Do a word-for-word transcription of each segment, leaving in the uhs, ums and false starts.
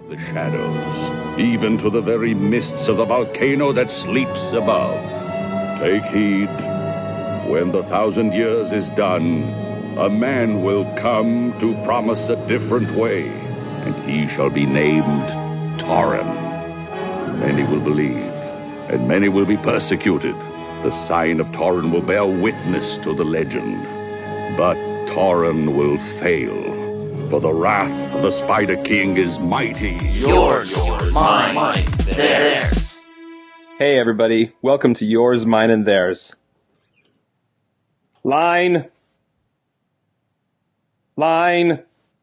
the shadows, even to the very mists of the volcano that sleeps above. Take heed. When the thousand years is done, a man will come to promise a different way, and he shall be named Tauren. Many will believe, and many will be persecuted. The sign of Tauren will bear witness to the legend. But Tauren will fail, for the wrath of the Spider King is mighty. Yours, yours mine, mine, theirs. Hey everybody, welcome to Yours, Mine, and Theirs. Line. Line.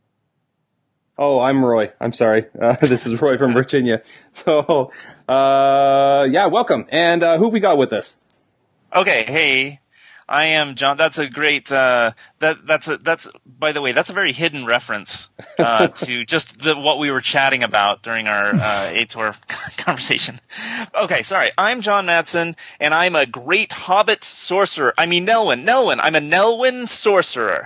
Oh, I'm Roy. I'm sorry. Uh, this is Roy from Virginia. So, uh, yeah, welcome. And uh, who we got with us? Okay, hey, I am John. That's a great. Uh, that that's a, that's. By the way, that's a very hidden reference uh, to just the, what we were chatting about during our uh, Aitor conversation. Okay, sorry. I'm John Madsen, and I'm a great Hobbit sorcerer. I mean, Nelwyn. Nelwyn. I'm a Nelwyn sorcerer.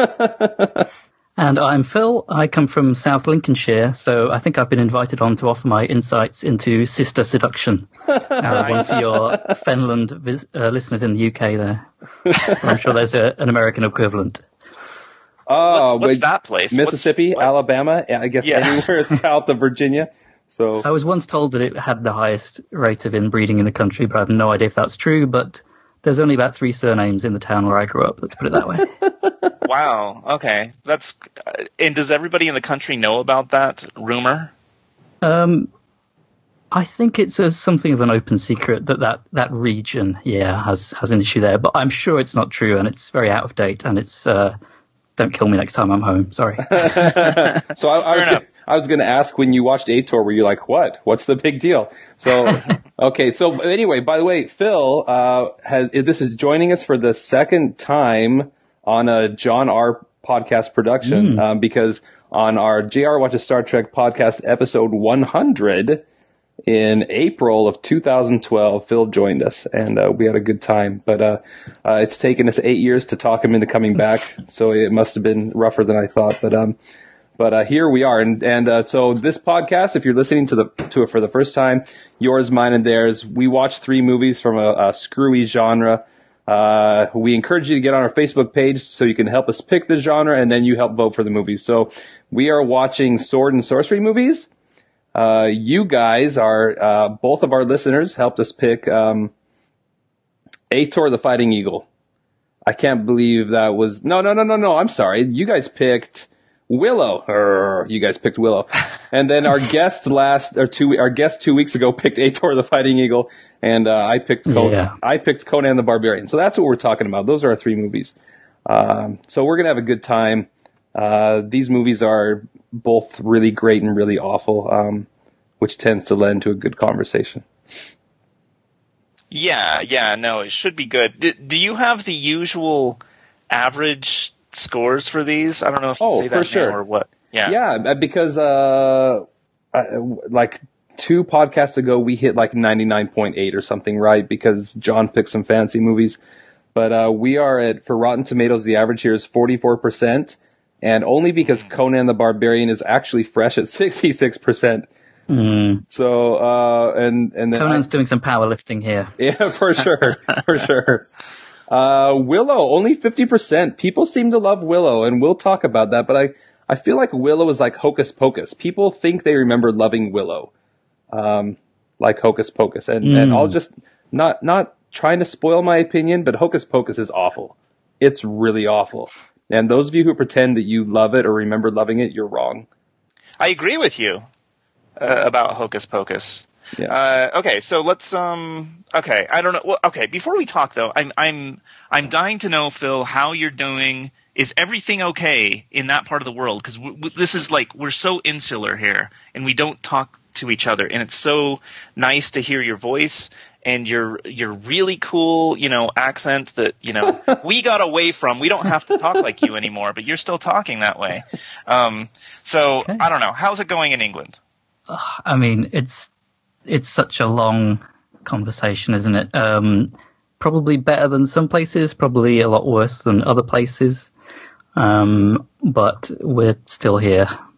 And I'm Phil. I come from South Lincolnshire, so I think I've been invited on to offer my insights into sister seduction. Uh, one for your Fenland vis- uh, listeners in the U K there. I'm sure there's a, an American equivalent. Oh, what's, what's that place? Mississippi, what's, Alabama, I guess yeah. Anywhere south of Virginia. So I was once told that it had the highest rate of inbreeding in the country, but I have no idea if that's true. But there's only about three surnames in the town where I grew up, let's put it that way. Wow, okay. That's uh, and does everybody in the country know about that rumor? Um, I think it's a, something of an open secret that, that that region, yeah, has, has an issue there. But I'm sure it's not true, and it's very out of date, and it's uh, don't kill me next time I'm home. Sorry. So I, I was gonna, I was going to ask, when you watched Aitor, were you like, what? What's the big deal? So okay. So anyway, by the way, Phil uh, has this is joining us for the second time on a John R. podcast production, mm. um, because on our J R Watches Star Trek podcast episode one hundred in April of two thousand twelve, Phil joined us, and uh, we had a good time. But uh, uh, it's taken us eight years to talk him into coming back, so it must have been rougher than I thought. But um, but uh, here we are, and and uh, so this podcast, if you're listening to the to it for the first time, Yours, Mine, and Theirs, we watch three movies from a, a screwy genre. Uh, we encourage you to get on our Facebook page so you can help us pick the genre, and then you help vote for the movies. So we are watching sword and sorcery movies. Uh, you guys are, uh, both of our listeners helped us pick, um, Aitor the Fighting Eagle. I can't believe that was, no, no, no, no, no, I'm sorry. You guys picked Willow. Or you guys picked Willow. And then our guest last, or two, our guest two weeks ago picked Aitor the Fighting Eagle. And, uh, I picked Conan, yeah. I picked Conan the Barbarian. So that's what we're talking about. Those are our three movies. Um, so we're going to have a good time. Uh, these movies are both really great and really awful, um, which tends to lend to a good conversation. Yeah, yeah, no, it should be good. Do, do you have the usual average scores for these? I don't know if you oh, say that for sure. or what. Yeah, yeah, because uh, I, like two podcasts ago, we hit like ninety-nine point eight or something, right? Because John picked some fancy movies. But uh, we are at, for Rotten Tomatoes, the average here is forty-four percent. And only because Conan the Barbarian is actually fresh at sixty-six percent. Mm. So, uh, and, and then Conan's I, doing some powerlifting here. Yeah, for sure. For sure. Uh, Willow, only fifty percent. People seem to love Willow, and we'll talk about that, but I, I feel like Willow is like Hocus Pocus. People think they remember loving Willow, um, like Hocus Pocus. And, mm. and I'll just, not, not trying to spoil my opinion, but Hocus Pocus is awful. It's really awful. And those of you who pretend that you love it or remember loving it, you're wrong. I agree with you uh, about Hocus Pocus. Yeah. Uh, okay, so let's. Um, okay, I don't know. Well, okay, before we talk though, I'm I'm I'm dying to know, Phil, how you're doing. Is everything okay in that part of the world? Because w- w- this is like we're so insular here, and we don't talk to each other, and it's so nice to hear your voice and your your really cool, you know, accent that, you know, we got away from. We don't have to talk like you anymore, but you're still talking that way. Um, so okay. I don't know. How's it going in England? Uh, I mean, it's it's such a long conversation, isn't it? Um, probably better than some places, probably a lot worse than other places. Um, but we're still here.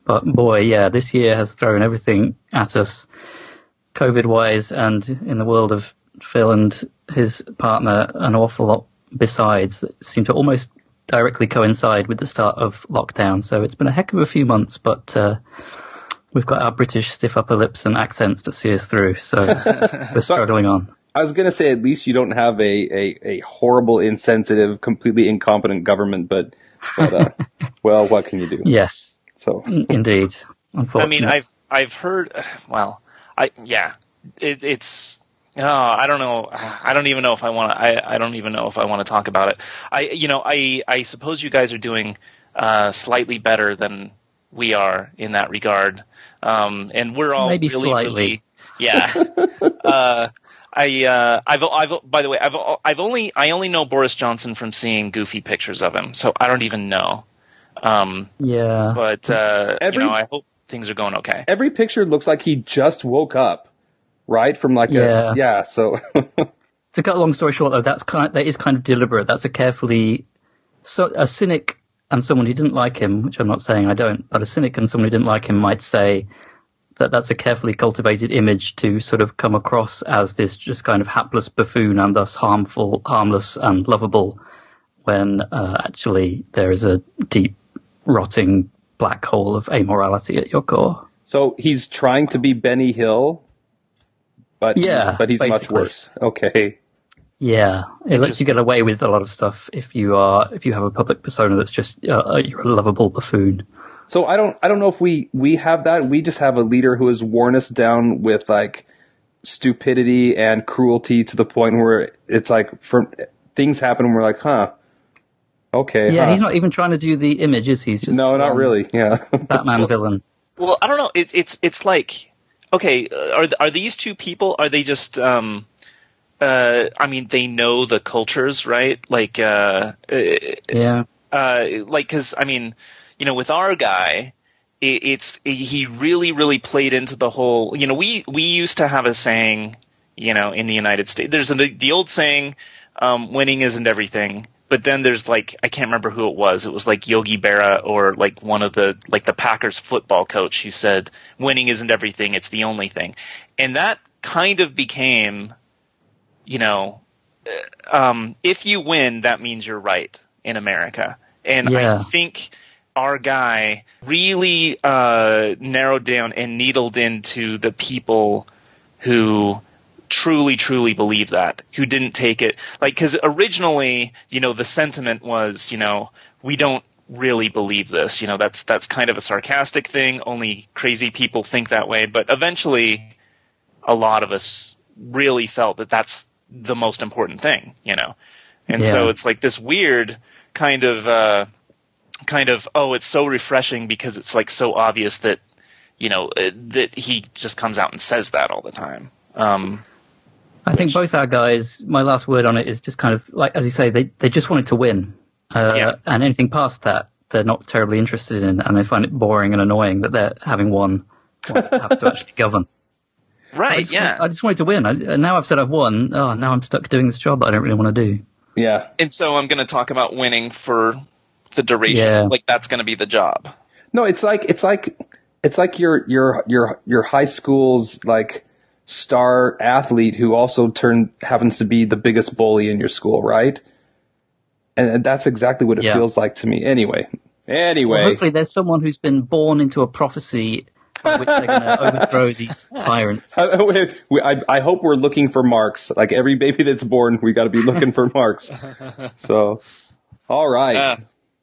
But boy, yeah, this year has thrown everything at us, COVID-wise, and in the world of Phil and his partner, an awful lot besides that seem to almost directly coincide with the start of lockdown. So it's been a heck of a few months, but uh, we've got our British stiff upper lips and accents to see us through. So we're struggling on. I was going to say, at least you don't have a, a, a horrible, insensitive, completely incompetent government, but, but uh, well, what can you do? Yes. So indeed. I mean, I've I've heard. Well, I yeah, it, it's. Oh, I don't know. I don't even know if I want to. I, I don't even know if I want to talk about it. I you know I I suppose you guys are doing uh, slightly better than we are in that regard, um, and we're all maybe really, slightly. Really, yeah. uh, I uh, I've I've by the way I've I've only I only know Boris Johnson from seeing goofy pictures of him, so I don't even know. Um, yeah, but uh, every, you know, I hope things are going okay. Every picture looks like he just woke up, right? From like yeah, a, yeah. So to cut a long story short, though, that's kind of, that is kind of deliberate. That's a carefully so a cynic and someone who didn't like him, which I'm not saying I don't, but a cynic and someone who didn't like him might say that that's a carefully cultivated image to sort of come across as this just kind of hapless buffoon and thus harmful, harmless, and lovable, when uh, actually there is a deep, rotting black hole of amorality at your core. So he's trying to be Benny Hill, but yeah, but he's basically. much worse. Okay. Yeah, it, it lets just, you get away with a lot of stuff if you are if you have a public persona that's just uh, you're a lovable buffoon. So I don't I don't know if we we have that. We just have a leader who has worn us down with like stupidity and cruelty to the point where it's like for things happen and we're like, huh. Okay. Yeah, huh. he's not even trying to do the image, is he? He's just no, not really. Yeah, Batman well, villain. Well, I don't know. It, it's it's like, okay, are are these two people? Are they just? Um, uh, I mean, they know the cultures, right? Like, uh, yeah, uh, like because I mean, you know, with our guy, it, it's he really really played into the whole. You know, we we used to have a saying, you know, in the United States. There's a, the old saying, um, "Winning isn't everything." But then there's like, I can't remember who it was. It was like Yogi Berra or like one of the, like the Packers football coach who said, winning isn't everything, it's the only thing. And that kind of became, you know, um, if you win, that means you're right in America. And yeah. I think our guy really uh, narrowed down and needled into the people who truly, truly believe that, who didn't take it. Like, because originally, you know, the sentiment was, you know, we don't really believe this. You know, that's that's kind of a sarcastic thing. Only crazy people think that way. But eventually, a lot of us really felt that that's the most important thing, you know. And yeah. so it's like this weird kind of, uh, kind of, oh, it's so refreshing because it's like so obvious that, you know, that he just comes out and says that all the time. Um, I think both our guys, my last word on it is just kind of like, as you say, they, they just wanted to win. Uh, yeah. And anything past that, they're not terribly interested in, and they find it boring and annoying that they're having won, have to actually govern. Right, I just yeah. Want, I just wanted to win. I, and now I've said I've won. Oh, now I'm stuck doing this job that I don't really want to do. Yeah. And so I'm going to talk about winning for the duration. Yeah. Like that's going to be the job. No, it's like, it's like, it's like your, your, your, your high school's like, star athlete who also turn happens to be the biggest bully in your school, right? And that's exactly what it yeah. feels like to me. Anyway, anyway. Well, hopefully, there's someone who's been born into a prophecy by which they're going to overthrow these tyrants. I, I, I hope we're looking for marks. Like every baby that's born, we got to be looking for marks. So, all right. Uh.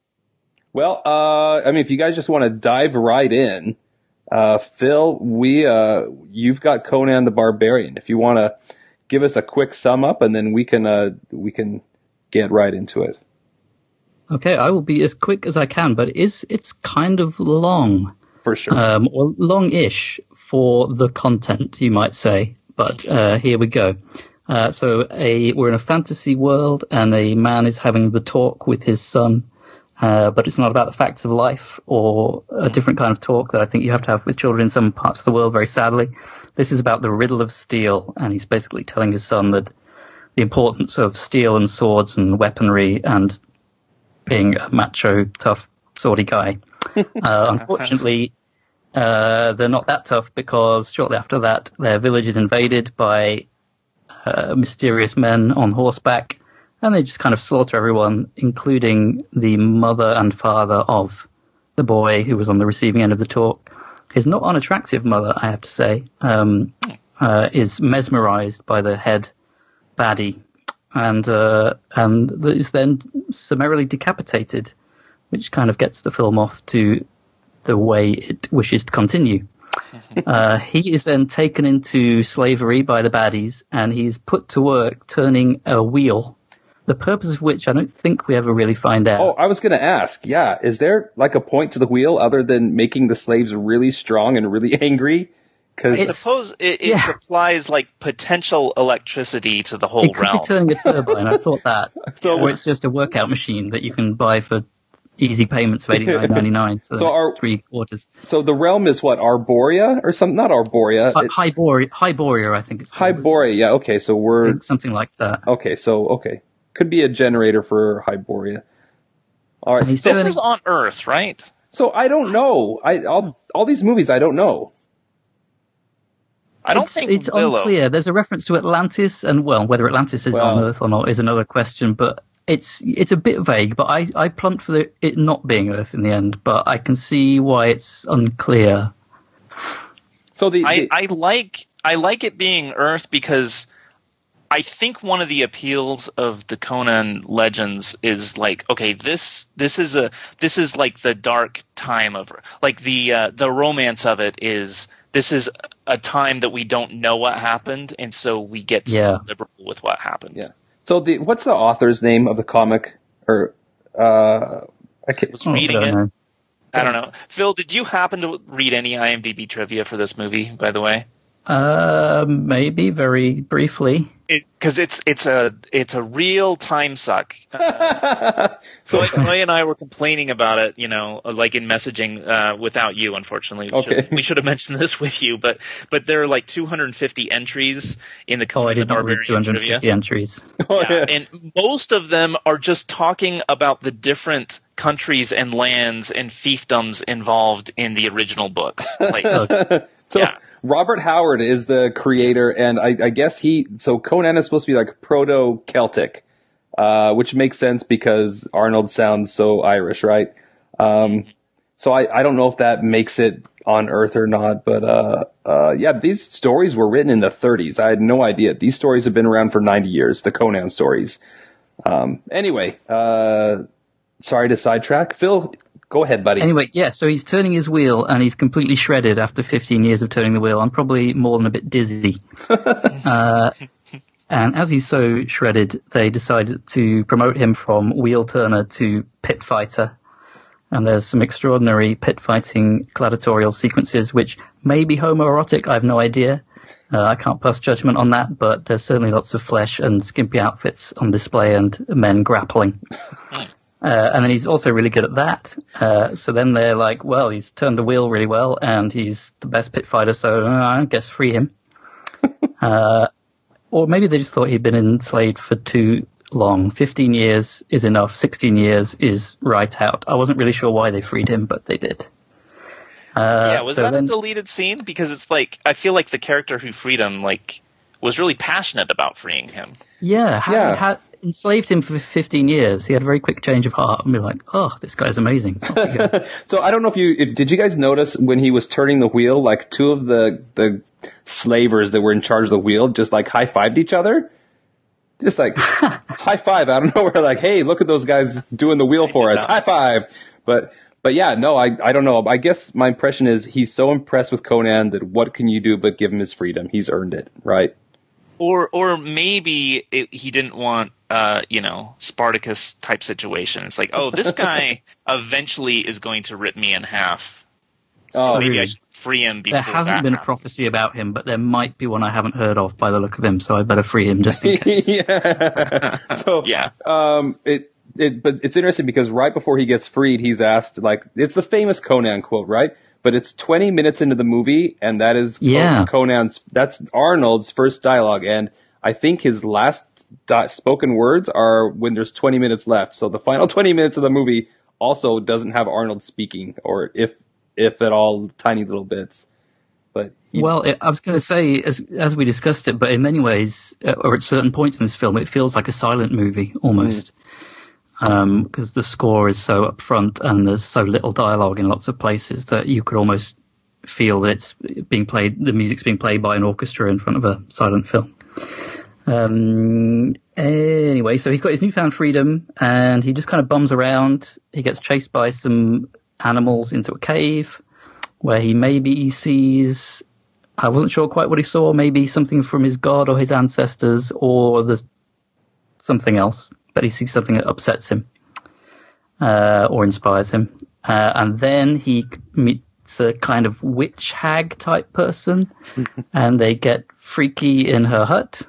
Well, uh, I mean, if you guys just want to dive right in. Uh, Phil, we, uh, you've got Conan the Barbarian. If you want to give us a quick sum up, and then we can, uh, we can get right into it. Okay, I will be as quick as I can, but it is, it's kind of long. For sure. Um, or long-ish for the content, you might say. But, uh, here we go. Uh, so a, we're in a fantasy world, and a man is having the talk with his son. Uh, but it's not about the facts of life or a different kind of talk that I think you have to have with children in some parts of the world, very sadly. This is about the riddle of steel, and he's basically telling his son that the importance of steel and swords and weaponry and being a macho, tough, swordy guy. Uh, unfortunately, uh, they're not that tough because shortly after that, their village is invaded by uh, mysterious men on horseback, and they just kind of slaughter everyone, including the mother and father of the boy who was on the receiving end of the talk. His not unattractive mother, I have to say, um, uh, is mesmerized by the head baddie, and uh, and is then summarily decapitated, which kind of gets the film off to the way it wishes to continue. uh, he is then taken into slavery by the baddies, and he's put to work turning a wheel, the purpose of which I don't think we ever really find out. Oh, I was going to ask, yeah, is there like a point to the wheel other than making the slaves really strong and really angry? I suppose it, it yeah. supplies like potential electricity to the whole it could realm. be turning a turbine, I thought that. So- or it's just a workout machine that you can buy for easy payments of eighty-nine ninety-nine for the So next our- three quarters. So the realm is what, Arborea or something? Not Arborea. Hy- it- Hyboria, Hyboria, I think it's called. Hyborea, yeah, okay, so I we're, think something like that. okay, so, okay. Could be a generator for Hyborea. All And right. he's So, This turning- is on Earth, right? so I don't know. I all all these movies I don't know. I don't it's, think it's Willow. unclear. There's a reference to Atlantis, and well, whether Atlantis is on Well- Earth or not is another question. But it's it's a bit vague. But I I plumped for the, it not being Earth in the end. But I can see why it's unclear. So the, I, the I like I like it being Earth because I think one of the appeals of the Conan Legends is like, okay, this this is a this is like the dark time of like the uh, the romance of it is this is a time that we don't know what happened, and so we get to Yeah. be liberal with what happened. yeah. So the what's the author's name of the comic? Or uh, I can't, Was Oh, I reading don't it. know. I don't know. Phil, did you happen to read any IMDb trivia for this movie, by the way? Uh, maybe very briefly. Because it, it's it's a it's a real time suck. Uh, so Noy and I were complaining about it, you know, like in messaging uh, without you, unfortunately. We, Okay. should, we should have mentioned this with you, but but there are like two hundred fifty entries in the Oh, I Conan the did not read Barbarian two hundred trivia. fifty entries. oh, Yeah, and most of them are just talking about the different countries and lands and fiefdoms involved in the original books. Like, So yeah. Robert Howard is the creator, and I, I guess he. So Conan is supposed to be like proto-Celtic, uh, which makes sense because Arnold sounds so Irish, right? Um, so I, I don't know if that makes it on Earth or not, but uh, uh, yeah, these stories were written in the thirties. I had no idea. These stories have been around for ninety years. The Conan stories. Um, anyway, uh, sorry to sidetrack, Phil. Go ahead, buddy. Anyway, yeah, so he's turning his wheel and he's completely shredded after fifteen years of turning the wheel. I'm probably more than a bit dizzy. uh, and as he's so shredded, they decided to promote him from wheel turner to pit fighter. And there's some extraordinary pit fighting gladiatorial sequences, which may be homoerotic. I have no idea. Uh, I can't pass judgment on that, but there's certainly lots of flesh and skimpy outfits on display and men grappling. Uh, and then he's also really good at that. Uh, so then they're like, well, he's turned the wheel really well, and he's the best pit fighter, so uh, I guess free him. uh, or maybe they just thought he'd been enslaved for too long. Fifteen years is enough. Sixteen years is right out. I wasn't really sure why they freed him, but they did. Uh, yeah, was so that then, a deleted scene? Because it's like I feel like the character who freed him like was really passionate about freeing him. Yeah, had, Yeah. had enslaved him for fifteen years. He had a very quick change of heart and be like, oh, this guy's amazing. Off you go. So I don't know if you if, did you guys notice when he was turning the wheel, like two of the the slavers that were in charge of the wheel just like high fived each other, just like high five out of nowhere, like, hey, look at those guys doing the wheel for us, high five. But but yeah, no, I I don't know. I guess my impression is he's so impressed with Conan that what can you do but give him his freedom? He's earned it, right? Or or maybe it, he didn't want, uh, you know, Spartacus type situation. It's like, oh, this guy eventually is going to rip me in half. So Oh, maybe I really? should free him before There hasn't that been a happens. prophecy about him, but there might be one I haven't heard of by the look of him, so I better free him just in case. yeah. So Yeah. um, it it but it's interesting because right before he gets freed, he's asked like it's the famous Conan quote, right? But it's twenty minutes into the movie, and that is Yeah. Conan's. That's Arnold's first dialogue, and I think his last di- spoken words are when there's twenty minutes left. So the final twenty minutes of the movie also doesn't have Arnold speaking, or if if at all, tiny little bits. But you... Well, it, I was going to say, as as we discussed it, but in many ways, uh, or at certain points in this film, it feels like a silent movie almost, because mm. um, the score is so upfront and there's so little dialogue in lots of places that you could almost feel that it's being played, the music's being played by an orchestra in front of a silent film. Um, anyway, so he's got his newfound freedom and he just kind of bums around. He gets chased by some animals into a cave where he maybe sees, I wasn't sure quite what he saw, maybe something from his god or his ancestors or the, something else, but he sees something that upsets him uh, or inspires him. Uh, and then he meets a kind of witch hag type person and they get freaky in her hut.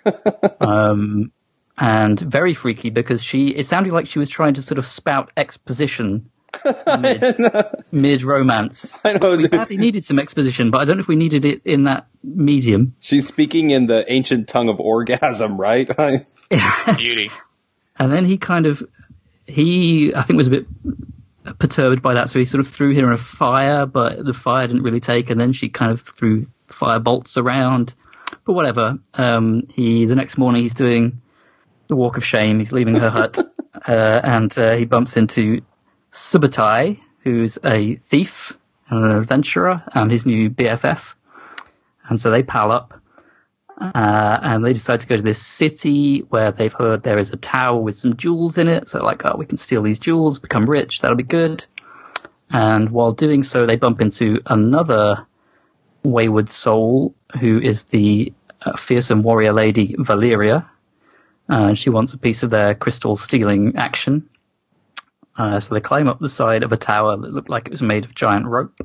um, and very freaky because she, it sounded like she was trying to sort of spout exposition mid, mid romance. I know. We badly needed some exposition, but I don't know if we needed it in that medium. She's speaking in the ancient tongue of orgasm, right? Beauty. And then he kind of, he, I think was a bit perturbed by that, so he sort of threw her in a fire, but the fire didn't really take, and then she kind of threw fire bolts around. But whatever. Um, he the next morning he's doing the walk of shame. He's leaving her hut, uh, and uh, he bumps into Subutai, who's a thief and an adventurer, and his new B F F. And so they pal up, uh, and they decide to go to this city where they've heard there is a tower with some jewels in it. So like, oh, we can steal these jewels, become rich. That'll be good. And while doing so, they bump into another wayward soul who is the uh, fearsome warrior lady Valeria. Uh, she wants a piece of their crystal stealing action. Uh, so they climb up the side of a tower that looked like it was made of giant rope,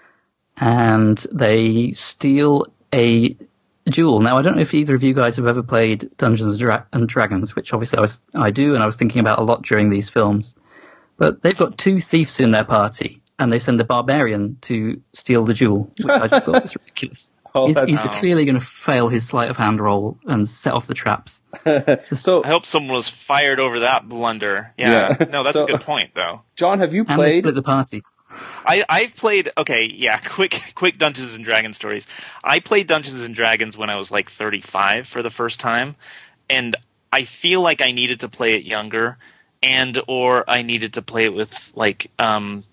and they steal a jewel. Now, I don't know if either of you guys have ever played Dungeons and, Dra- and Dragons, which obviously I was I do, and I was thinking about a lot during these films. But they've got two thieves in their party, and they send a barbarian to steal the jewel, which I just thought was ridiculous. Oh, he's he's clearly going to fail his sleight of hand roll and set off the traps. So I hope someone was fired over that blunder. Yeah, yeah. No, that's so, a good point, though. John, have you played? And they split the party. I, I've played, okay, yeah, quick quick Dungeons and Dragons stories. I played Dungeons and Dragons when I was like thirty-five for the first time, and I feel like I needed to play it younger, and or I needed to play it with, like, um,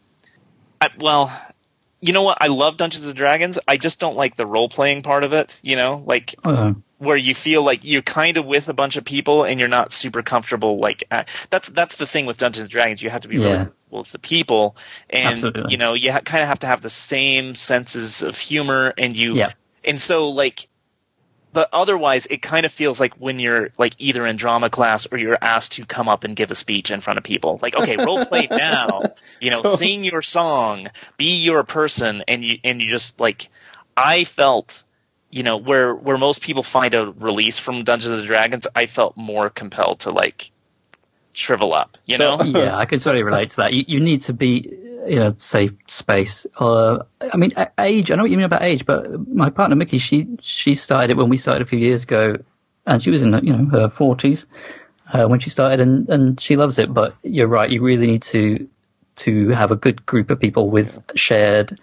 I, well... You know what? I love Dungeons and Dragons. I just don't like the role-playing part of it, you know? Like, uh-huh. where you feel like you're kind of with a bunch of people and you're not super comfortable. Like, uh, that's that's the thing with Dungeons and Dragons. You have to be yeah. really comfortable with the people. And, Absolutely. you know, you ha- kind of have to have the same senses of humor. And you, yeah. and so, like, but otherwise, it kind of feels like when you're, like, either in drama class or you're asked to come up and give a speech in front of people. Like, okay, role play now, you know, so, sing your song, be your person, and you and you just, like, I felt, you know, where where most people find a release from Dungeons and Dragons, I felt more compelled to, like, shrivel up, you so, know? Yeah, I can totally relate to that. You, you need to be, you know, safe space. Uh, I mean, age, I know what you mean about age, but my partner Mickey, she she started it when we started a few years ago, and she was in, you know, her forties uh, when she started, and, and she loves it. But you're right, you really need to to have a good group of people with shared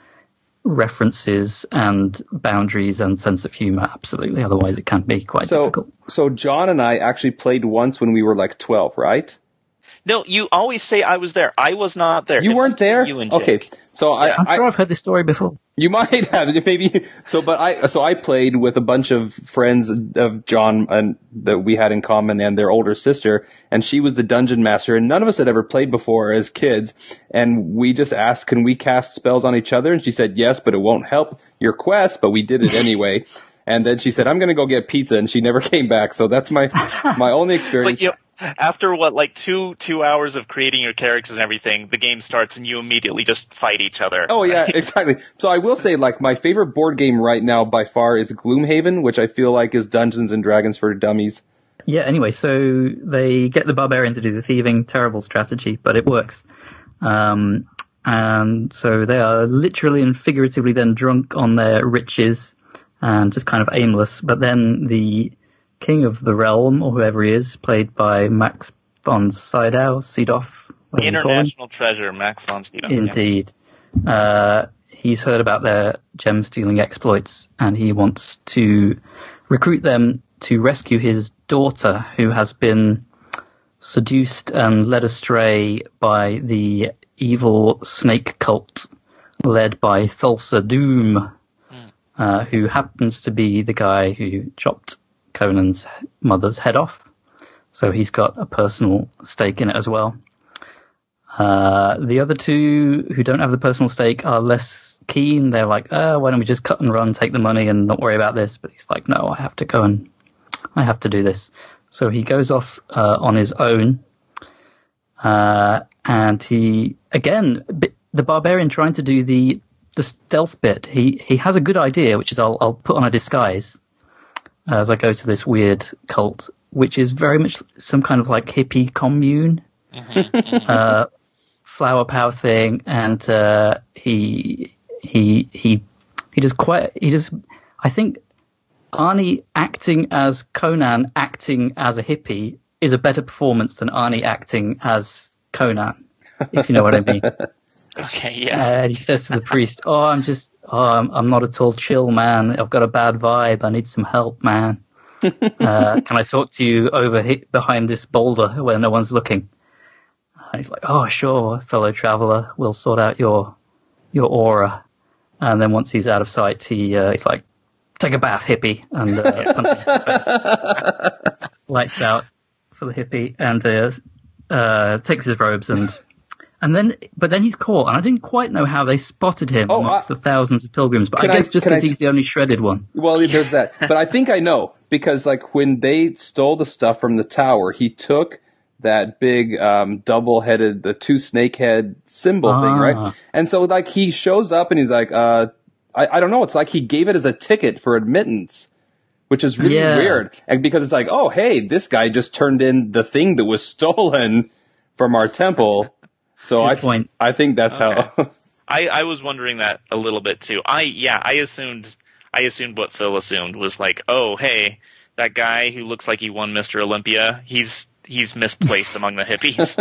references and boundaries and sense of humor. Absolutely, otherwise it can be quite so, difficult. So John and I actually played once when we were like twelve, right? No, you always say I was there. I was not there. You it weren't there? You and Jake. Okay. So I, I'm sure I, I've heard this story before. You might have, maybe. So, but I, so I played with a bunch of friends of John and that we had in common and their older sister, and she was the dungeon master, and none of us had ever played before as kids. And we just asked, can we cast spells on each other? And she said, yes, but it won't help your quest, but we did it anyway. And then she said, I'm going to go get pizza, and she never came back. So that's my, my only experience. It's like, you know, after what, like two two hours of creating your characters and everything, the game starts and you immediately just fight each other. Oh yeah, exactly. So I will say, like, my favorite board game right now by far is Gloomhaven, which I feel like is Dungeons and Dragons for dummies. Yeah, anyway, so they get the barbarian to do the thieving, terrible strategy, but it works. Um, and so they are literally and figuratively then drunk on their riches and just kind of aimless. But then the king of the realm, or whoever he is, played by Max von Sydow, Sydow, International treasure, Max von Sydow. Indeed. Yeah. Uh, he's heard about their gem stealing exploits, and he wants to recruit them to rescue his daughter, who has been seduced and led astray by the evil snake cult led by Thulsa Doom, mm. uh, who happens to be the guy who chopped Conan's mother's head off. So he's got a personal stake in it as well. Uh, the other two who don't have the personal stake are less keen. They're like, oh, why don't we just cut and run, take the money and not worry about this? But he's like, no, I have to go and I have to do this. So he goes off uh, on his own. Uh, and he, again, the barbarian trying to do the the stealth bit. He he has a good idea, which is I'll I'll put on a disguise as I go to this weird cult, which is very much some kind of like hippie commune, uh, flower power thing, and uh, he he he he does quite he does. I think Arnie acting as Conan, acting as a hippie, is a better performance than Arnie acting as Conan, if you know what I mean. Okay, yeah. Uh, and he says to the priest, "Oh, I'm just, oh, I'm, I'm not at all chill, man. I've got a bad vibe. I need some help, man. Uh, can I talk to you over he- behind this boulder where no one's looking?" And he's like, "Oh, sure, fellow traveler. We'll sort out your your aura." And then once he's out of sight, he uh, he's like, "Take a bath, hippie," and uh, punches him in the face. Lights out for the hippie, and uh, uh, takes his robes and. And then, but then he's caught, and I didn't quite know how they spotted him oh, amongst I, the thousands of pilgrims. But I guess I, just because he's the only shredded one. Well, there's that. But I think I know, because like when they stole the stuff from the tower, he took that big um, double-headed, the two snake head symbol ah. thing, right? And so like he shows up and he's like, uh, I, I don't know, it's like he gave it as a ticket for admittance, which is really yeah. weird. And because it's like, oh, hey, this guy just turned in the thing that was stolen from our temple. So I, point. I think that's okay. how. I, I was wondering that a little bit too. I yeah, I assumed I assumed what Phil assumed was like, oh hey, that guy who looks like he won Mister Olympia, he's he's misplaced among the hippies.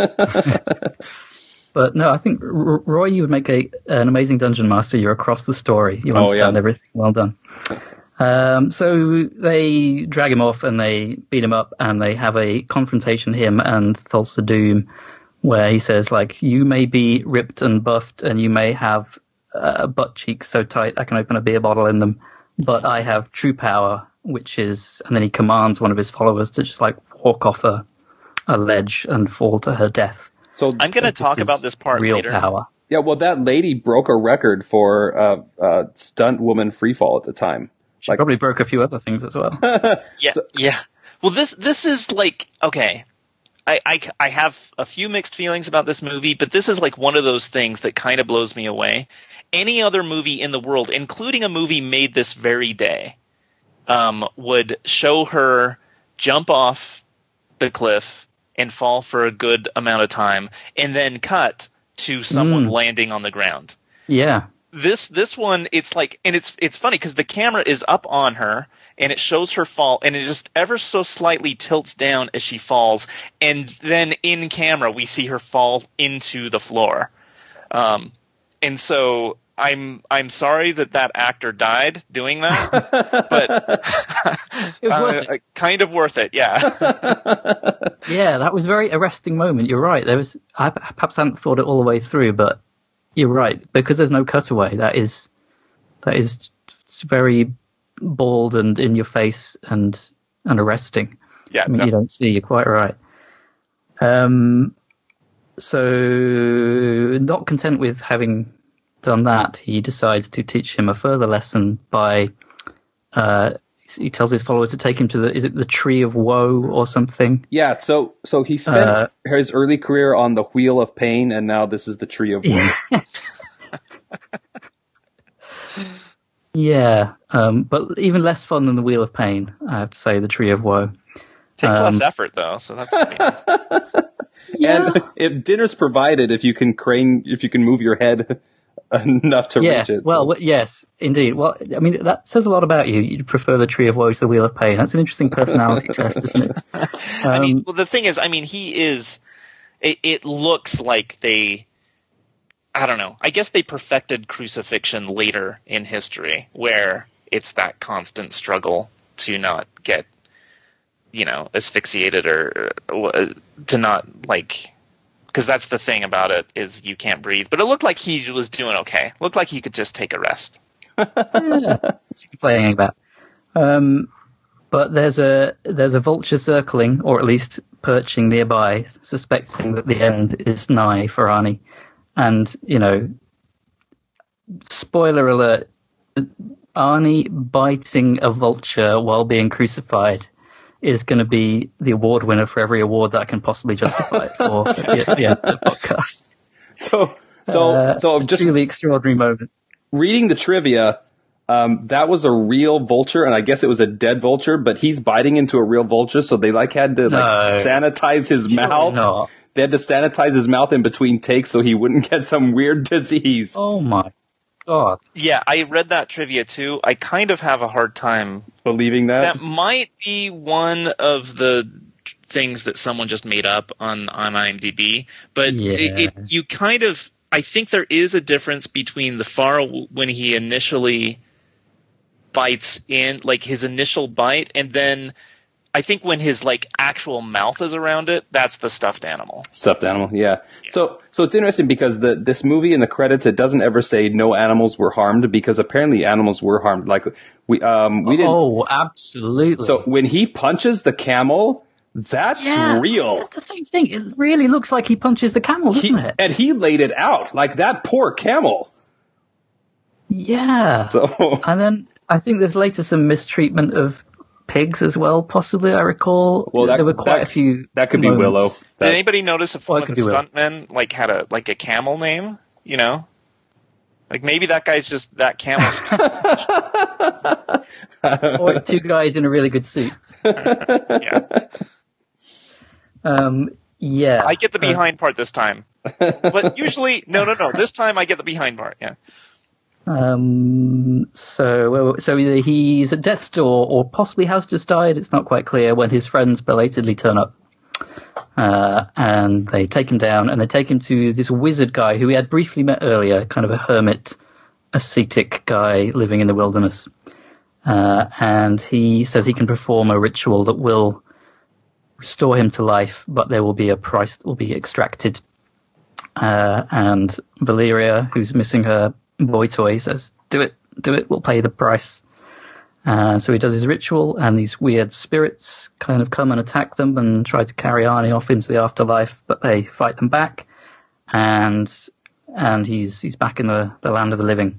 But no, I think R- Roy, you would make a an amazing dungeon master. You're across the story. You understand oh, yeah. everything. Well done. Um, so they drag him off and they beat him up and they have a confrontation, him and Thulsa Doom, where he says, like, you may be ripped and buffed and you may have uh, butt cheeks so tight I can open a beer bottle in them, but I have true power, which is, and then he commands one of his followers to just, like, walk off a, a ledge and fall to her death. So I'm going to talk about this part real later. Power. Yeah, well, that lady broke a record for uh, uh, stunt woman freefall at the time. She like, probably broke a few other things as well. yeah, so, yeah. Well, this this is like, okay, I, I, I have a few mixed feelings about this movie, but this is like one of those things that kind of blows me away. Any other movie in the world, including a movie made this very day, um, would show her jump off the cliff and fall for a good amount of time, and then cut to someone mm. landing on the ground. Yeah. This this one, it's like, and it's it's funny because the camera is up on her, and it shows her fall, and it just ever so slightly tilts down as she falls, and then in camera we see her fall into the floor. Um, and so I'm I'm sorry that that actor died doing that, but uh, kind of worth it, yeah. Yeah, that was a very arresting moment. You're right. There was I perhaps hadn't thought it all the way through, but you're right, because there's no cutaway. That is that is very bold and in your face and and arresting. Yeah, I mean, no. you don't see. You're quite right. Um, so not content with having done that, he decides to teach him a further lesson by uh, he tells his followers to take him to the is it the Tree of Woe or something? Yeah. So so he spent uh, his early career on the Wheel of Pain, and now this is the Tree of Woe. Yeah. Yeah, um, but even less fun than the Wheel of Pain, I have to say, the Tree of Woe. Takes um, less effort, though, so that's pretty nice. Yeah. And if dinner's provided, if you can crane, if you can move your head enough to yes, reach it. Well, so. w- yes, indeed. Well, I mean, that says a lot about you. You prefer the Tree of Woe to the Wheel of Pain. That's an interesting personality test, isn't it? Um, I mean, well, the thing is, I mean, he is, it, it looks like they, I don't know. I guess they perfected crucifixion later in history, where it's that constant struggle to not get, you know, asphyxiated or, or to not, like, because that's the thing about it, is you can't breathe. But it looked like he was doing okay. Looked like he could just take a rest. Yeah, playing about. Um, but there's a there's a vulture circling, or at least perching nearby, suspecting that the end is nigh for Arnie. And, you know, spoiler alert, Arnie biting a vulture while being crucified is going to be the award winner for every award that I can possibly justify it for at the, at the end of the podcast. So, so, uh, so just truly extraordinary moment. Reading the trivia, um, that was a real vulture, and I guess it was a dead vulture, but he's biting into a real vulture, so they like had to like No. sanitize his Surely mouth. not. They had to sanitize his mouth in between takes so he wouldn't get some weird disease. Oh my god. Yeah, I read that trivia too. I kind of have a hard time. Believing that? That might be one of the things that someone just made up on, on IMDb, but Yeah. it, it, you kind of, I think there is a difference between the far when he initially bites in, like his initial bite, and then I think when his like actual mouth is around it, that's the stuffed animal. Stuffed animal, yeah. yeah. So, so it's interesting because the this movie in the credits, it doesn't ever say no animals were harmed, because apparently animals were harmed. Like we, um, we didn't. Oh, absolutely. So when he punches the camel, that's yeah, real. That's the same thing. It really looks like he punches the camel, doesn't He, it? and he laid it out like that poor camel. Yeah. So, and then I think there's later some mistreatment of pigs as well, possibly, I recall. Well, that, there were quite that, a few That could moments. be Willow. That, Did anybody notice if well, one of the stuntmen like had a like a camel name? You know, like maybe that guy's just that camel. Or it's two guys in a really good suit. Yeah, Um, yeah. I get the behind part this time, but usually no, no, no. This time I get the behind part. Yeah. Um, so, so either he's at death's door or possibly has just died. It's not quite clear when his friends belatedly turn up. Uh, and they take him down and they take him to this wizard guy who we had briefly met earlier, kind of a hermit, ascetic guy living in the wilderness. Uh, and he says he can perform a ritual that will restore him to life, but there will be a price that will be extracted. Uh, and Valeria, who's missing her boy toy, says, do it, do it, we'll pay the price. Uh, so he does his ritual, and these weird spirits kind of come and attack them and try to carry Arnie off into the afterlife, but they fight them back, and and he's he's back in the, the land of the living.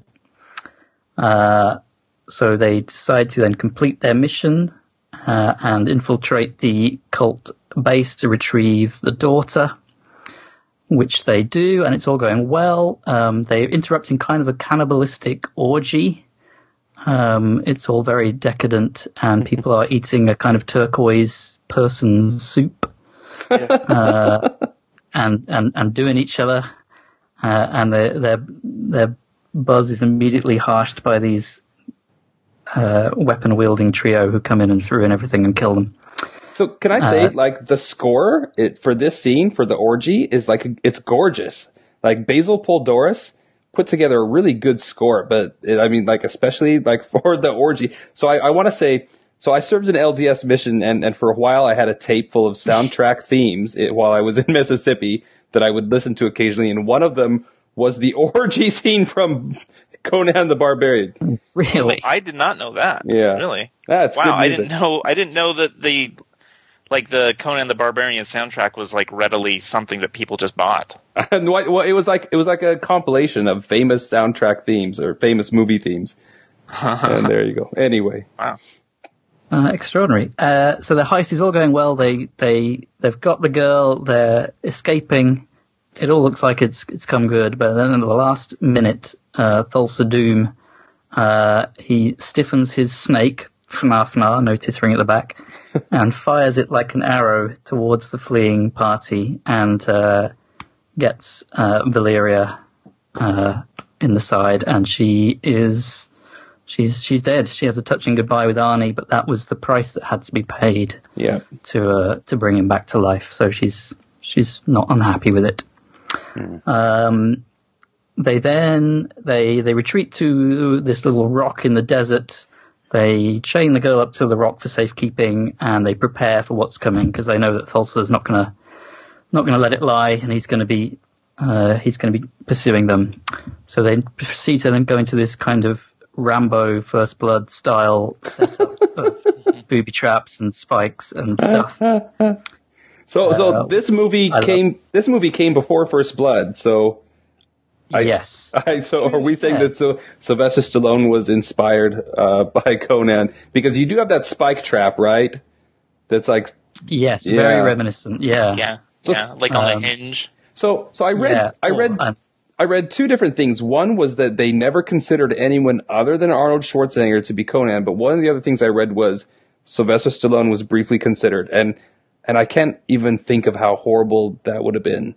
Uh, so they decide to then complete their mission uh, and infiltrate the cult base to retrieve the daughter, which they do, and it's all going well. Um, they're interrupting kind of a cannibalistic orgy. Um, it's all very decadent, and people are eating a kind of turquoise person soup, uh, and, and, and doing each other. Uh, and their, their, their buzz is immediately harshed by these, uh, weapon wielding trio who come in and ruin everything and kill them. So can I say, Uh, like, the score it, for this scene, for the orgy, is like, it's gorgeous. Like, Basil Poldoris put together a really good score, but it, I mean, like, especially like for the orgy. So I, I want to say, so I served an L D S mission, and, and for a while I had a tape full of soundtrack themes it, while I was in Mississippi that I would listen to occasionally, and one of them was the orgy scene from Conan the Barbarian. Really? I did not know that. Yeah. Really? That's wow, good I music. didn't know I didn't know that the like the Conan the Barbarian soundtrack was like readily something that people just bought. And what- well, it was like it was like a compilation of famous soundtrack themes or famous movie themes. And there you go. Anyway, Wow. Uh, extraordinary. Uh, so the heist is all going well. They they they've got the girl. They're escaping. It all looks like it's it's come good. But then in the last minute, uh, Thulsa Doom, uh, he stiffens his snake, Fnar Fnar, no tittering at the back, and fires it like an arrow towards the fleeing party, and uh, gets uh, Valeria uh, in the side, and she is. She's she's dead. She has a touching goodbye with Arnie, but that was the price that had to be paid yeah. to uh, to bring him back to life. So she's she's not unhappy with it. Mm. Um, they then they they retreat to this little rock in the desert. They chain the girl up to the rock for safekeeping, and they prepare for what's coming because they know that Thulsa's not gonna not gonna let it lie, and he's gonna be uh, he's gonna be pursuing them. So they proceed to then go into this kind of Rambo First Blood style setup of booby traps and spikes and stuff. So, so Uh, this movie I came. love- This movie came before First Blood. So, I, yes. I, so are we saying Yeah. that so Sylvester Stallone was inspired uh, by Conan because you do have that spike trap, right? That's like Yes, Yeah. very reminiscent. Yeah. Yeah, So- yeah, like on um, the hinge. so. So I read. Yeah. I Oh, read. and- I read two different things. One was that they never considered anyone other than Arnold Schwarzenegger to be Conan, but one of the other things I read was Sylvester Stallone was briefly considered, and and I can't even think of how horrible that would have been.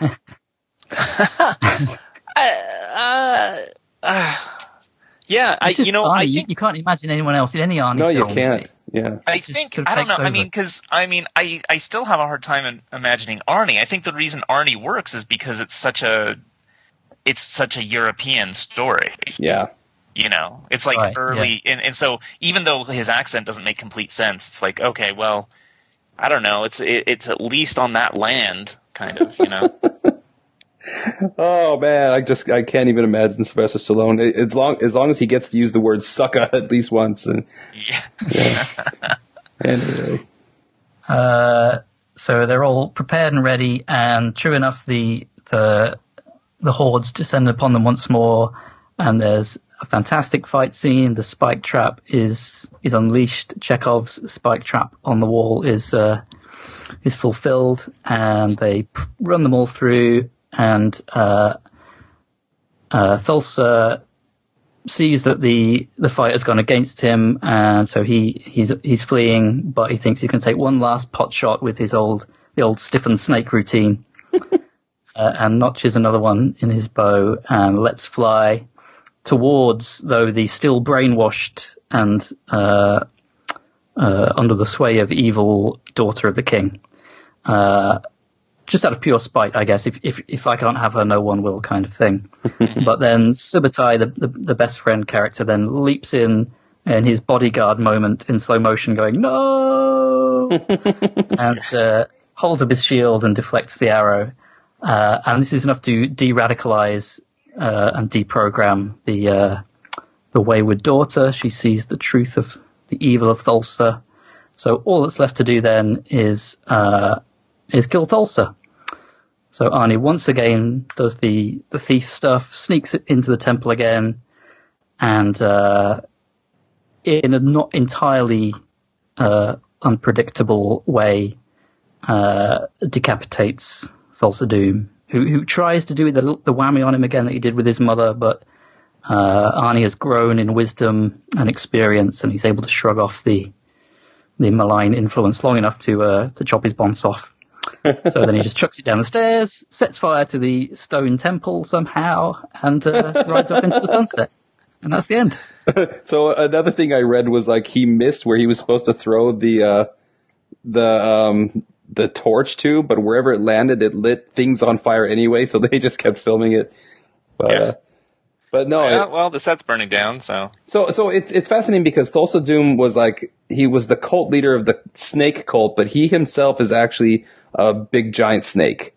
Uh, uh, yeah, I It's just you know Arnie. I You- think you, can't imagine anyone else in any Arnie No, you film. can't. Yeah. I just think sort of I don't know. takes I over. mean, because I mean, I I still have a hard time in, imagining Arnie. I think the reason Arnie works is because it's such a it's such a European story. Yeah. You know, it's like Right, early, and and so even though his accent doesn't make complete sense, it's like okay, well, I don't know. It's it, it's at least on that land, kind of. You know. Oh man, I just I can't even imagine Sylvester Stallone. It- As long as long as he gets to use the word "sucka" at least once, and Yeah. anyway, Uh, so they're all prepared and ready, and true enough, the the the hordes descend upon them once more, and there's a fantastic fight scene. The spike trap is is unleashed. Chekhov's spike trap on the wall is uh, is fulfilled, and they p- run them all through. And uh, uh, Thulsa sees that the the fight has gone against him, and so he he's he's fleeing, but he thinks he can take one last pot shot with his old the old stiffened snake routine, uh, and notches another one in his bow and lets fly towards, though the still brainwashed and uh, uh, under the sway of evil daughter of the king. Uh, just out of pure spite, I guess. If if if I can't have her, no one will, kind of thing. But then Subutai, the, the the best friend character, then leaps in in his bodyguard moment in slow motion, going no, and uh, holds up his shield and deflects the arrow. Uh, and this is enough to de-radicalize uh, and deprogram the uh, the wayward daughter. She sees the truth of the evil of Thulsa. So all that's left to do then is uh, is kill Thulsa. So Arnie once again does the, the thief stuff, sneaks it into the temple again, and uh, in a not entirely uh, unpredictable way, uh, decapitates Thulsa Doom, who who tries to do the the whammy on him again that he did with his mother, but uh, Arnie has grown in wisdom and experience, and he's able to shrug off the the malign influence long enough to uh, to chop his bonds off. So then he just chucks it down the stairs, sets fire to the stone temple somehow, and uh, rides up into the sunset. And that's the end. so another thing I read was like he missed where he was supposed to throw the uh, the um, the torch to, but wherever it landed, it lit things on fire anyway. So they just kept filming it. But, Yeah. uh, but no, Yeah, it, well, the set's burning down, so So, so it's it's fascinating because Thulsa Doom was like he was the cult leader of the snake cult, but he himself is actually a big giant snake.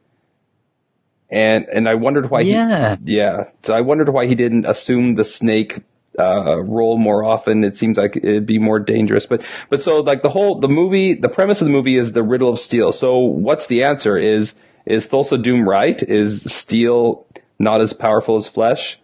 And and I wondered why Yeah. he yeah. So I wondered why he didn't assume the snake uh, role more often. It seems like it'd be more dangerous. But but so like the whole the movie, the premise of the movie is the riddle of steel. So what's the answer? Is is Thulsa Doom right? Is steel not as powerful as flesh?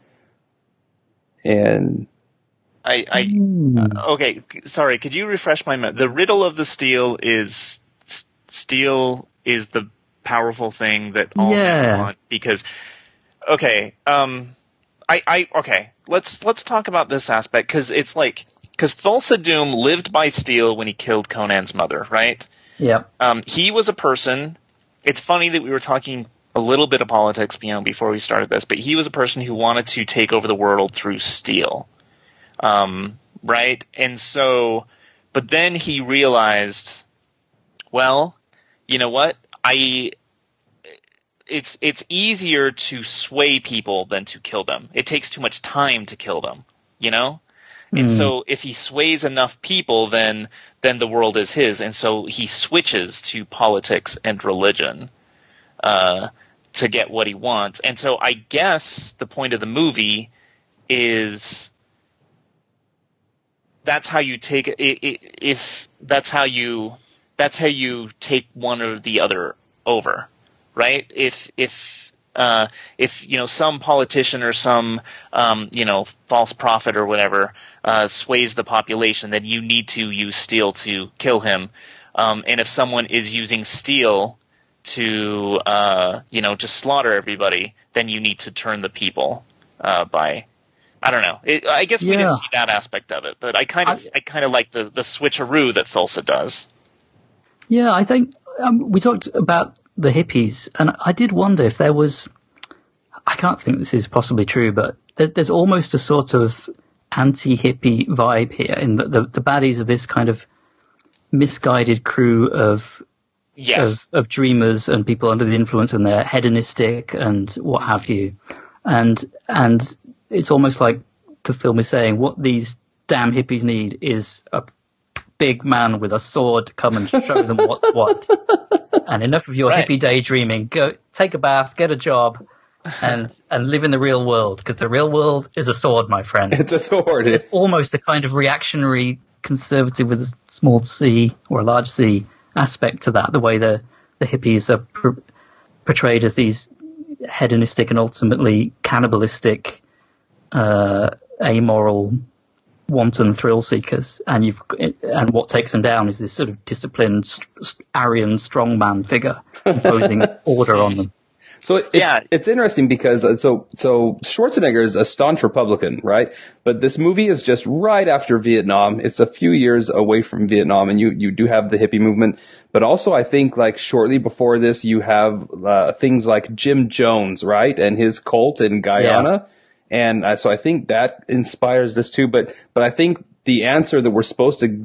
And I, I uh, okay. Sorry, could you refresh my memory? The riddle of the steel is s- steel is the powerful thing that all men Yeah. want because. Okay, um, I, I okay. Let's let's talk about this aspect because it's like because Thulsa Doom lived by steel when he killed Conan's mother, right? Yeah. Um, he was a person. It's funny that we were talking a little bit of politics, you know, before we started this, but he was a person who wanted to take over the world through steel, um, right? And so, but then he realized, well, you know what? I it's it's easier to sway people than to kill them. It takes too much time to kill them, you know? And mm. so if he sways enough people, then then the world is his. And so he switches to politics and religion uh, to get what he wants. And so I guess the point of the movie is that's how you take it. If that's how you that's how you take one or the other over, right? If if uh, if you know some politician or some um, you know false prophet or whatever uh, sways the population, then you need to use steel to kill him. Um, and if someone is using steel to uh, you know just slaughter everybody, then you need to turn the people uh, by. I don't know. It, I guess we yeah. didn't see that aspect of it, but I kind of I, I kind of like the the switcheroo that Thulsa does. Yeah, I think um, we talked about the hippies, and I did wonder if there was. I can't think this is possibly true, but there, there's almost a sort of anti-hippie vibe here, in that the, the baddies are this kind of misguided crew of, yes. of of dreamers and people under the influence, and they're hedonistic and what have you, and and. It's almost like the film is saying what these damn hippies need is a big man with a sword to come and show them what's what. And enough of your right. hippie daydreaming. Go take a bath, get a job, and and live in the real world, because the real world is a sword, my friend. It's a sword. It's almost a kind of reactionary conservative with a small c or a large c aspect to that. The way the the hippies are pr- portrayed as these hedonistic and ultimately cannibalistic. Uh, amoral, wanton thrill seekers, and you've and what takes them down is this sort of disciplined st- Aryan strongman figure imposing order on them. So it, yeah, it's interesting because uh, so so Schwarzenegger is a staunch Republican, right? But this movie is just right after Vietnam. It's a few years away from Vietnam, and you you do have the hippie movement, but also I think like shortly before this, you have uh, things like Jim Jones, right, and his cult in Guyana. Yeah. And uh, so I think that inspires this too. But but I think the answer that we're supposed to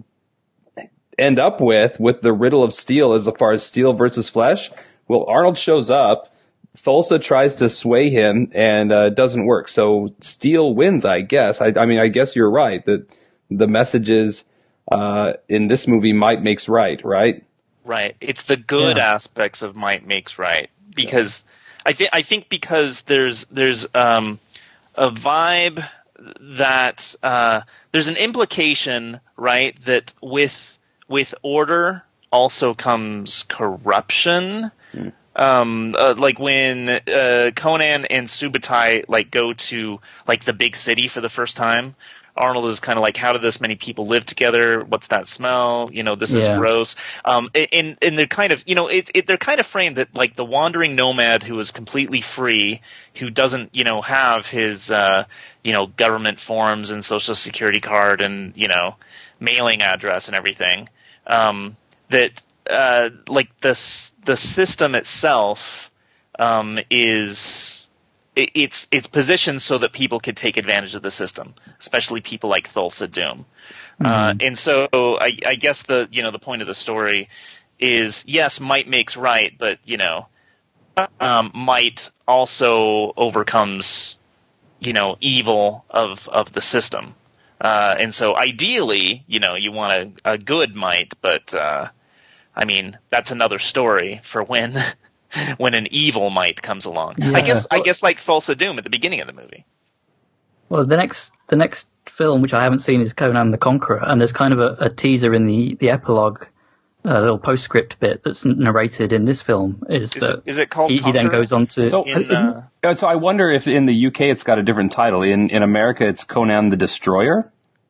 end up with, with the riddle of steel, as far as steel versus flesh, well, Arnold shows up. Thulsa tries to sway him, and uh, it doesn't work. So steel wins, I guess. I, I mean, I guess you're right that the message is uh, in this movie, might makes right, right? Right. It's the good yeah. aspects of might makes right, because yeah. I think I think because there's there's um. a vibe that uh, there's an implication, right, that with with order also comes corruption. Mm. Um, uh, like when uh, Conan and Subutai like go to like the big city for the first time. Arnold is kind of like, how do this many people live together? What's that smell? You know, this is yeah. gross. Um, and, and they're kind of, you know, it, it, they're kind of framed that like the wandering nomad who is completely free, who doesn't, you know, have his, uh, you know, government forms and social security card and, you know, mailing address and everything. Um, that, uh, like the, the system itself, um, is, It's it's positioned so that people could take advantage of the system, especially people like Thulsa Doom. Mm-hmm. Uh, and so I, I guess the you know the point of the story is, yes, might makes right, but you know um, might also overcomes you know evil of of the system. Uh, and so ideally, you know, you want a, a good might, but uh, I mean that's another story for when. when an evil might comes along. Yeah. I guess I guess like Thulsa Doom at the beginning of the movie. Well, the next the next film, which I haven't seen, is Conan the Conqueror, and there's kind of a, a teaser in the, the epilogue, a little postscript bit that's narrated in this film. Is, is, that it, is it called he, he then goes on to... So, in, uh, so I wonder if in the U K it's got a different title. In, in America it's Conan the Destroyer?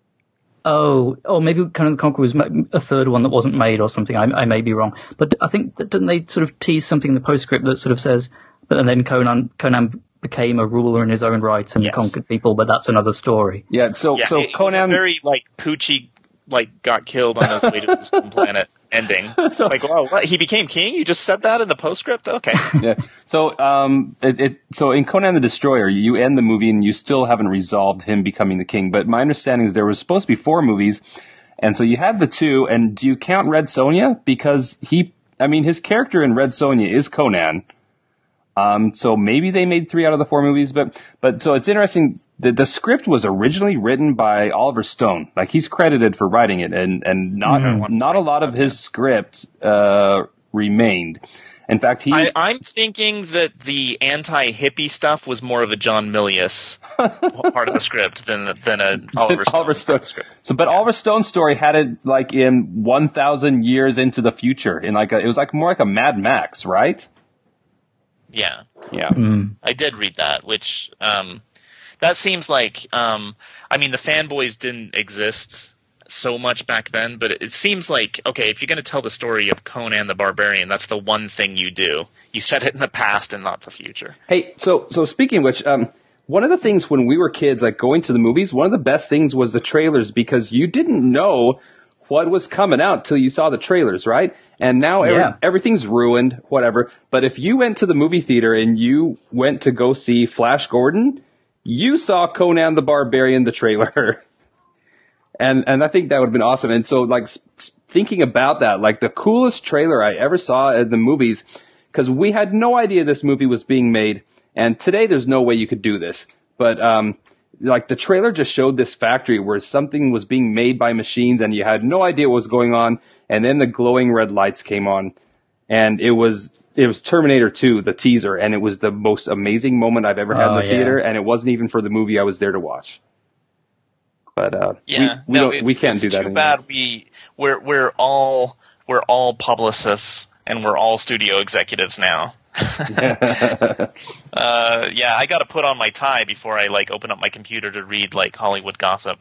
Oh, or maybe Conan the Conqueror was a third one that wasn't made or something. I, I may be wrong. But I think, that, didn't they sort of tease something in the postscript that sort of says, but and then Conan Conan became a ruler in his own right and yes. conquered people, but that's another story. Yeah, so yeah, so it, Conan... It was a very, like, Poochie, like, got killed on his way to his planet ending. So, like, wow, what? He became king? You just said that in the postscript? Okay. Yeah. So, um, it, it, so in Conan the Destroyer, you end the movie and you still haven't resolved him becoming the king. But my understanding is there was supposed to be four movies. And so you had the two. And do you count Red Sonja? Because he, I mean, his character in Red Sonja is Conan. Um, so maybe they made three out of the four movies, but, but so it's interesting. The, the script was originally written by Oliver Stone. Like, he's credited for writing it, and, and not, mm-hmm. not a lot of his script, uh, remained. In fact, he. I, I'm thinking that the anti-hippie stuff was more of a John Milius part of the script than than a Oliver Stone, Oliver Stone. script. So, but yeah. Oliver Stone's story had it like in one thousand years into the future, in like a, it was like more like a Mad Max, right? Yeah, yeah. Mm. I did read that, which um, that seems like um, I mean the fanboys didn't exist so much back then, but it seems like, okay, if you're going to tell the story of Conan the Barbarian, that's the one thing you do. You set it in the past and not the future. Hey, so so speaking of which, um, one of the things when we were kids, like going to the movies, one of the best things was the trailers, because you didn't know what was coming out till you saw the trailers, right? And now every, yeah. everything's ruined, whatever. But if you went to the movie theater and you went to go see Flash Gordon, you saw Conan the Barbarian, the trailer. And and I think that would have been awesome. And so, like, thinking about that, like, the coolest trailer I ever saw at the movies, because we had no idea this movie was being made, and today there's no way you could do this. But, um, like, the trailer just showed this factory where something was being made by machines, and you had no idea what was going on, and then the glowing red lights came on, and it was it was Terminator two, the teaser, and it was the most amazing moment I've ever had oh, in the yeah. theater, and it wasn't even for the movie I was there to watch. But uh, yeah, we, we, no, don't, we can't it's do that too anymore. bad. We we're we're all we're all publicists and we're all studio executives now. uh, yeah, I got to put on my tie before I like open up my computer to read like Hollywood gossip.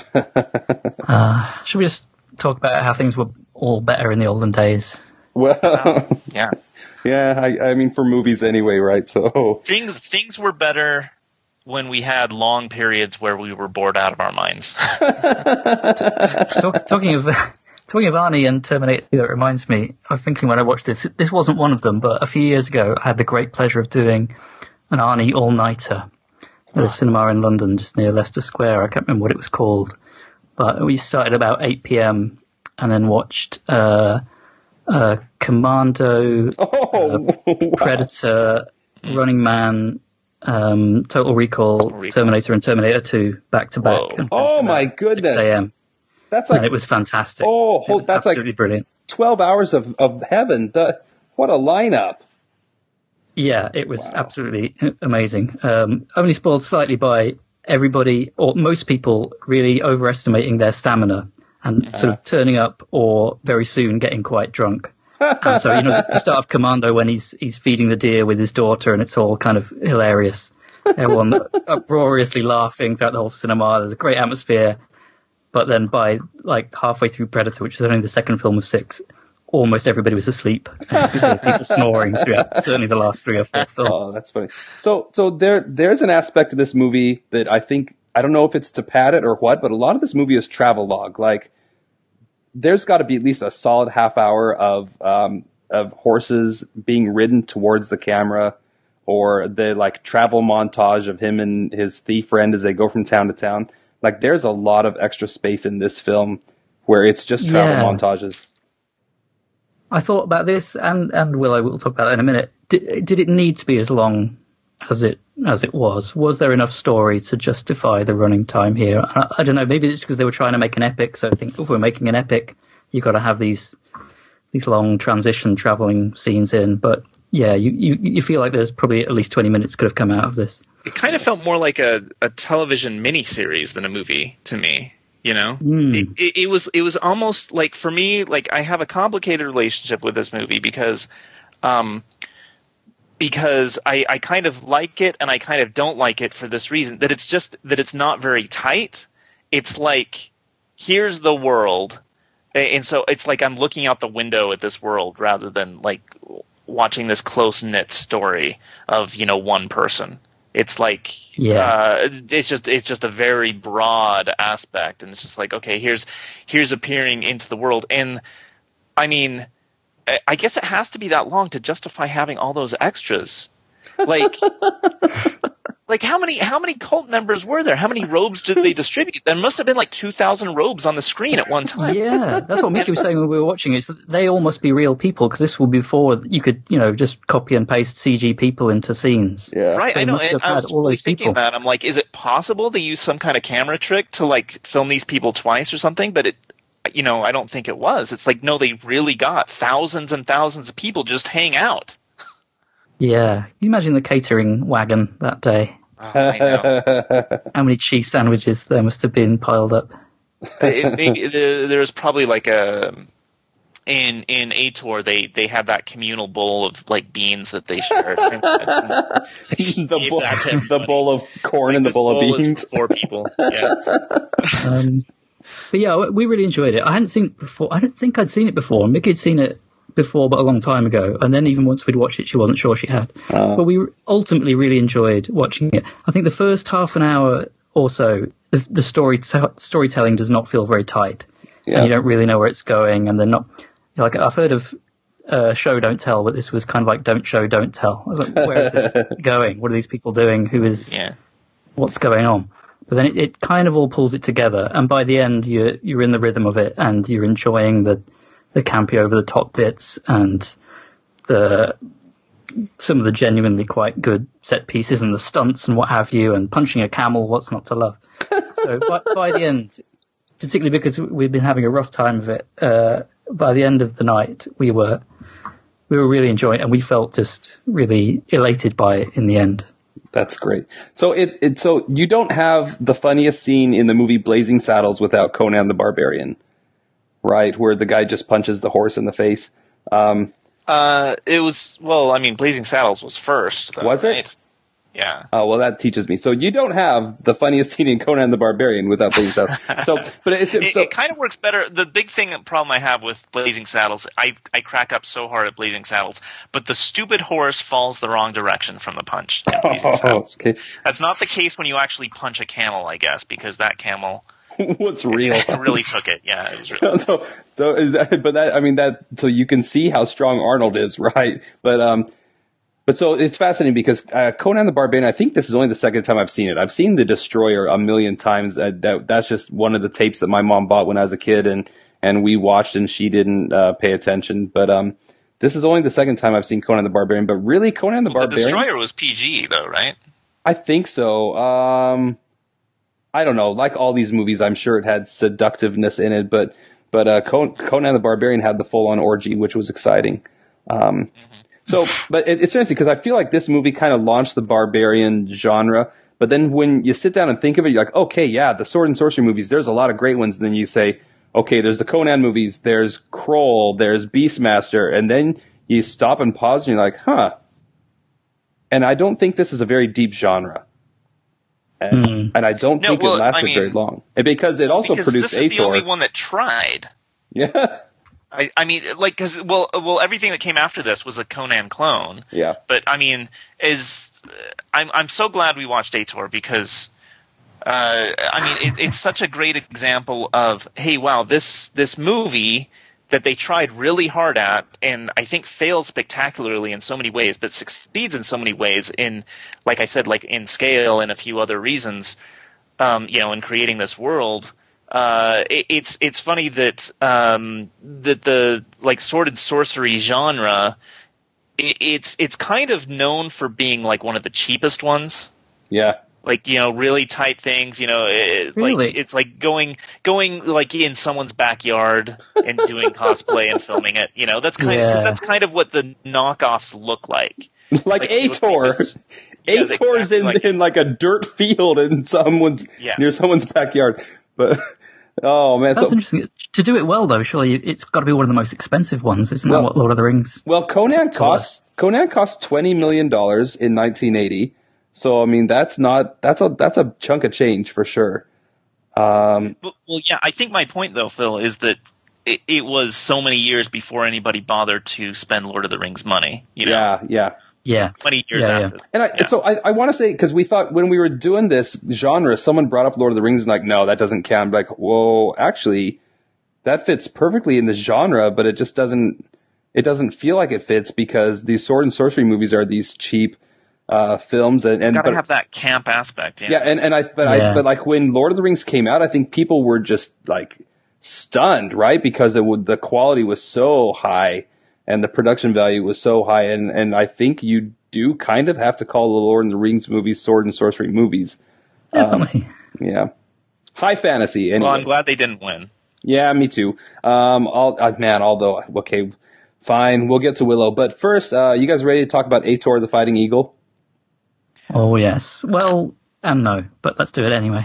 uh, should we just talk about how things were all better in the olden days? Well, uh, yeah, yeah. I, I mean, for movies anyway, right? So things things were better when we had long periods where we were bored out of our minds. Talk, talking of talking of Arnie and Terminator, it reminds me, I was thinking when I watched this, this wasn't one of them, but a few years ago I had the great pleasure of doing an Arnie all-nighter at a cinema in London just near Leicester Square. I can't remember what it was called, but we started about eight p.m. and then watched uh, uh, Commando, oh, uh, wow. Predator, Running Man, Um, Total Recall, Total Recall, Terminator, and Terminator two back to back. Oh my goodness! six a.m. That's like and it was fantastic. Oh, it was that's absolutely like brilliant. Twelve hours of, of heaven. The, what a lineup! Yeah, it was wow. absolutely amazing. Um, only spoiled slightly by everybody, or most people, really overestimating their stamina and yeah. sort of turning up or very soon getting quite drunk. And so, you know, the start of Commando when he's he's feeding the deer with his daughter, and it's all kind of hilarious. Everyone uproariously laughing throughout the whole cinema. There's a great atmosphere. But then by like halfway through Predator, which is only the second film of six, almost everybody was asleep. People snoring throughout certainly the last three or four films. Oh, that's funny. So, so there there's an aspect of this movie that I think, I don't know if it's to pad it or what, but a lot of this movie is travelogue. Like, there's got to be at least a solid half hour of um, of horses being ridden towards the camera, or the like travel montage of him and his thief friend as they go from town to town. Like, there's a lot of extra space in this film where it's just travel yeah. montages. I thought about this, and and Willow, we'll talk about that in a minute. Did, did it need to be as long as it as it was? Was there enough story to justify the running time here? I, I don't know. Maybe it's because they were trying to make an epic. So I think if we're making an epic, you've got to have these these long transition traveling scenes in. But yeah, you, you, you feel like there's probably at least twenty minutes could have come out of this. It kind of felt more like a, a television miniseries than a movie to me. You know, mm. it, it, it was it was almost like, for me, like, I have a complicated relationship with this movie because, um, because I, I kind of like it and I kind of don't like it for this reason, that it's just that it's not very tight. It's like, here's the world, and so it's like I'm looking out the window at this world rather than like watching this close knit story of, you know, one person. It's like, yeah. uh, it's just it's just a very broad aspect, and it's just like, okay, here's here's appearing into the world, and I mean, I guess it has to be that long to justify having all those extras. Like, like how many how many cult members were there? How many robes did they distribute? There must have been like two thousand robes on the screen at one time. Yeah, that's what Mickey was saying when we were watching it. So they all must be real people because this will be before you could, you know, just copy and paste C G people into scenes. Yeah, right. So I know. must have And I had was all really those thinking people. that. I'm like, is it possible they use some kind of camera trick to like film these people twice or something? But it, you know, I don't think it was. It's like, no, they really got thousands and thousands of people just hang out. Yeah, can you imagine the catering wagon that day? Oh, I know. How many cheese sandwiches there must have been piled up? it, maybe there, there's probably like a in in Ator they they had that communal bowl of like beans that they shared. the, bowl, the bowl of corn like and the bowl, bowl of beans for four people. Yeah. Um, but yeah, we really enjoyed it. I hadn't seen it before. I don't think I'd seen it before. Mickey had seen it before, but a long time ago. And then even once we'd watched it, she wasn't sure she had. Uh, but we ultimately really enjoyed watching it. I think the first half an hour or so, the, the story t- storytelling does not feel very tight, yeah. and you don't really know where it's going. And they're not like I've heard of uh, show don't tell, but this was kind of like don't show don't tell. I was like, where is this going? What are these people doing? Who is? Yeah. What's going on? But then it, it kind of all pulls it together, and by the end, you're you're in the rhythm of it, and you're enjoying the. the campy over the top bits and the some of the genuinely quite good set pieces and the stunts and what have you, and punching a camel, what's not to love? So by, by the end, particularly because we've been having a rough time of it, uh, by the end of the night we were we were really enjoying it, and we felt just really elated by it in the end. That's great. So it, it so you don't have the funniest scene in the movie Blazing Saddles without Conan the Barbarian. Right, where the guy just punches the horse in the face. Um, uh, it was, well, I mean, Blazing Saddles was first. Though, was it? Right? Yeah. Oh, well, that teaches me. So you don't have the funniest scene in Conan the Barbarian without Blazing Saddles. So, but it's, it, so, it kind of works better. The big thing, problem I have with Blazing Saddles, I, I crack up so hard at Blazing Saddles, but the stupid horse falls the wrong direction from the punch in Blazing Saddles. Okay. That's not the case when you actually punch a camel, I guess, because that camel... was real. It really took it. Yeah, it was real. so, so is that, but that, I mean, that, so you can see how strong Arnold is, right? But, um, but so it's fascinating because uh, Conan the Barbarian, I think this is only the second time I've seen it. I've seen The Destroyer a million times. Uh, that, that's just one of the tapes that my mom bought when I was a kid, and, and we watched, and she didn't uh, pay attention. But um, this is only the second time I've seen Conan the Barbarian. But really, Conan the well, Barbarian. The Destroyer was P G, though, right? I think so. Um, I don't know. Like all these movies, I'm sure it had seductiveness in it, but but uh, Conan the Barbarian had the full-on orgy, which was exciting. Um, mm-hmm. So, but it, it's interesting because I feel like this movie kind of launched the barbarian genre. But then when you sit down and think of it, you're like, okay, yeah, the sword and sorcery movies, there's a lot of great ones. And then you say, okay, there's the Conan movies, there's Kroll, there's Beastmaster, and then you stop and pause and you're like, huh. And I don't think this is a very deep genre. And, mm. and I don't no, think well, it lasted I mean, very long. And because it also because produced this is Ator. the only one that tried. Yeah. I, I mean, like, because, well, well, everything that came after this was a Conan clone. Yeah. But, I mean, is I'm I'm so glad we watched Ator because, uh, I mean, it, it's such a great example of, hey, wow, this this movie that they tried really hard at, and I think fails spectacularly in so many ways, but succeeds in so many ways in, like I said, like in scale and a few other reasons, um, you know, in creating this world. Uh, it, it's it's funny that um, that the like sword and sorcery genre, it, it's it's kind of known for being like one of the cheapest ones. Yeah. Like, you know, really tight things, you know, it, really? like it's like going going like in someone's backyard and doing cosplay and filming it. You know, that's kind yeah. of that's kind of what the knockoffs look like. Like, like Ator. Ator's exactly in like, in like a dirt field in someone's yeah. near someone's backyard. But oh man, that's so, interesting. To do it well, though, surely it's got to be one of the most expensive ones, isn't well, that what Lord of the Rings? Well, Conan cost Conan cost twenty million dollars in nineteen eighty. So I mean, that's not that's a that's a chunk of change for sure. Um, well, well, yeah, I think my point though, Phil, is that it, it was so many years before anybody bothered to spend Lord of the Rings money. You know? Yeah, yeah. Yeah, twenty years yeah, after. Yeah. And I, yeah. so I, I want to say, because we thought when we were doing this genre, someone brought up Lord of the Rings and like, no, that doesn't count. I'm like, whoa, actually, that fits perfectly in the genre, but it just doesn't. It doesn't feel like it fits because these sword and sorcery movies are these cheap, uh, films, and, and it's gotta but, have that camp aspect. Yeah, yeah, and, and I but Yeah. I but like when Lord of the Rings came out, I think people were just like stunned, right? Because it would the quality was so high and the production value was so high, and and I think you do kind of have to call the Lord of the Rings movies sword and sorcery movies. Definitely. Um, yeah, high fantasy. Anyway. Well, I'm glad they didn't win. Yeah, me too. Um, all, uh, man, although okay, fine, we'll get to Willow, but first, uh, you guys ready to talk about Ator the Fighting Eagle? Oh, yes. Well, and no, but let's do it anyway.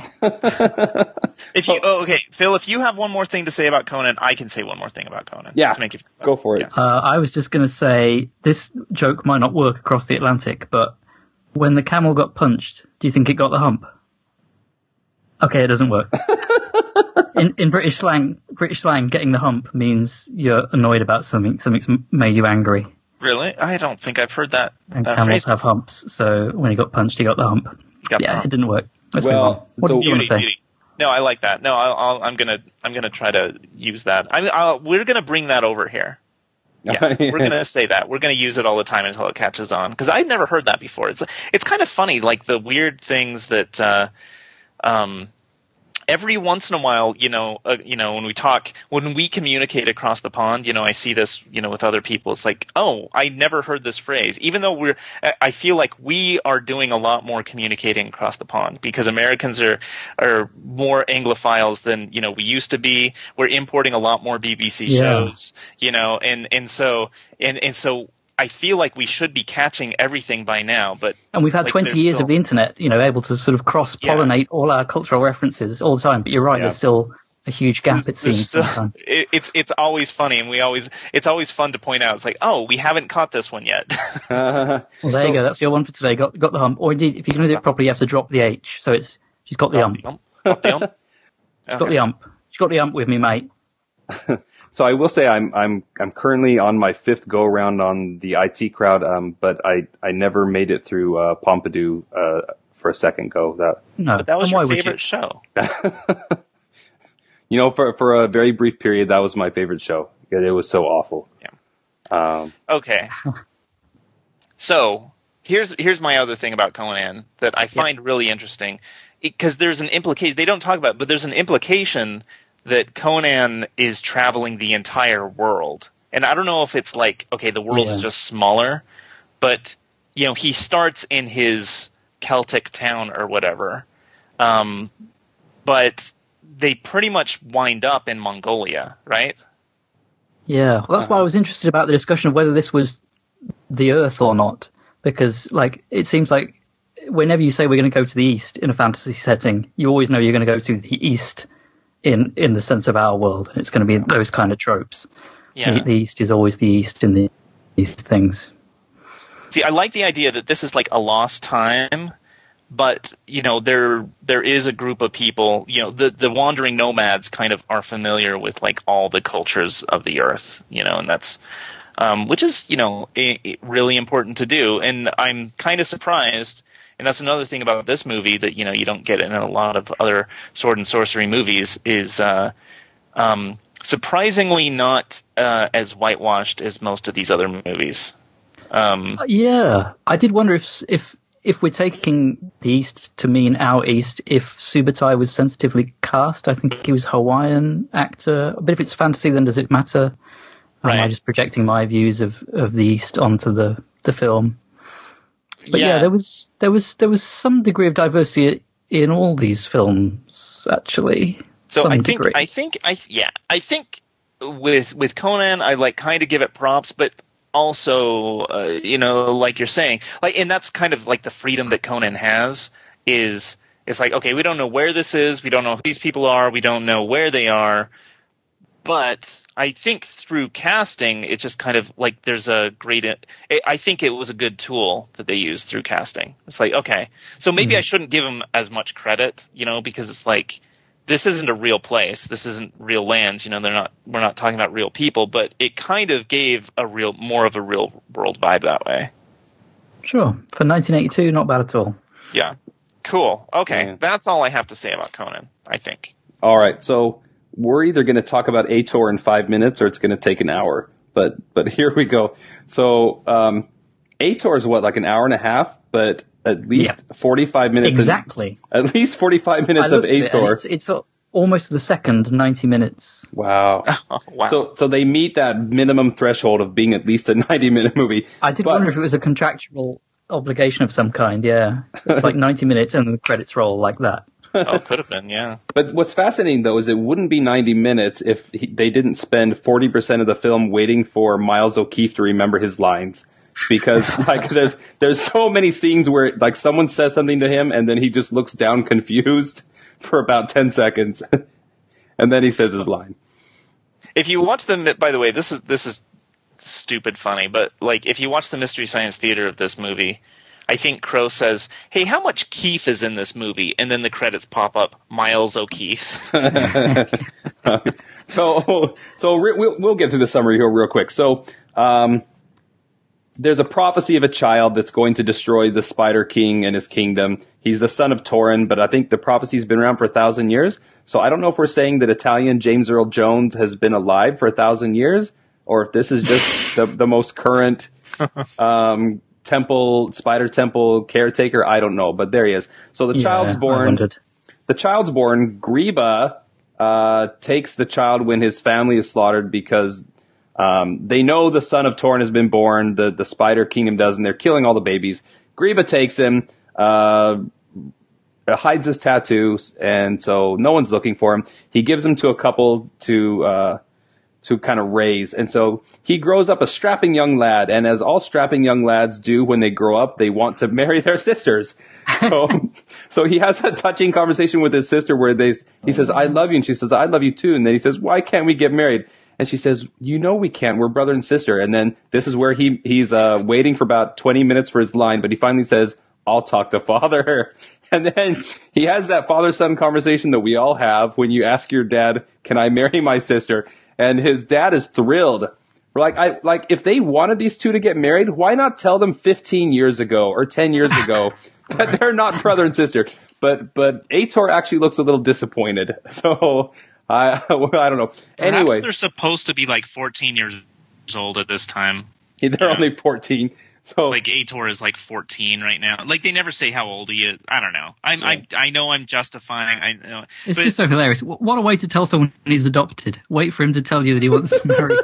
If you, oh, okay, Phil, if you have one more thing to say about Conan, I can say one more thing about Conan. Yeah, to make you go for it. Yeah. Uh, I was just going to say, this joke might not work across the Atlantic, but when the camel got punched, do you think it got the hump? Okay, it doesn't work. in in British slang, British slang, getting the hump means you're annoyed about something, something's made you angry. Really? I don't think I've heard that. And that camels phrase. have humps, so when he got punched, he got the hump. Got the yeah, hump. it didn't work. Let's Well, move on. What so- did you want to say? Beauty. No, I like that. No, I'll, I'll, I'm gonna I'm gonna try to use that. I, I'll, we're gonna bring that over here. Yeah, we're gonna say that. We're gonna use it all the time until it catches on. Because I've never heard that before. It's it's kind of funny, like the weird things that uh, um, every once in a while, you know, uh, you know, when we talk, when we communicate across the pond, you know, I see this, you know, with other people. It's like, oh, I never heard this phrase. Even though we're, I feel like we are doing a lot more communicating across the pond because Americans are are more Anglophiles than, you know, we used to be. We're importing a lot more B B C Yeah. shows, you know, and and so and and so. I feel like we should be catching everything by now, but And we've had like, twenty there's years still- of the internet, you know, able to sort of cross-pollinate all our cultural references all the time. But you're right, Yeah. there's still a huge gap, it There's seems, still- sometimes. it, it's it's always funny, and we always it's always fun to point out. It's like, oh, we haven't caught this one yet. Well, there you go. That's your one for today. Got got the hump. Or indeed, if you're going to do it properly, you have to drop the H. So it's she's got the hump. She's Got the ump. got the hump. She's got the hump with me, mate. So I will say I'm I'm I'm currently on my fifth go around on the I T crowd, um, but I, I never made it through uh, Pompidou uh, for a second go. That No, But that was and why your would you? favorite show. you know, for for a very brief period, that was my favorite show. It, it was so awful. Yeah. Um, Okay. So here's here's my other thing about Conan that I find really interesting, because there's an implication they don't talk about, it, but there's an implication that Conan is traveling the entire world. And I don't know if it's like, okay, the world's Yeah. just smaller, but you know, he starts in his Celtic town or whatever. Um, but they pretty much wind up in Mongolia, right? Yeah, well, that's why I was interested about the discussion of whether this was the Earth or not, because like it seems like whenever you say we're going to go to the East in a fantasy setting, you always know you're going to go to the East in in the sense of our world, and it's going to be those kind of tropes. Yeah. The, the East is always the East in the East things. See, I like the idea that this is like a lost time, but you know, there there is a group of people, you know, the the wandering nomads kind of are familiar with like all the cultures of the earth, you know, and that's um, which is, you know, i i really important to do. And I'm kind of surprised, and that's another thing about this movie that, you know, you don't get in a lot of other sword and sorcery movies is uh, um, surprisingly not uh, as whitewashed as most of these other movies. Um, Yeah, I did wonder if if if we're taking the East to mean our East, if Subutai was sensitively cast. I think he was a Hawaiian actor, but if it's fantasy, then does it matter? Right. Am I just projecting my views of, of the East onto the, the film? But yeah. Yeah. there was there was there was some degree of diversity in all these films, actually. So some I think degree. I think I yeah I think with with Conan I like kind of give it props, but also uh, you know, like you're saying, like, and that's kind of like the freedom that Conan has is it's like, okay, we don't know where this is, we don't know who these people are, we don't know where they are, but I think through casting it's just kind of like there's a great I think it was a good tool that they used through casting. It's like, okay, so maybe Mm-hmm. I shouldn't give them as much credit, you know, because it's like, this isn't a real place. This isn't real lands. You know, they're not. We're not talking about real people. But it kind of gave a real, more of a real world vibe that way. Sure, for nineteen eighty-two, not bad at all. Yeah, cool. Okay, Yeah. that's all I have to say about Conan, I think. all right, so we're either going to talk about Ator in five minutes or it's going to take an hour. But but here we go. So um, Ator is what, like an hour and a half, but at least yeah. forty-five minutes. Exactly. In, at least forty-five minutes of Ator. It it's, it's almost the second ninety minutes. Wow. Oh, wow. So, so they meet that minimum threshold of being at least a ninety minute movie. I did but, wonder if it was a contractual obligation of some kind. Yeah. It's like ninety minutes and the credits roll like that. Oh, could have been, yeah. But what's fascinating, though, is it wouldn't be ninety minutes if he, they didn't spend forty percent of the film waiting for Miles O'Keefe to remember his lines. Because, like, there's there's so many scenes where, like, someone says something to him, and then he just looks down confused for about ten seconds. And then he says his line. If you watch the, by the way, this is this is stupid funny, but, like, if you watch the Mystery Science Theater of this movie, I think Crow says, "Hey, how much Keefe is in this movie?" And then the credits pop up, Miles O'Keefe. so, so re- we'll, we'll get to the summary here real quick. So, um, there's a prophecy of a child that's going to destroy the Spider King and his kingdom. He's the son of Torin, but I think the prophecy's been around for a thousand years. So I don't know if we're saying that Italian James Earl Jones has been alive for a thousand years, or if this is just the, the most current, um, temple, spider temple caretaker. I don't know, but there he is. So the yeah, child's born. The child's born. Greba uh, takes the child when his family is slaughtered because um, they know the son of Torin has been born. The the Spider Kingdom does, and they're killing all the babies. Greba takes him, uh, hides his tattoos, and so no one's looking for him. He gives him to a couple to. Uh, to kind of raise. And so he grows up a strapping young lad, and as all strapping young lads do when they grow up, they want to marry their sisters. So so he has a touching conversation with his sister where they he says, "I love you," and she says, "I love you too." And then he says, "Why can't we get married?" And she says, "You know we can't. We're brother and sister." And then this is where he he's uh, waiting for about twenty minutes for his line, but he finally says, "I'll talk to father." And then he has that father-son conversation that we all have when you ask your dad, "Can I marry my sister?" And his dad is thrilled. We're like, I like if they wanted these two to get married, why not tell them fifteen years ago or ten years ago that they're not brother and sister? But but Ator actually looks a little disappointed. So I I don't know. Perhaps anyway, they're supposed to be like fourteen years old at this time. They're yeah. only fourteen. So like Ator is like fourteen right now. Like they never say how old he is. I don't know. I'm yeah. I I know I'm justifying. I know it's but, just so hilarious. What a way to tell someone he's adopted. Wait for him to tell you that he wants to marry.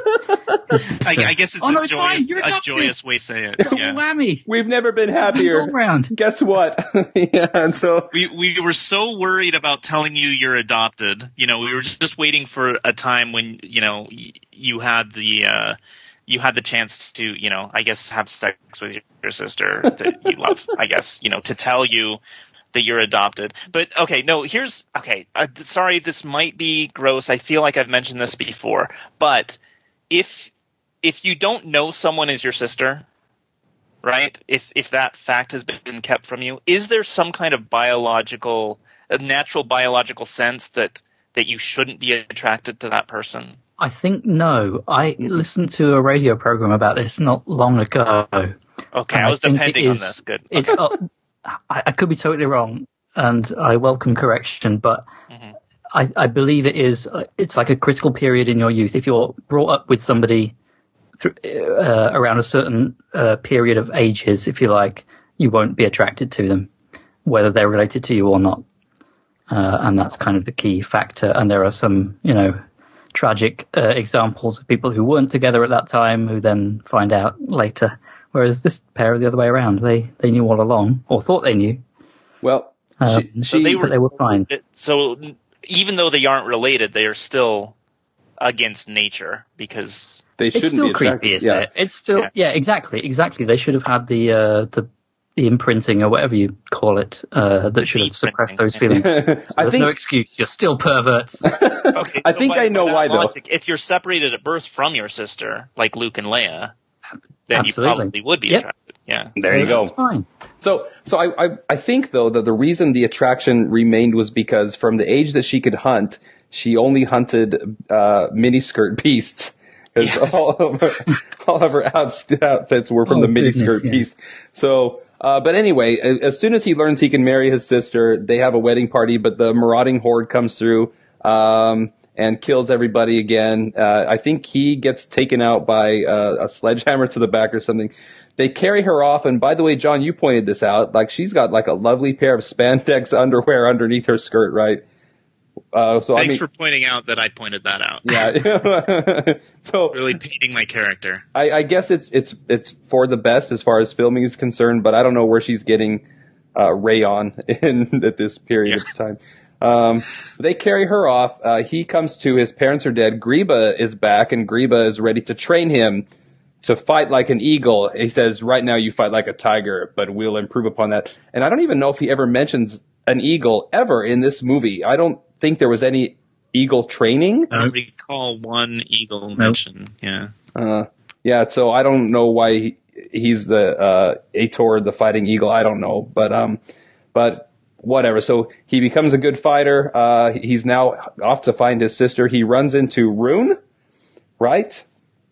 I, I guess it's oh, a, no, joyous, it's a joyous way to say it. Double yeah. whammy. We've never been happier. Guess what? yeah, and so we we were so worried about telling you you're adopted. You know, we were just waiting for a time when you know you had the. Uh, You had the chance to, you know, I guess have sex with your sister that you love, I guess, you know, to tell you that you're adopted. But, okay, no, here's, okay, uh, sorry, this might be gross. I feel like I've mentioned this before. But if if you don't know someone is your sister, right, if if that fact has been kept from you, is there some kind of biological, a natural biological sense that that you shouldn't be attracted to that person? I think no. I listened to a radio program about this not long ago. Okay, I was I depending is, on this. Good. Okay. It's, uh, I, I could be totally wrong, and I welcome correction, but mm-hmm. I, I believe it is. It's like a critical period in your youth. If you're brought up with somebody through, uh, around a certain uh, period of ages, if you like, you won't be attracted to them, whether they're related to you or not. Uh, and that's kind of the key factor. And there are some, you know, tragic uh, examples of people who weren't together at that time who then find out later. Whereas this pair are the other way around. They they knew all along, or thought they knew. Well, um, she, so they were they were fine. So even though they aren't related, they are still against nature because they shouldn't it's still be attracted. creepy, isn't yeah. it? It's still yeah. yeah, exactly, exactly. They should have had the uh, the the imprinting or whatever you call it uh, that should have suppressed those feelings. So I there's think, no excuse. You're still perverts. Okay, I so think by, I know by why logic, though. If you're separated at birth from your sister, like Luke and Leia, then Absolutely. you probably would be yep. attracted. Yeah, there so you go. That's fine. So, so I, I, I think though that the reason the attraction remained was because from the age that she could hunt, she only hunted uh, miniskirt beasts. Because yes. all of her, all of her outfits were from oh, the miniskirt yeah. beast. So, uh, but anyway, as soon as he learns he can marry his sister, they have a wedding party. But the marauding horde comes through, um, and kills everybody again. Uh, I think he gets taken out by uh, a sledgehammer to the back or something. They carry her off, and by the way, John, you pointed this out. Like, she's got like a lovely pair of spandex underwear underneath her skirt, right? Uh, so Thanks I mean, for pointing out that I pointed that out. Yeah. So really painting my character. I, I guess it's it's it's for the best as far as filming is concerned, but I don't know where she's getting uh, rayon in at this period Yeah. of time. Um, they carry her off. Uh, he comes to, his parents are dead. Greba is back, and Greba is ready to train him to fight like an eagle. He says, right now you fight like a tiger, but we'll improve upon that. And I don't even know if he ever mentions an eagle ever in this movie. I don't think there was any eagle training. I recall one eagle mention. Yeah. Uh, yeah, so I don't know why he, he's the uh, Ator, the fighting eagle. I don't know, but um, but whatever. So he becomes a good fighter. Uh, he's now off to find his sister. He runs into Rune, right?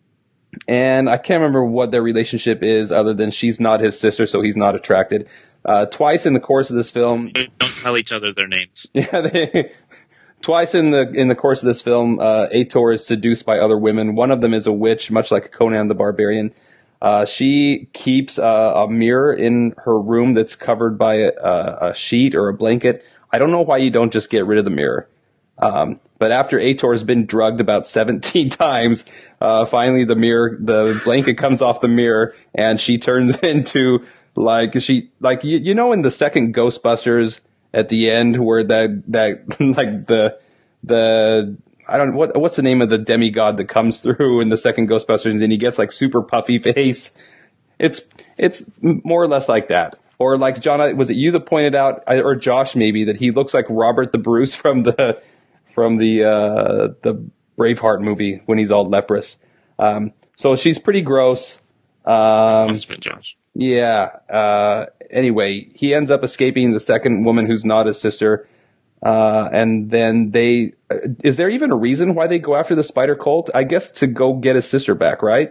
And I can't remember what their relationship is, other than she's not his sister, so he's not attracted. Uh, twice in the course of this film, They don't tell each other their names. yeah, they. Twice in the in the course of this film, uh, Ator is seduced by other women. One of them is a witch, much like Conan the Barbarian. Uh, she keeps uh, a mirror in her room that's covered by a, a sheet or a blanket. I don't know why you don't just get rid of the mirror. Um, but after Ator has been drugged about seventeen times, uh, finally the mirror, the blanket comes off the mirror, and she turns into like she like you, you know in the second Ghostbusters. At the end, where that that like the the I don't what what's the name of the demigod that comes through in the second Ghostbusters, and he gets like super puffy face. It's it's more or less like that, or like John, was it you that pointed out, or Josh maybe, that he looks like Robert the Bruce from the from the uh, the Braveheart movie when he's all leprous. Um, so she's pretty gross. Um, Must have been Josh. Yeah. Uh, anyway, he ends up escaping the second woman who's not his sister. Uh, and then they, uh, is there even a reason why they go after the spider cult? I guess to go get his sister back, right?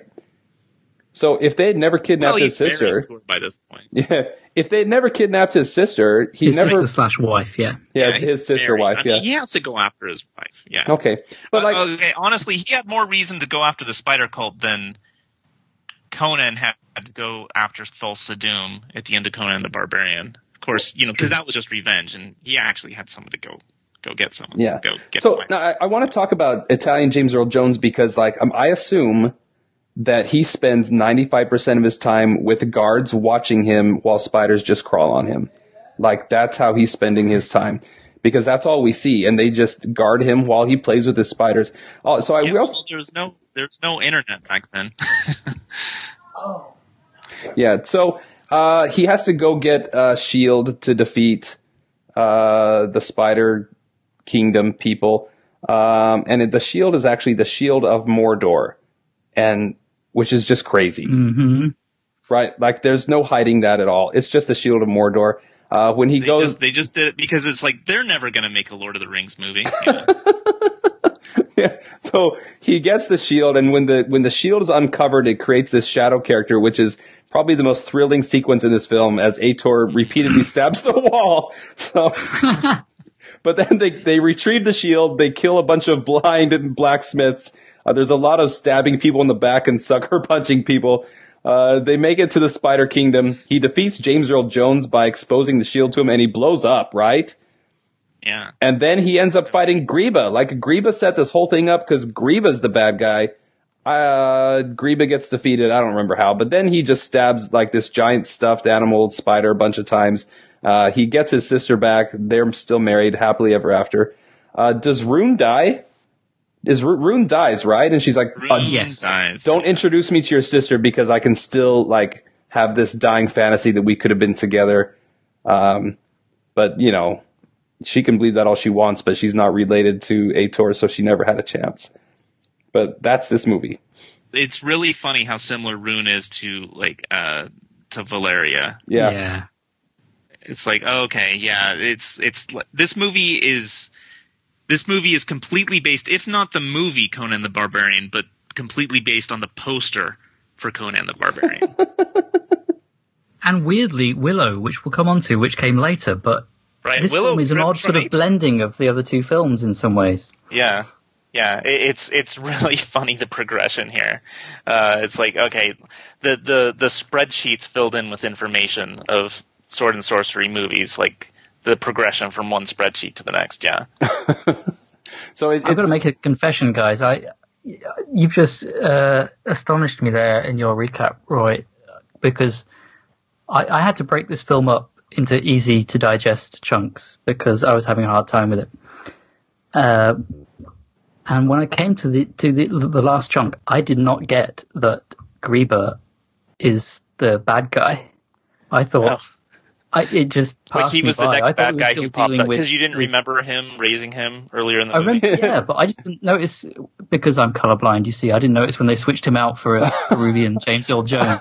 So if they had never kidnapped Well, his he's sister, married to her by this point. yeah, if they had never kidnapped his sister, he His never, sister slash wife, yeah. yeah, he's his sister married. wife, I mean, yeah. he has to go after his wife. Yeah. Okay. But like, Uh, okay, honestly, he had more reason to go after the spider cult than Conan had to go after Thulsa Doom at the end of Conan the Barbarian. Of course, you know, because that was just revenge, and he actually had someone to go go get someone. yeah. Go get So someone. now I, I want to talk about Italian James Earl Jones because, like, um, I assume that he spends ninety-five percent of his time with guards watching him while spiders just crawl on him. Like, that's how he's spending his time. Because that's all we see, and they just guard him while he plays with his spiders. Oh, so I yeah, we also, well, there's no there's no internet back then. yeah. So uh, he has to go get uh, Shield to defeat uh, the Spider Kingdom people, um, and it, the Shield is actually the Shield of Mordor, and which is just crazy, Mm-hmm. right? Like, there's no hiding that at all. It's just the Shield of Mordor. Uh, when he They goes, just they just did it because it's like they're never going to make a Lord of the Rings movie. You know? yeah. So he gets the shield, and when the when the shield is uncovered, it creates this shadow character, which is probably the most thrilling sequence in this film, as Ator repeatedly stabs the wall. So, but then they they retrieve the shield, they kill a bunch of blind and blacksmiths. Uh, there's a lot of stabbing people in the back and sucker punching people. Uh, they make it to the Spider Kingdom. He defeats James Earl Jones by exposing the shield to him, and he blows up, right? Yeah. And then he ends up fighting Greba. Like, Greba set this whole thing up because Greba's the bad guy. Uh, Greba gets defeated. I don't remember how. But then he just stabs, like, this giant stuffed animal spider a bunch of times. Uh, he gets his sister back. They're still married, happily ever after. Uh, does Rune die? Is Ru- Rune dies, right? And she's like, Rune uh, yes. dies. don't introduce me to your sister because I can still, like, have this dying fantasy that we could have been together. Um, but, you know, she can believe that all she wants, but she's not related to Ator, so she never had a chance. But that's this movie. It's really funny how similar Rune is to like uh, to Valeria. Yeah. Yeah. It's like, oh, okay, yeah, it's it's this movie is this movie is completely based, if not the movie Conan the Barbarian, but completely based on the poster for Conan the Barbarian. And weirdly, Willow, which we'll come on to, which came later, but Right, this Willow film is an ripped odd sort from of blending of the other two films in some ways. Yeah. Yeah, it, it's it's really funny, the progression here. Uh, it's like, okay, the, the, the spreadsheets filled in with information of sword and sorcery movies, like the progression from one spreadsheet to the next, yeah. So it, I've got to make a confession, guys. I You've just uh, astonished me there in your recap, Roy, because I, I had to break this film up into easy to digest chunks because I was having a hard time with it. Uh, and when I came to the to the, the last chunk, I did not get that Greba is the bad guy. I thought. Oh. I, it just passed like he was me the by. next I bad we guy still who popped dealing up because with- you didn't with- remember him raising him earlier in the I movie. remember, yeah, but I just didn't notice because I'm colorblind. You see, I didn't notice when they switched him out for a Peruvian James Earl Jones.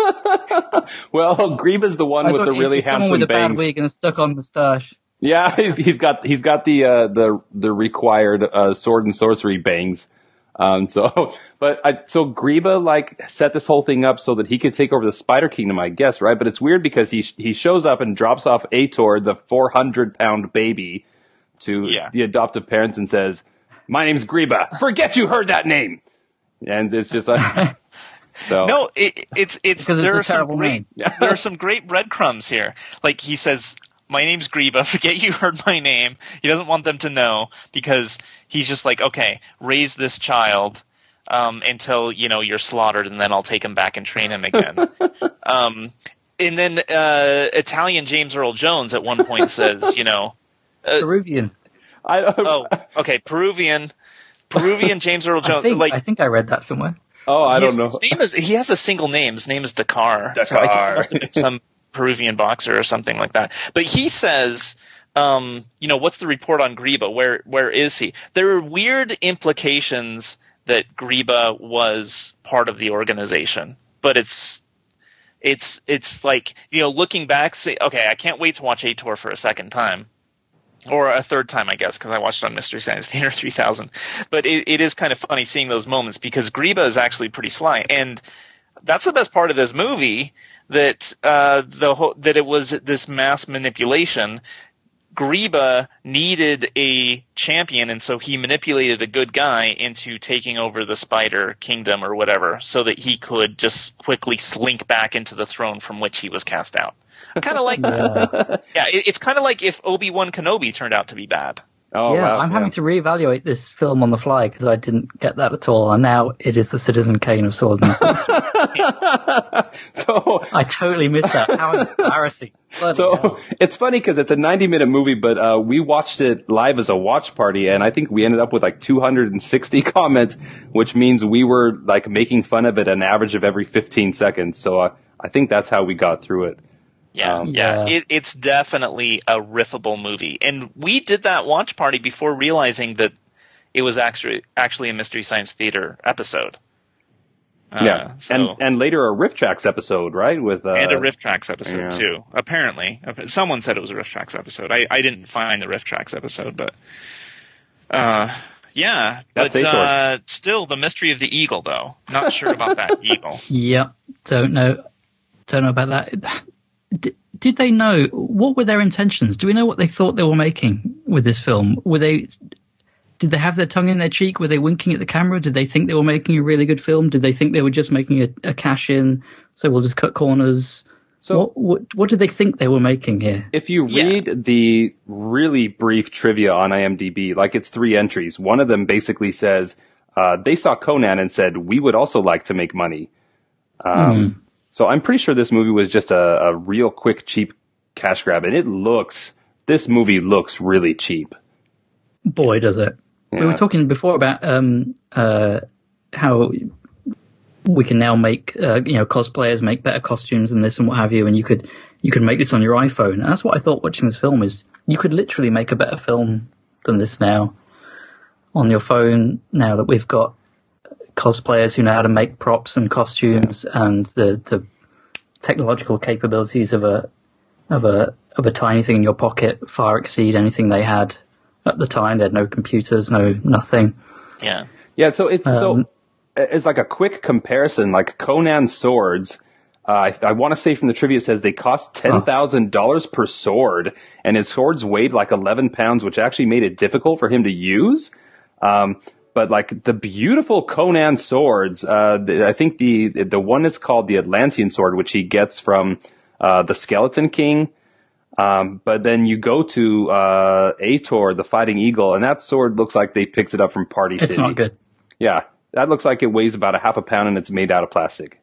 Well, Greba's the one I with thought the he really was someone handsome with a bad bangs. wig and a stuck-on moustache. Yeah, he's, he's got he's got the uh, the the required uh, sword and sorcery bangs. Um, so, but I, so Greba like set this whole thing up so that he could take over the Spider Kingdom, I guess, right? But it's weird because he he shows up and drops off Ator, the four hundred pound baby, to Yeah. the adoptive parents and says, "My name's Greba. Forget you heard that name." And it's just like, so No, it, it's it's Because it's there a are some terrible great name. there are some great breadcrumbs here. Like he says, "My name's Greba. Forget you heard my name." He doesn't want them to know because he's just like, okay, raise this child um, until you know you're slaughtered, and then I'll take him back and train him again. um, and then uh, Italian James Earl Jones at one point says, you know, uh, Peruvian. I, oh, okay, Peruvian, Peruvian James Earl I Jones, think, like. I think I read that somewhere. oh, I His- don't know. His name is, he has a single name. His name is Dakar. So I think Dakar. it must have been some Peruvian boxer or something like that. But he says, um, you know, what's the report on Greba? Where where is he? There are weird implications that Greba was part of the organization, but it's it's it's like, you know, looking back, say, okay, I can't wait to watch Ator for a second time. Or a third time, I guess, because I watched it on Mystery Science Theater three thousand. But it, it is kind of funny seeing those moments because Greba is actually pretty sly, and that's the best part of this movie. That uh, the whole, that it was this mass manipulation. Greba needed a champion, and so he manipulated a good guy into taking over the Spider Kingdom or whatever, so that he could just quickly slink back into the throne from which he was cast out. Kind of like, Yeah, yeah, it, it's kind of like if Obi-Wan Kenobi turned out to be bad. Oh, yeah wow, I'm yeah. having to reevaluate this film on the fly because I didn't get that at all. And now it is the Citizen Kane of Sword and Sorcery. So I totally missed that. How embarrassing. Bloody So hell. it's funny because it's a ninety minute movie, but uh, we watched it live as a watch party, and I think we ended up with like two hundred sixty comments, which means we were like making fun of it an average of every fifteen seconds. So uh, I think that's how we got through it. Yeah, Um, yeah, Yeah. It, it's definitely a riffable movie, and we did that watch party before realizing that it was actually actually a Mystery Science Theater episode. Uh, yeah, so, and and later a Riff Tracks episode, right? With uh, and a Riff Tracks episode yeah. too. Apparently, someone said it was a Riff Tracks episode. I, I didn't find the Riff Tracks episode, but uh, yeah. That's but Ator. uh, still, the mystery of the eagle, though. Not sure about that eagle. Yeah, don't know. Don't know about that. D- did they know what were their intentions? Do we know what they thought they were making with this film? Were they? Did they have their tongue in their cheek? Were they winking at the camera? Did they think they were making a really good film? Did they think they were just making a, a cash in? So we'll just cut corners. So- what, what what did they think they were making here? If you Yeah. read the really brief trivia on IMDb, like it's three entries. One of them basically says uh, they saw Conan and said, "We would also like to make money." Um, So I'm pretty sure this movie was just a, a real quick, cheap cash grab, and it looks. This movie looks really cheap. Boy, does it. We Yeah. were talking before about um, uh, how we can now make uh, you know cosplayers make better costumes and this and what have you, and you could you could make this on your iPhone. And that's what I thought watching this film is you could literally make a better film than this now on your phone. Now that we've got cosplayers who know how to make props and costumes, and the, the technological capabilities of a of a of a tiny thing in your pocket far exceed anything they had at the time. They had no computers, no nothing. Yeah. Yeah, so it's Um, so it's like a quick comparison. Like Conan's swords, uh, I, I want to say from the trivia it says they cost ten thousand dollars per sword, and his swords weighed like eleven pounds, which actually made it difficult for him to use. Um, but like the beautiful Conan swords, uh, the, I think the the one is called the Atlantean sword, which he gets from uh, the Skeleton King. Um, but then you go to uh, Ator, the Fighting Eagle, and that sword looks like they picked it up from Party it's City. It's not good. Yeah, that looks like it weighs about a half a pound and it's made out of plastic.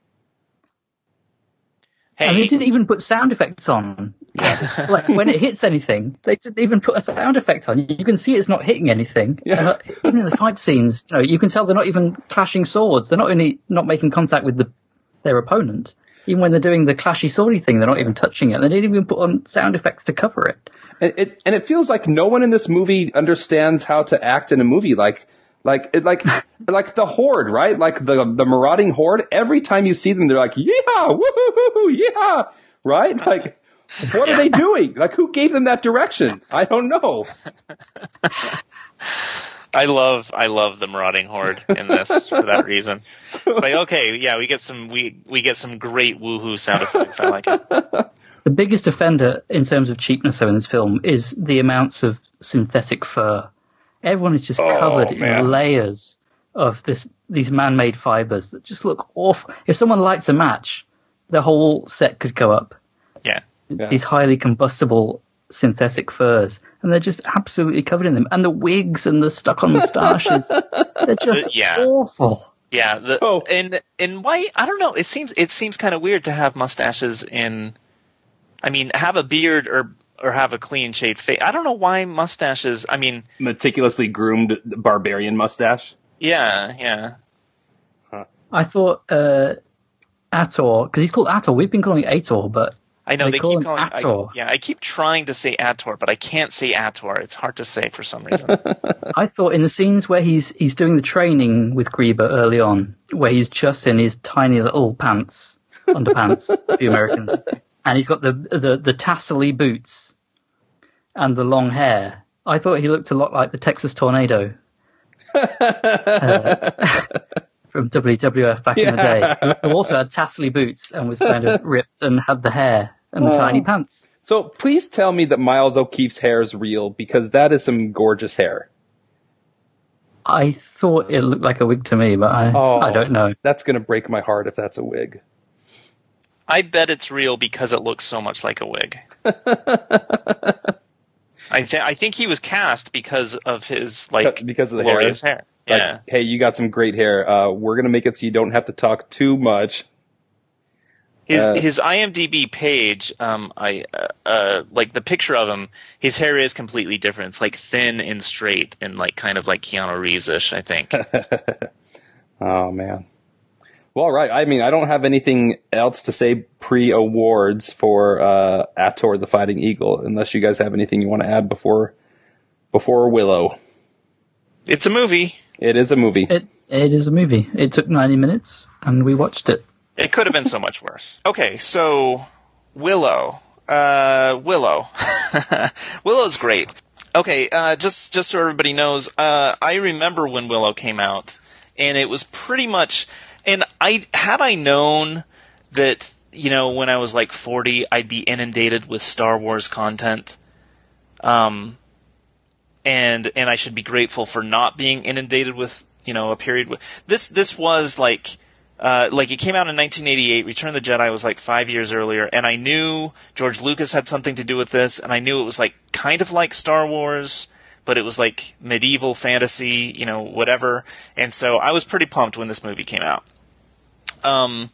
Hey. And they didn't even put sound effects on. Yeah. Like when it hits anything, they didn't even put a sound effect on. You can see it's not hitting anything. Yeah. And, uh, even in the fight scenes, you know, you can tell they're not even clashing swords. They're not only not making contact with the, their opponent. Even when they're doing the clashy swordy thing, they're not even touching it. They didn't even put on sound effects to cover it. And it, and it feels like no one in this movie understands how to act in a movie. Like, like, it, like, like the Horde, right? Like the, the marauding Horde. Every time you see them, they're like, yeehaw, woohoo, yeah, right? Like, what are they doing? Like, who gave them that direction? I don't know. I love, I love the marauding Horde in this for that reason. Like, okay, yeah, we get some, we, we get some great woohoo sound effects. I like it. The biggest offender in terms of cheapness though in this film is the amounts of synthetic fur. Everyone is just Oh, covered man. in layers of this these man-made fibers that just look awful. If someone lights a match, the whole set could go up. Yeah. Yeah. These highly combustible synthetic furs, and they're just absolutely covered in them. And the wigs and the stuck-on moustaches, they're just Yeah. awful. Yeah. The, So- and, and why, I don't know, it seems, it seems kind of weird to have mustaches in, I mean, have a beard or, or have a clean shaved face. I don't know why mustaches, I mean, Meticulously groomed barbarian mustache. yeah, yeah. I thought uh, Ator, because he's called Ator. We've been calling it Ator, but I know They they, call keep him calling I, Ator. yeah, I keep trying to say Ator, but I can't say Ator. It's hard to say for some reason. I thought in the scenes where he's he's doing the training with Grieber early on, where he's just in his tiny little pants, underpants, for the Americans, and he's got the the the tassely boots and the long hair. I thought he looked a lot like the Texas Tornado uh, from W W F back in the day, who also had tassely boots and was kind of ripped and had the hair and the tiny pants. So please tell me that Miles O'Keefe's hair is real, because that is some gorgeous hair. I thought it looked like a wig to me, but I Oh. I don't know. That's going to break my heart if that's a wig. I bet it's real because it looks so much like a wig. I, th- I think he was cast because of his like Because of the hair? glorious hair. Like, Yeah. hey, you got some great hair. Uh, we're going to make it so you don't have to talk too much. His Uh, his IMDb page, um, I uh, uh, like the picture of him. His hair is completely different. It's like thin and straight, and like kind of like Keanu Reeves-ish, I think. Oh, man. Well, all right. I mean, I don't have anything else to say pre-awards for uh, Ator the Fighting Eagle, unless you guys have anything you want to add before before Willow. It's a movie. It is a movie. It it is a movie. It took ninety minutes, and we watched it. It could have been so much worse. Okay, so Willow. Uh, Willow. Willow's great. Okay, uh, just just so everybody knows, uh, I remember when Willow came out, and it was pretty much. And I had I known that, you know, when I was like forty, I'd be inundated with Star Wars content, um, and and I should be grateful for not being inundated with, you know, a period. With, this this was like. Uh, like it came out in nineteen eighty-eight. Return of the Jedi was like five years earlier, and I knew George Lucas had something to do with this, and I knew it was like kind of like Star Wars, but it was like medieval fantasy, you know, whatever. And so I was pretty pumped when this movie came out. Um,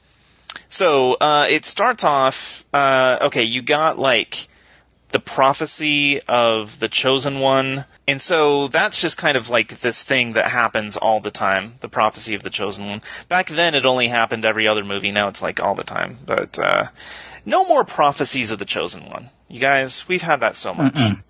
so uh, it starts off. Uh, okay, you got like the prophecy of the Chosen One. And so that's just kind of like this thing that happens all the time, the prophecy of the Chosen One. Back then it only happened every other movie, now it's like all the time. But uh, no more prophecies of the Chosen One. You guys, we've had that so much. Mm-mm.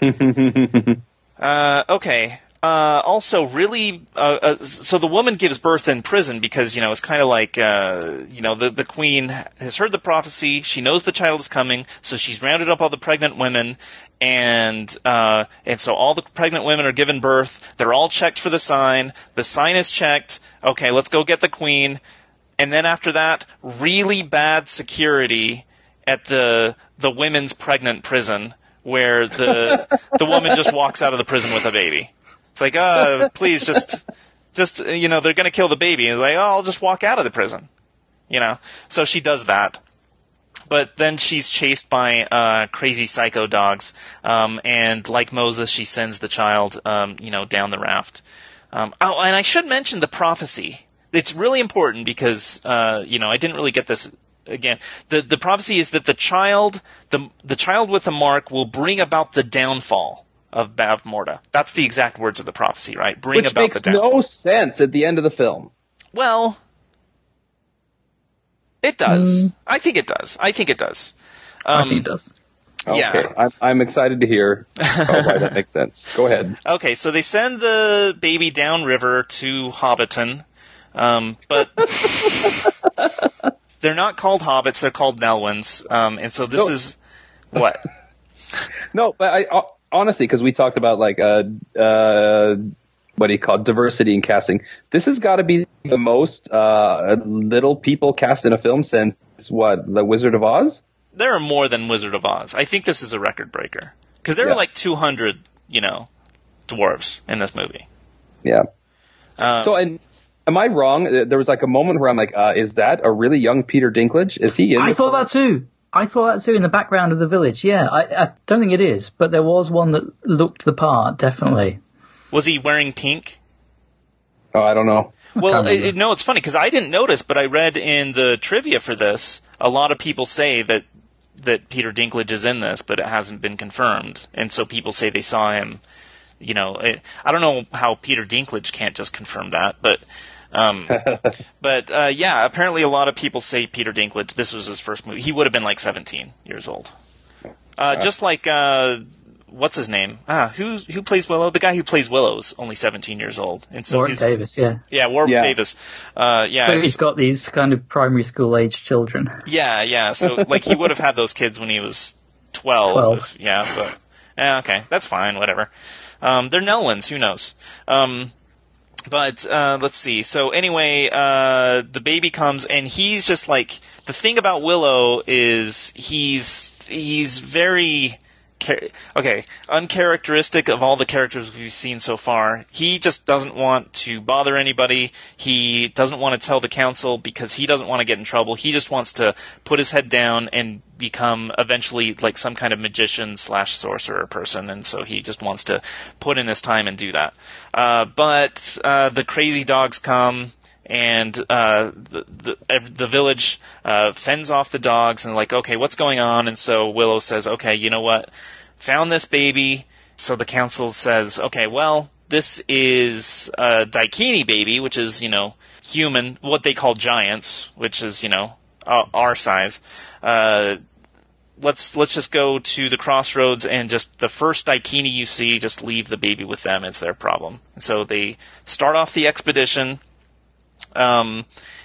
Yeah. uh, okay. Uh, also, really, uh, uh, so the woman gives birth in prison because, you know, it's kind of like, uh, you know, the, the queen has heard the prophecy, she knows the child is coming, so she's rounded up all the pregnant women, and, uh, and so all the pregnant women are given birth, they're all checked for the sign, the sign is checked, okay, let's go get the queen, and then after that, really bad security at the, the women's pregnant prison, where the, the woman just walks out of the prison with a baby. It's like, uh, please just just, you know, they're going to kill the baby. And like, oh, I'll just walk out of the prison. You know? So she does that. But then she's chased by uh, crazy psycho dogs. Um, and like Moses, she sends the child, um, you know, down the raft. Um, oh, and I should mention the prophecy. It's really important because, uh, you know, I didn't really get this again. The the prophecy is that the child, the the child with the mark will bring about the downfall of Bavmorda. That's the exact words of the prophecy, right? Bring Which about makes the downfall. no sense at the end of the film. Well, it does. Mm. I think it does. I think it does. Um, I think it does. Yeah. Okay, I'm, I'm excited to hear why that makes sense. Go ahead. Okay, so they send the baby downriver to Hobbiton, um, but they're not called hobbits; they're called Nelwyns, um, and so this no. is what? No, but I uh, honestly, because we talked about like uh, uh, what do you call it? Diversity in casting. This has got to be the most uh, little people cast in a film since what? The Wizard of Oz. There are more than Wizard of Oz. I think this is a record breaker. Because there yeah. are like two hundred, you know, dwarves in this movie. Yeah. Um, so, and am I wrong? There was like a moment where I'm like, uh, is that a really young Peter Dinklage? Is he in I this thought film? that too. I thought that too in the background of the village. Yeah, I, I don't think it is, but there was one that looked the part, definitely. Was he wearing pink? Oh, I don't know. Well, it, it, no, it's funny because I didn't notice, but I read in the trivia for this, a lot of people say that that Peter Dinklage is in this, but it hasn't been confirmed. And so people say they saw him, you know, it, I don't know how Peter Dinklage can't just confirm that, but, um, but, uh, yeah, apparently a lot of people say Peter Dinklage, this was his first movie. He would have been like seventeen years old. Uh, just like, uh, what's his name? Ah, who, who plays Willow? The guy who plays Willow's only seventeen years old. And so Warwick he's, Davis, yeah. Yeah, Warwick yeah. Davis. Uh, yeah. So he's got these kind of primary school age children. Yeah, yeah. So, like, he would have had those kids when he was twelve. twelve. If, yeah, but, yeah, okay. That's fine, whatever. Um, they're Nelwyns, who knows? Um, but, uh, let's see. So, anyway, uh, the baby comes, and he's just like, the thing about Willow is he's, he's very, okay, uncharacteristic of all the characters we've seen so far. He just doesn't want to bother anybody. He doesn't want to tell the council because he doesn't want to get in trouble. He just wants to put his head down and become eventually like some kind of magician slash sorcerer person. And so he just wants to put in his time and do that. Uh, but uh, the crazy dogs come. And uh, the, the the village uh, fends off the dogs and like, okay, what's going on? And so Willow says, okay, you know what? Found this baby. So the council says, okay, well, this is a Daikini baby, which is, you know, human, what they call giants, which is, you know, our size. Uh, let's let's just go to the crossroads and just the first Daikini you see, just leave the baby with them. It's their problem. And so they start off the expedition. Um,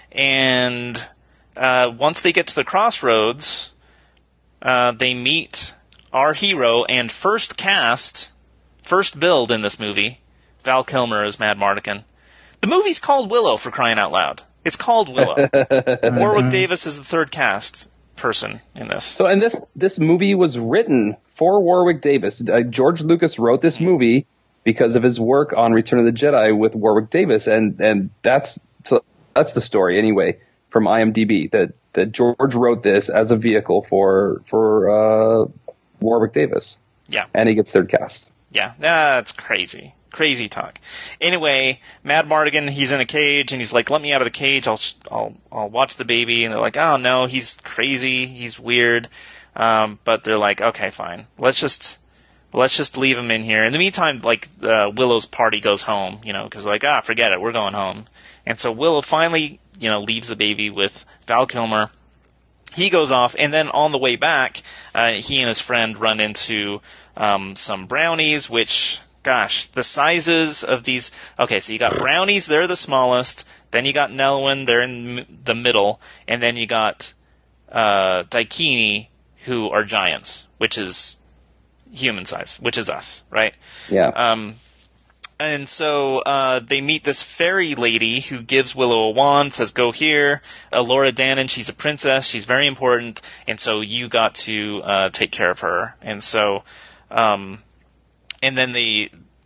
and, uh, once they get to the crossroads, uh, they meet our hero and first cast, first build in this movie, Val Kilmer as Madmartigan. The movie's called Willow, for crying out loud. It's called Willow. Warwick Davis is the third cast person in this. So, and this, this movie was written for Warwick Davis. Uh, George Lucas wrote this movie because of his work on Return of the Jedi with Warwick Davis, and, and that's, So that's the story, anyway, from IMDb, that, that George wrote this as a vehicle for for uh, Warwick Davis. Yeah. And he gets third cast. Yeah, that's crazy. Crazy talk. Anyway, Madmartigan, he's in a cage, and he's like, let me out of the cage, I'll I'll I'll watch the baby. And they're like, oh, no, he's crazy, he's weird. Um, but they're like, okay, fine. Let's just... Let's just leave him in here. In the meantime, like, uh, Willow's party goes home, you know, because, like, ah, forget it, we're going home. And so Willow finally, you know, leaves the baby with Val Kilmer. He goes off, and then on the way back, uh, he and his friend run into um, some brownies, which, gosh, the sizes of these... Okay, so you got brownies, they're the smallest. Then you got Nelwyn, they're in the middle. And then you got uh, Daikini, who are giants, which is... human size, which is us, right? Yeah. Um, and so uh, they meet this fairy lady who gives Willow a wand, says, go here. Elora Danan, she's a princess. She's very important. And so you got to uh, take care of her. And so, um, and then the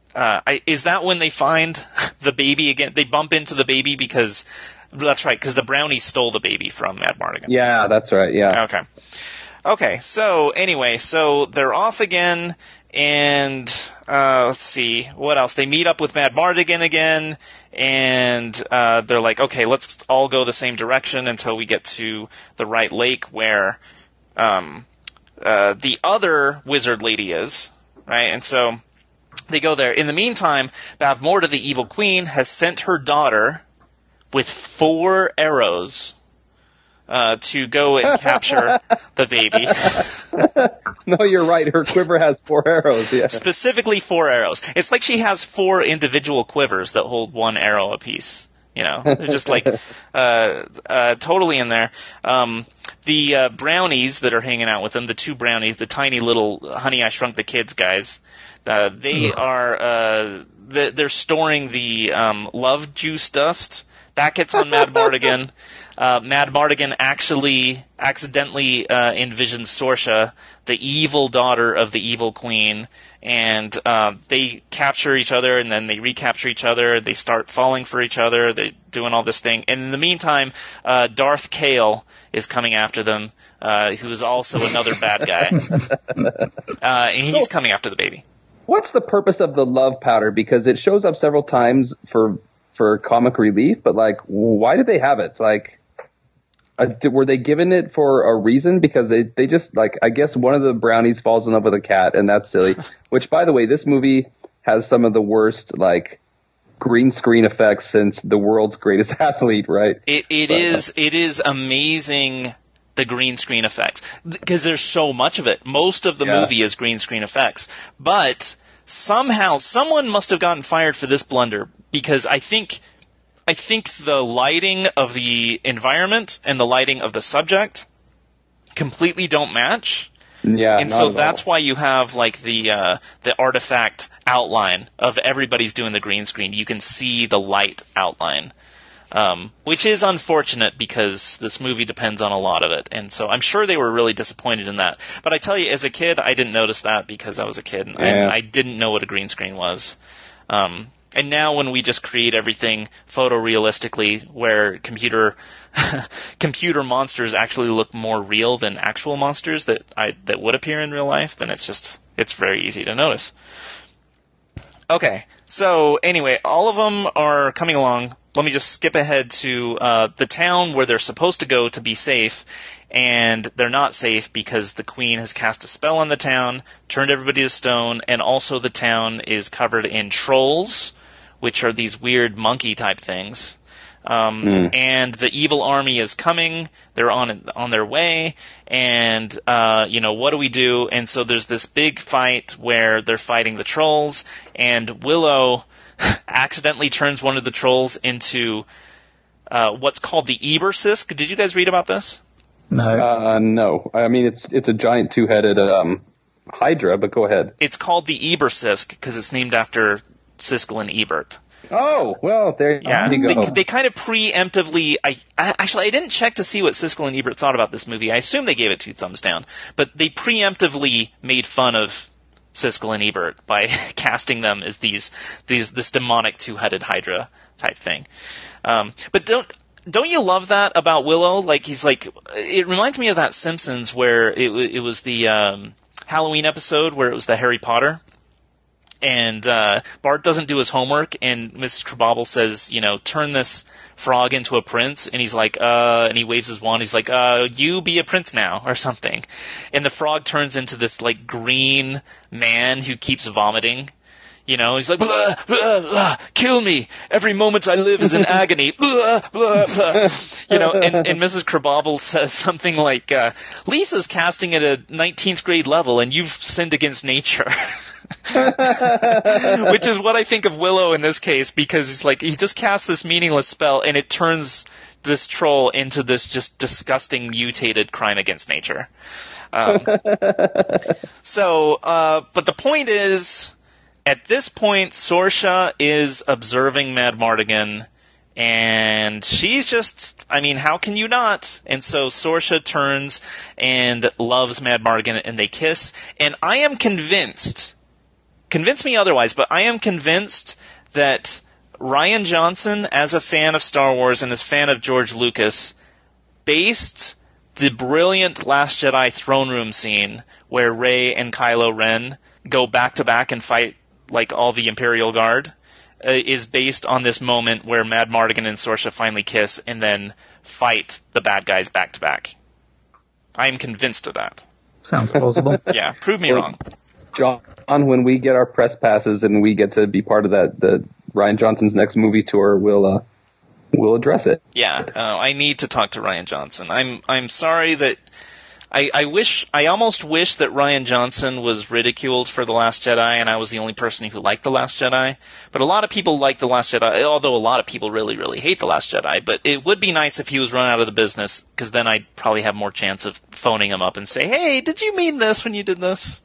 uh, I, is that when they find the baby again? They bump into the baby because that's right, because the brownies stole the baby from Madmartigan. Yeah, that's right. Yeah. Okay. Okay. So anyway, so they're off again, and uh, let's see what else. They meet up with Madmartigan again, and uh, they're like, okay, let's all go the same direction until we get to the right lake where um, uh, the other wizard lady is, right? And so they go there. In the meantime, Bavmorda, the evil queen, has sent her daughter with four arrows uh, to go and capture the baby. No, you're right. Her quiver has four arrows. Yeah. Specifically four arrows. It's like she has four individual quivers that hold one arrow apiece. You know, they're just like uh, uh, totally in there. Um, the uh, brownies that are hanging out with them, the two brownies, the tiny little Honey, I Shrunk the Kids guys, uh, they are uh, they're storing the um, love juice dust. That gets on Madmartigan. Uh, Madmartigan actually accidentally uh, envisions Sorsha, the evil daughter of the evil queen, and uh, they capture each other, and then they recapture each other. They start falling for each other. They're doing all this thing. And in the meantime, uh, Darth Kale is coming after them, uh, who is also another bad guy. Uh, and he's coming after the baby. What's the purpose of the love powder? Because it shows up several times for for comic relief, but like, why did they have it? Like, uh, did, were they given it for a reason? Because they, they just, like, I guess one of the brownies falls in love with a cat, and that's silly. Which, by the way, this movie has some of the worst, like, green screen effects since The World's Greatest Athlete, right? It it but, is it is amazing, the green screen effects, because there's so much of it. Most of the yeah. movie is green screen effects, but somehow someone must have gotten fired for this blunder, because I think I think the lighting of the environment and the lighting of the subject completely don't match. Yeah, and so that's why you have like the uh, the artifact outline of everybody's doing the green screen. You can see the light outline, um, which is unfortunate because this movie depends on a lot of it. And so I'm sure they were really disappointed in that. But I tell you, as a kid, I didn't notice that because I was a kid and yeah. I, I didn't know what a green screen was. Um, and now when we just create everything photorealistically, where computer computer monsters actually look more real than actual monsters that I that would appear in real life, then it's just it's very easy to notice. Okay, so anyway, all of them are coming along. Let me just skip ahead to uh, the town where they're supposed to go to be safe, and they're not safe because the queen has cast a spell on the town, turned everybody to stone, and also the town is covered in trolls, which are these weird monkey-type things. Um, mm. And the evil army is coming. They're on on their way, and uh, you know, what do we do? And so there's this big fight where they're fighting the trolls, and Willow accidentally turns one of the trolls into uh, what's called the Ebersisk. Did you guys read about this? No. Uh, no. I mean, it's it's a giant two-headed um, Hydra, but go ahead. It's called the Ebersisk because it's named after Siskel and Ebert. Oh, well, there yeah, you go. They, they kind of preemptively... I, I Actually, I didn't check to see what Siskel and Ebert thought about this movie. I assume they gave it two thumbs down. But they preemptively made fun of Siskel and Ebert by casting them as these these this demonic two-headed Hydra type thing. Um, but don't... Don't you love that about Willow? Like, he's like... It reminds me of that Simpsons where it, it was the um, Halloween episode where it was the Harry Potter. And uh, Bart doesn't do his homework, and Missus Krabappel says, you know, turn this frog into a prince. And he's like, uh, and he waves his wand. He's like, uh, you be a prince now, or something. And the frog turns into this, like, green man who keeps vomiting. You know, he's like, blah, blah, blah, kill me. Every moment I live is in agony. Blah, blah, blah. You know, and, and Missus Krabappel says something like, uh, Lisa's casting at a nineteenth grade level, and you've sinned against nature. Which is what I think of Willow in this case, because it's like he just casts this meaningless spell and it turns this troll into this just disgusting mutated crime against nature. Um, so, uh, but the point is, at this point, Sorsha is observing Madmartigan, and she's just, I mean, how can you not? And so Sorsha turns and loves Madmartigan, and they kiss, and I am convinced convince me otherwise, but I am convinced that Rian Johnson, as a fan of Star Wars and as a fan of George Lucas, based the brilliant Last Jedi throne room scene where Rey and Kylo Ren go back to back and fight like all the Imperial Guard, uh, is based on this moment where Mad Mardigan and Saoirse finally kiss and then fight the bad guys back to back. I am convinced of that. Sounds plausible. Yeah, prove me wrong. John, when we get our press passes and we get to be part of that, the Rian Johnson's next movie tour, we'll uh, we'll address it. Yeah, uh, I need to talk to Rian Johnson. I'm I'm sorry that I I wish I almost wish that Rian Johnson was ridiculed for The Last Jedi, and I was the only person who liked The Last Jedi. But a lot of people like The Last Jedi, although a lot of people really really hate The Last Jedi. But it would be nice if he was run out of the business, because then I'd probably have more chance of phoning him up and say, "Hey, did you mean this when you did this?"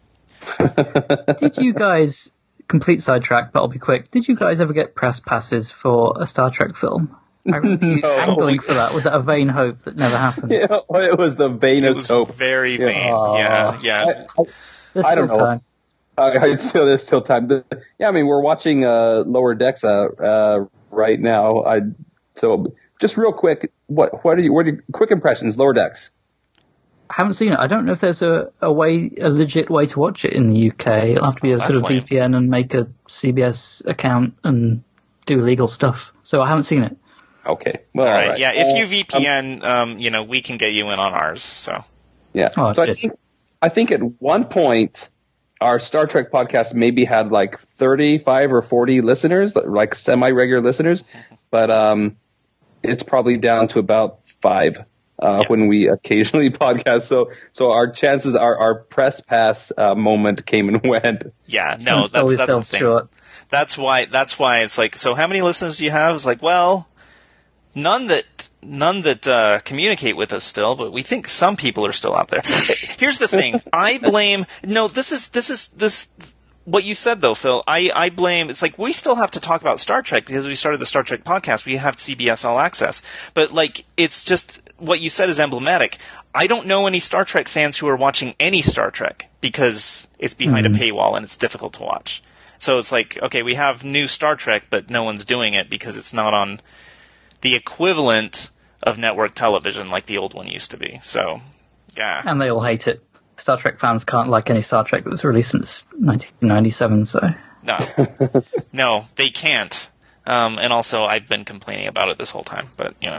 Did you guys, complete sidetrack, but I'll be quick, did you guys ever get press passes for a Star Trek film? I remember you No. angling for that. Was that a vain hope that never happened? Yeah, it was the It vainest was hope. very vain. Aw. Yeah, yeah. I, There's I don't still know. time. Uh, it's still, there's still time. But, yeah, I mean, we're watching uh, Lower Decks uh, uh, right now. I so just real quick, what what are you? What are you, quick impressions? Lower Decks. I haven't seen it. I don't know if there's a, a way, a legit way to watch it in the U K. It'll have to be a Oh, sort that's of lame. V P N and make a C B S account and do legal stuff. So I haven't seen it. Okay. Well, All right. right. Yeah, if Uh, you V P N, um, you know, we can get you in on ours. So Yeah. Oh, so I shit. think, I think at one point our Star Trek podcast maybe had like thirty-five or forty listeners, like semi-regular listeners, but um, it's probably down to about five uh, Yeah. when we occasionally podcast. So, so our chances, our our press pass uh, moment came and went. yeah, no, Don't that's sell that's yourself insane. short. That's why. That's why it's like. So, how many listeners do you have? It's like, well, none that none that uh, communicate with us still, but we think some people are still out there. Here's the thing. I blame. No, this is this is this. What you said though, Phil. I I blame. It's like we still have to talk about Star Trek because we started the Star Trek podcast. We have C B S All Access, but like it's just what you said is emblematic. I don't know any Star Trek fans who are watching any Star Trek because it's behind Mm-hmm. a paywall and it's difficult to watch. So it's like, okay, we have new Star Trek, but no one's doing it because it's not on the equivalent of network television like the old one used to be. So, yeah. And they all hate it. Star Trek fans can't like any Star Trek that was released since nineteen ninety-seven, so... No. No, they can't. Um, and also, I've been complaining about it this whole time, but, you know.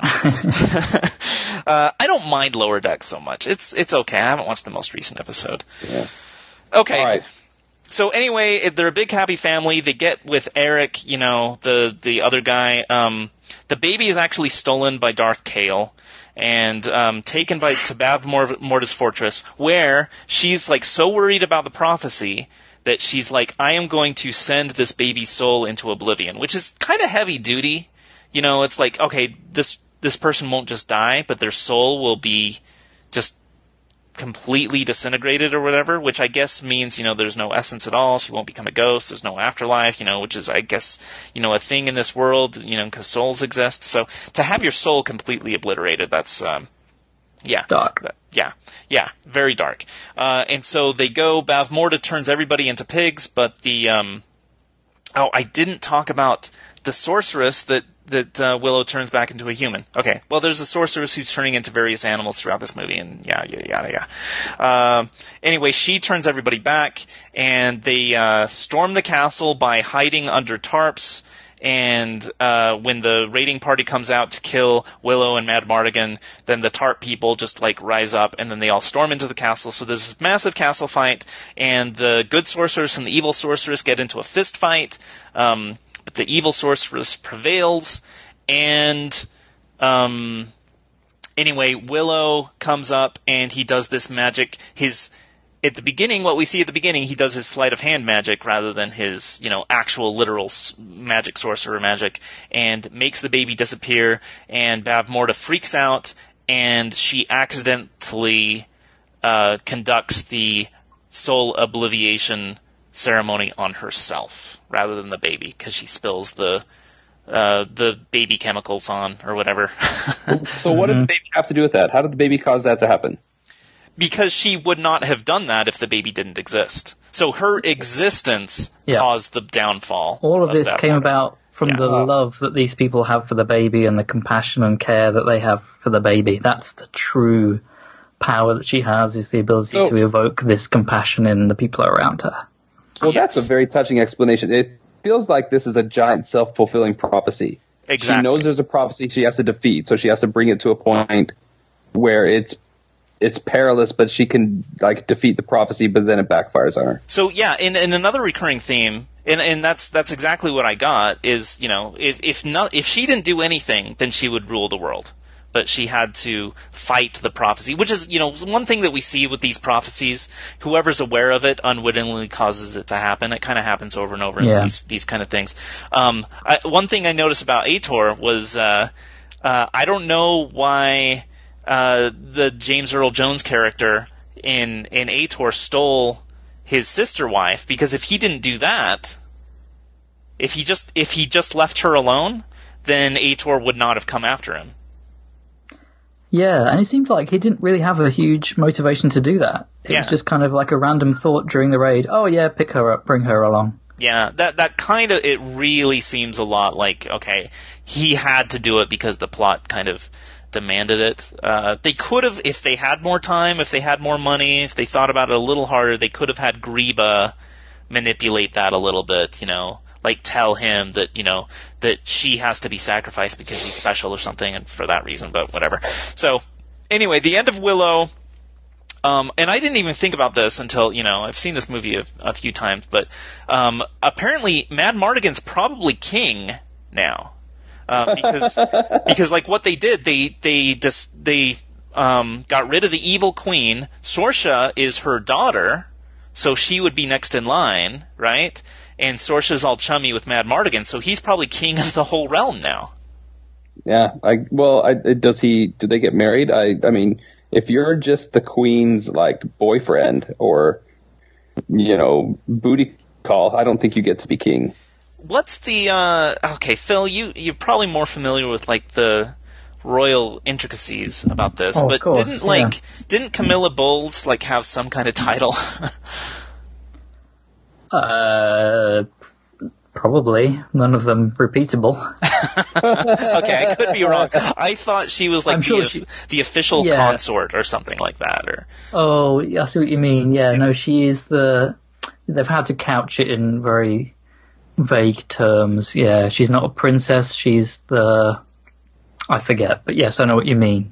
uh, I don't mind Lower Decks so much. It's it's okay. I haven't watched the most recent episode. Yeah. Okay. All right. So anyway, it- they're a big happy family. They get with Eric, you know, the the other guy. Um, the baby is actually stolen by Darth Kale and um, taken by to Bav Mor- Mortis Fortress, where she's like so worried about the prophecy that she's like, I am going to send this baby's soul into oblivion, which is kind of heavy duty. You know, it's like, okay, this this person won't just die, but their soul will be just completely disintegrated or whatever, which I guess means, you know, there's no essence at all. She won't become a ghost. There's no afterlife, you know, which is, I guess, you know, a thing in this world, you know, because souls exist. So to have your soul completely obliterated, that's, um, yeah. Dark. That- yeah. Yeah. Very dark. Uh, and so they go, Bav Morta turns everybody into pigs, but the, um, oh, I didn't talk about the sorceress that that uh, Willow turns back into a human. Okay, well, there's a sorceress who's turning into various animals throughout this movie, and yeah, yeah, yeah, yeah. Uh, anyway, she turns everybody back, and they uh, storm the castle by hiding under tarps. And uh, when the raiding party comes out to kill Willow and Mad Mardigan, then the tarp people just like rise up, and then they all storm into the castle. So there's this massive castle fight, and the good sorceress and the evil sorceress get into a fist fight. Um, But the evil sorceress prevails, and um, anyway, Willow comes up and he does this magic. His at the beginning, what we see at the beginning, he does his sleight of hand magic rather than his, you know, actual literal magic, sorcerer magic, and makes the baby disappear. And Bav Morta freaks out, and she accidentally uh, conducts the soul obliviation ceremony on herself rather than the baby, because she spills the uh, the baby chemicals on or whatever. So what did the baby have to do with that? How did the baby cause that to happen? Because she would not have done that if the baby didn't exist. So her existence Yeah. caused the downfall. All of this that came woman. about from Yeah. the love that these people have for the baby and the compassion and care that they have for the baby. That's the true power that she has, is the ability So- to evoke this compassion in the people around her. Well, Yes. that's a very touching explanation. It feels like this is a giant self-fulfilling prophecy. Exactly. She knows there's a prophecy she has to defeat, so she has to bring it to a point where it's it's perilous, but she can like defeat the prophecy, but then it backfires on her. So yeah, in, in another recurring theme, and, and that's that's exactly what I got, is, you know, if if not if she didn't do anything, then she would rule the world. But she had to fight the prophecy, which is, you know, one thing that we see with these prophecies. Whoever's aware of it unwittingly causes it to happen. It kind of happens over and over in Yeah. these these kind of things. Um, I, one thing I noticed about Ator was uh, uh, I don't know why uh, the James Earl Jones character in in Ator stole his sister wife, because if he didn't do that, if he just if he just left her alone, then Ator would not have come after him. Yeah, and it seemed like he didn't really have a huge motivation to do that. It Yeah. was just kind of like a random thought during the raid. Oh yeah, pick her up, bring her along. Yeah, that that kind of, it really seems a lot like, okay, he had to do it because the plot kind of demanded it. Uh, they could have, if they had more time, if they had more money, if they thought about it a little harder, they could have had Greba manipulate that a little bit, you know, like tell him that, you know, that she has to be sacrificed because he's special or something, and for that reason, but whatever. So, anyway, the end of Willow. Um, and I didn't even think about this until, you know, I've seen this movie a, a few times, but um, apparently Mad Mardigan's probably king now, uh, because because like what they did, they they dis- they um, got rid of the evil queen. Sorsha is her daughter, so she would be next in line, right? And Sorsha's all chummy with Mad Mardigan, so he's probably king of the whole realm now. Yeah, I well, I, does he? Did they get married? I I mean. If you're just the queen's like boyfriend or, you know, booty call, I don't think you get to be king. What's the uh, okay, Phil? You you're probably more familiar with like the royal intricacies about this, Oh, of but course, didn't like yeah. didn't Camilla Bowles like have some kind of title? Uh, probably none of them repeatable. Okay, I could be wrong. I thought she was like I'm the sure of- she- the official Yeah. consort or something like that, or Oh, I see what you mean. Yeah, no, she is the. They've had to couch it in very vague terms. Yeah, she's not a princess. She's the. I forget, but yes, I know what you mean.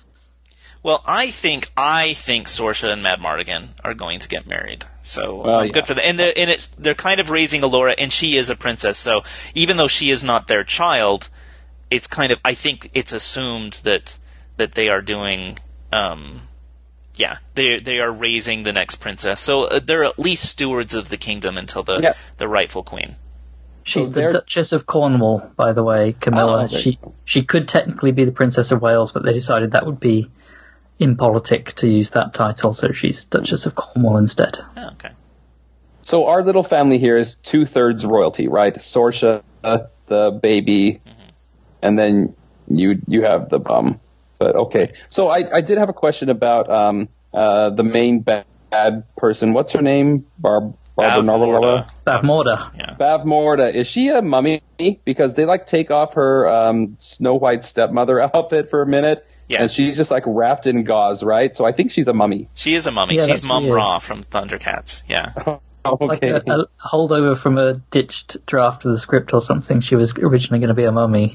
well, I think I think Sorsha and Mad Mardigan are going to get married. So Well, um, yeah. good for them. And they're and it, they're kind of raising Allura, and she is a princess. So even though she is not their child, it's kind of, I think it's assumed that that they are doing. Um, yeah, they they are raising the next princess. So uh, they're at least stewards of the kingdom until the Yeah. the rightful queen. She's So the they're- Duchess of Cornwall, by the way, Camilla. Oh, there she she could technically be the Princess of Wales, but they decided that would be impolitic to use that title, so she's Duchess of Cornwall instead. Oh, okay. So our little family here is two thirds royalty, right? Sorsha, the baby, and then you you have the bum. But okay. So I, I did have a question about um uh the main bad, bad person. What's her name? Barb Barbara Bavmorda. Novello? Bavmorda. Yeah. Bavmorda. Is she a mummy? Because they like take off her um Snow White stepmother outfit for a minute. Yeah. And she's just like wrapped in gauze, right? So I think she's a mummy. She is a mummy. Yeah, She's that's Mum weird. Ra from Thundercats. Yeah. Okay. Like a, a holdover from a ditched draft of the script or something. She was originally going to be a mummy,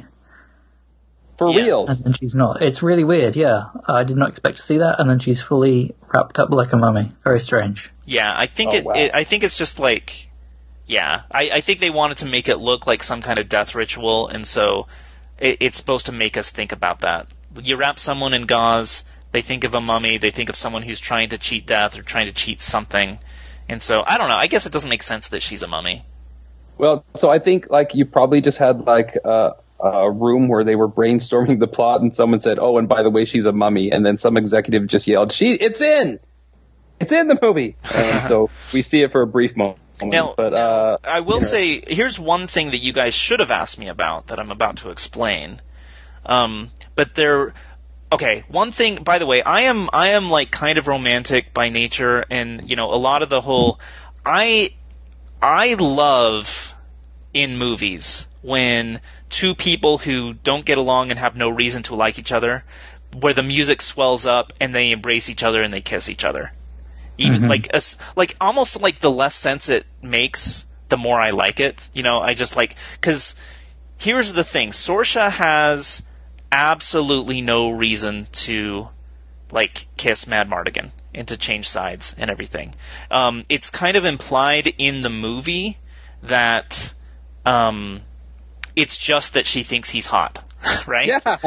for Yeah. reals. and then she's not. It's really weird, yeah. I did not expect to see that, and then she's fully wrapped up like a mummy. Very strange. Yeah, I think Oh, it, wow. it. I think it's just like, yeah. I, I think they wanted to make it look like some kind of death ritual, and so it, it's supposed to make us think about that. You wrap someone in gauze, they think of a mummy, they think of someone who's trying to cheat death or trying to cheat something, and so I don't know. I guess it doesn't make sense that she's a mummy. Well, so I think like you probably just had like uh, a room where they were brainstorming the plot, and someone said, "Oh, and by the way, she's a mummy," and then some executive just yelled, "She, it's in, it's in the movie." And so we see it for a brief moment. Now, but uh, I will you know. say, here's one thing that you guys should have asked me about that I'm about to explain. Um, but there, okay, one thing, by the way, I am, I am like kind of romantic by nature, and, you know, a lot of the whole I I love in movies when two people who don't get along and have no reason to like each other, where the music swells up and they embrace each other and they kiss each other. Even mm-hmm. like a, like almost like the less sense it makes, the more I like it. You know, I just like, because here's the thing: Saoirse has absolutely no reason to like kiss Madmartigan and to change sides and everything. Um, it's kind of implied in the movie that um, it's just that she thinks he's hot. Right? Yeah.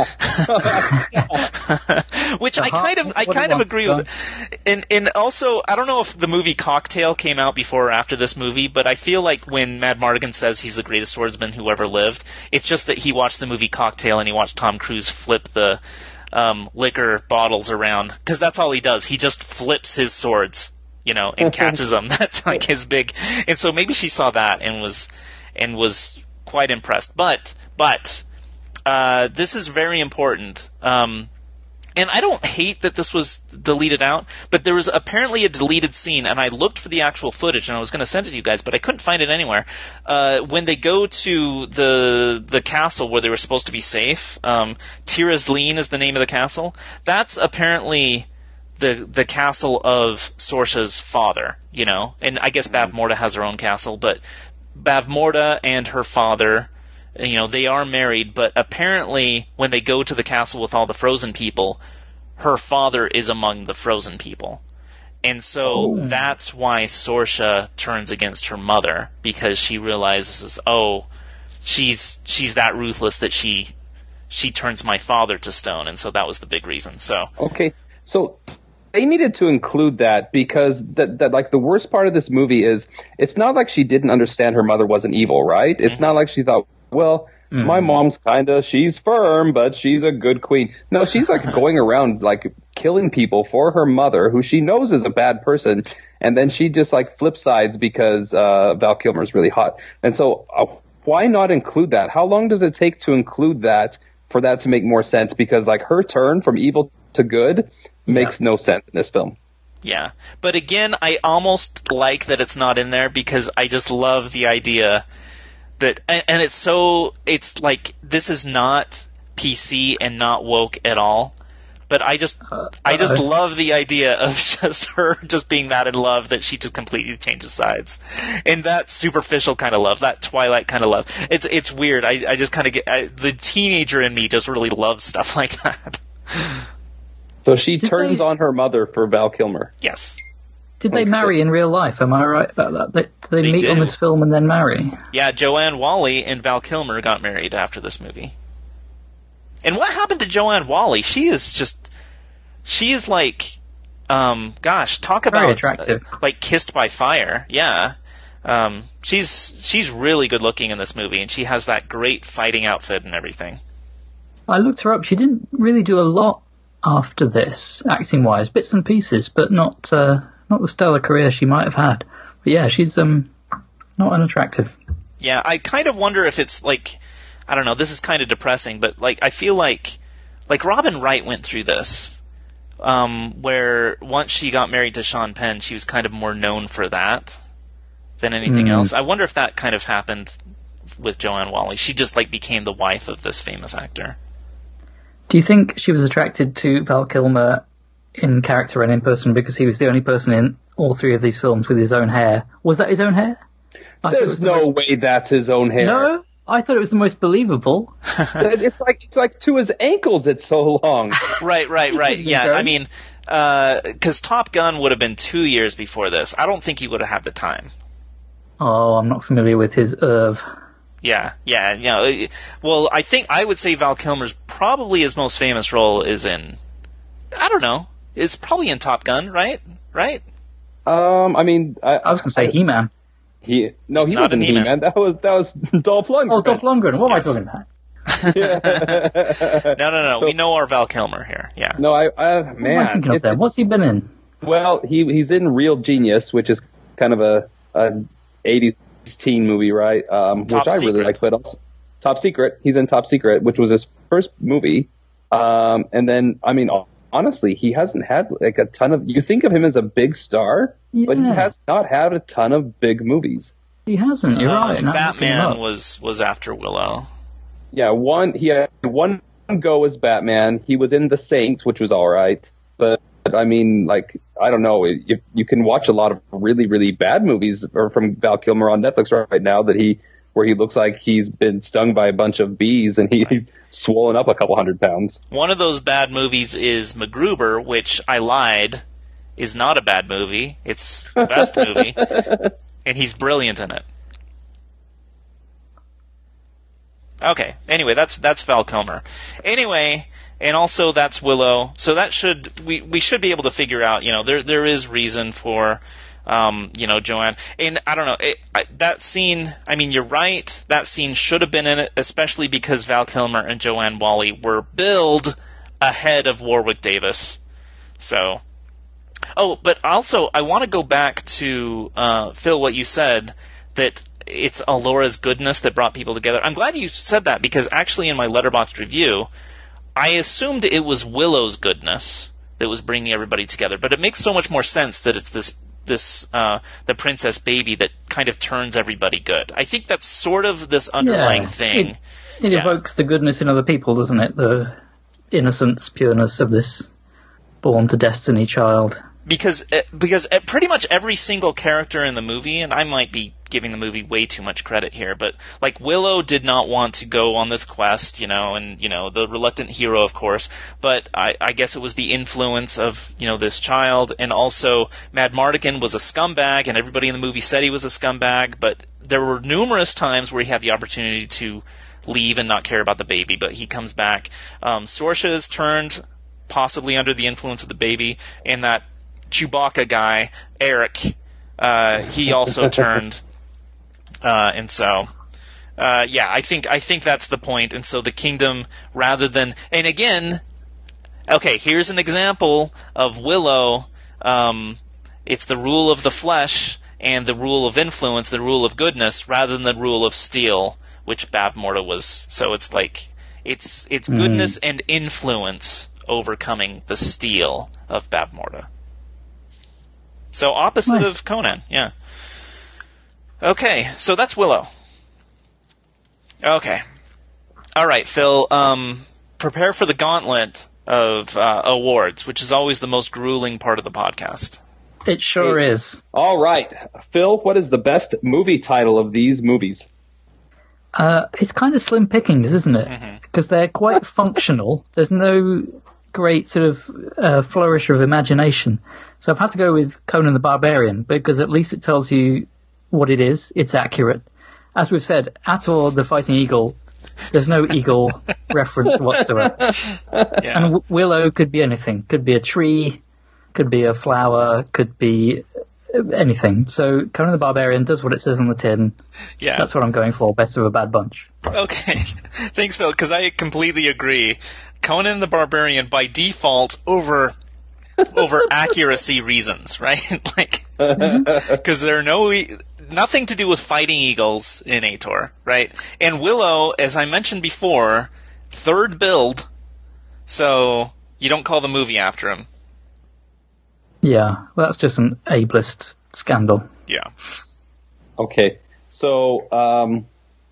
Which I kind of I kind of agree with. And and also, I don't know if the movie Cocktail came out before or after this movie, but I feel like when Madmartigan says he's the greatest swordsman who ever lived, it's just that he watched the movie Cocktail and he watched Tom Cruise flip the um, liquor bottles around, because that's all he does. He just flips his swords, you know, and catches them. That's like his big. And so maybe she saw that and was and was quite impressed. But but. Uh, this is very important. Um, and I don't hate that this was deleted out, but there was apparently a deleted scene, and I looked for the actual footage, and I was going to send it to you guys, but I couldn't find it anywhere. Uh, when they go to the the castle where they were supposed to be safe, um, Tirazleen is the name of the castle. That's apparently the the castle of Saoirse's father, you know? And I guess Bavmorda has her own castle, but Bavmorda and her father... You know, they are married, but apparently when they go to the castle with all the frozen people, her father is among the frozen people. And so oh. that's why Saoirse turns against her mother, because she realizes, oh, she's she's that ruthless that she she turns my father to stone, and so that was the big reason. So okay, so they needed to include that, because that, that like the worst part of this movie is it's not like she didn't understand her mother wasn't evil, right? It's mm-hmm. not like she thought, well, mm-hmm. my mom's kinda, she's firm, but she's a good queen. No, she's like going around like killing people for her mother, who she knows is a bad person, and then she just like flips sides because uh, Val Kilmer's really hot. And so uh, why not include that? How long does it take to include that for that to make more sense? Because like her turn from evil to good makes yeah. no sense in this film. Yeah. But again, I almost like that it's not in there, because I just love the idea that, and, and it's so, it's like, this is not P C and not woke at all. But I just, uh, I just uh, love the idea of just her just being that in love that she just completely changes sides, and that superficial kind of love, that Twilight kind of love. It's it's weird. I I just kind of get I, the teenager in me just really loves stuff like that. So she Did turns they... on her mother for Val Kilmer. Yes. Did they marry in real life? Am I right about that? They, did they, they meet did. on this film and then marry? Yeah, Joanne Whalley and Val Kilmer got married after this movie. And what happened to Joanne Whalley? She is just, she is like, um, gosh, talk Very about attractive. Uh, like kissed by fire. Yeah, um, she's she's really good looking in this movie, and she has that great fighting outfit and everything. I looked her up. She didn't really do a lot after this, acting wise, bits and pieces, but not. Uh, Not the stellar career she might have had. But yeah, she's um not unattractive. Yeah, I kind of wonder if it's like, I don't know, this is kind of depressing, but like I feel like like Robin Wright went through this, um, where once she got married to Sean Penn, she was kind of more known for that than anything mm. else. I wonder if that kind of happened with Joanne Whalley. She just like became the wife of this famous actor. Do you think she was attracted to Val Kilmer in character and in person because he was the only person in all three of these films with his own hair? Was that his own hair? I There's the no most... way that's his own hair. No, I thought it was the most believable. It's like it's like to his ankles. It's so long. Right, right, right. Yeah, I mean, because uh, Top Gun would have been two years before this. I don't think he would have had the time. Oh, I'm not familiar with his oeuvre. Yeah, yeah, you know. Well, I think I would say Val Kilmer's probably his most famous role is in, I don't know, is probably in Top Gun, right? Right? Um, I mean, I, I was going to say I, He-Man. He no, it's he wasn't He-Man. He-Man. That was that was Dolph Lundgren. Oh, Dolph Lundgren. What yes. am I talking about? no, no, no. So, we know our Val Kilmer here. Yeah. No, I, I man. What am I thinking of then? What's he been in? Well, he he's in Real Genius, which is kind of a, a eighties teen movie, right? Um, which I really like. But also, Top Secret. He's in Top Secret, which was his first movie. Um, and then, I mean, honestly, he hasn't had like a ton of. You think of him as a big star, Yeah. but he has not had a ton of big movies. He hasn't. You're Uh, right. Now I'm looking him Batman up. was was after Willow. Yeah, one he had one go as Batman. He was in The Saints, which was all right, but I mean, like I don't know. You, you can watch a lot of really really bad movies or from Val Kilmer on Netflix right now that he where he looks like he's been stung by a bunch of bees and he, he's swollen up a couple hundred pounds. One of those bad movies is MacGruber, which I lied is not a bad movie. It's the best movie, and he's brilliant in it. Okay. Anyway, that's that's Val Kilmer. Anyway, and also that's Willow. So that should we we should be able to figure out. You know, there there is reason for, um, you know, Joanne. And I don't know it, I, that scene. I mean, you're right. That scene should have been in it, especially because Val Kilmer and Joanne Whalley were billed ahead of Warwick Davis. So, oh, but also I want to go back to uh, Phil, what you said that. It's Alora's goodness that brought people together. I'm glad you said that because actually in my Letterboxd review, I assumed it was Willow's goodness that was bringing everybody together. But it makes so much more sense that it's this this uh, the princess baby that kind of turns everybody good. I think that's sort of this underlying Yeah, thing. It, it Yeah. evokes the goodness in other people, doesn't it? The innocence, pureness of this born to destiny child. Because uh, because uh, pretty much every single character in the movie, and I might be giving the movie way too much credit here, but like Willow did not want to go on this quest, you know, and you know the reluctant hero, of course. But I, I guess it was the influence of you know this child, and also Madmartigan was a scumbag, and everybody in the movie said he was a scumbag. But there were numerous times where he had the opportunity to leave and not care about the baby, but he comes back. Um, Sorsha is turned possibly under the influence of the baby, and that Chewbacca guy, Eric, uh, he also turned, uh, and so, uh, yeah, I think I think that's the point. And so the kingdom, rather than, and again, okay, here's an example of Willow. Um, it's the rule of the flesh and the rule of influence, the rule of goodness, rather than the rule of steel, which Bavmorda was. So it's like it's it's goodness mm. and influence overcoming the steel of Bavmorda. So opposite nice. of Conan, yeah. Okay, so that's Willow. Okay. All right, Phil, um, prepare for the gauntlet of uh, awards, which is always the most grueling part of the podcast. It sure hey. is. All right. Phil, what is the best movie title of these movies? Uh, it's kind of slim pickings, isn't it? Mm-hmm. Because they're quite functional. There's no great sort of uh, flourish of imagination. So I've had to go with Conan the Barbarian because at least it tells you what it is. It's accurate. As we've said, Ator the Fighting Eagle, there's no eagle reference whatsoever. Yeah. And w- Willow could be anything. Could be a tree, could be a flower, could be anything. So Conan the Barbarian does what it says on the tin. Yeah. That's what I'm going for. Best of a bad bunch. Okay. Thanks, Phil, because I completely agree. Conan the Barbarian by default over over accuracy reasons, right? Like, because there are no nothing to do with fighting eagles in Ator, right? And Willow, as I mentioned before, third build, so you don't call the movie after him. Yeah, well, that's just an ableist scandal. Yeah. Okay, so um,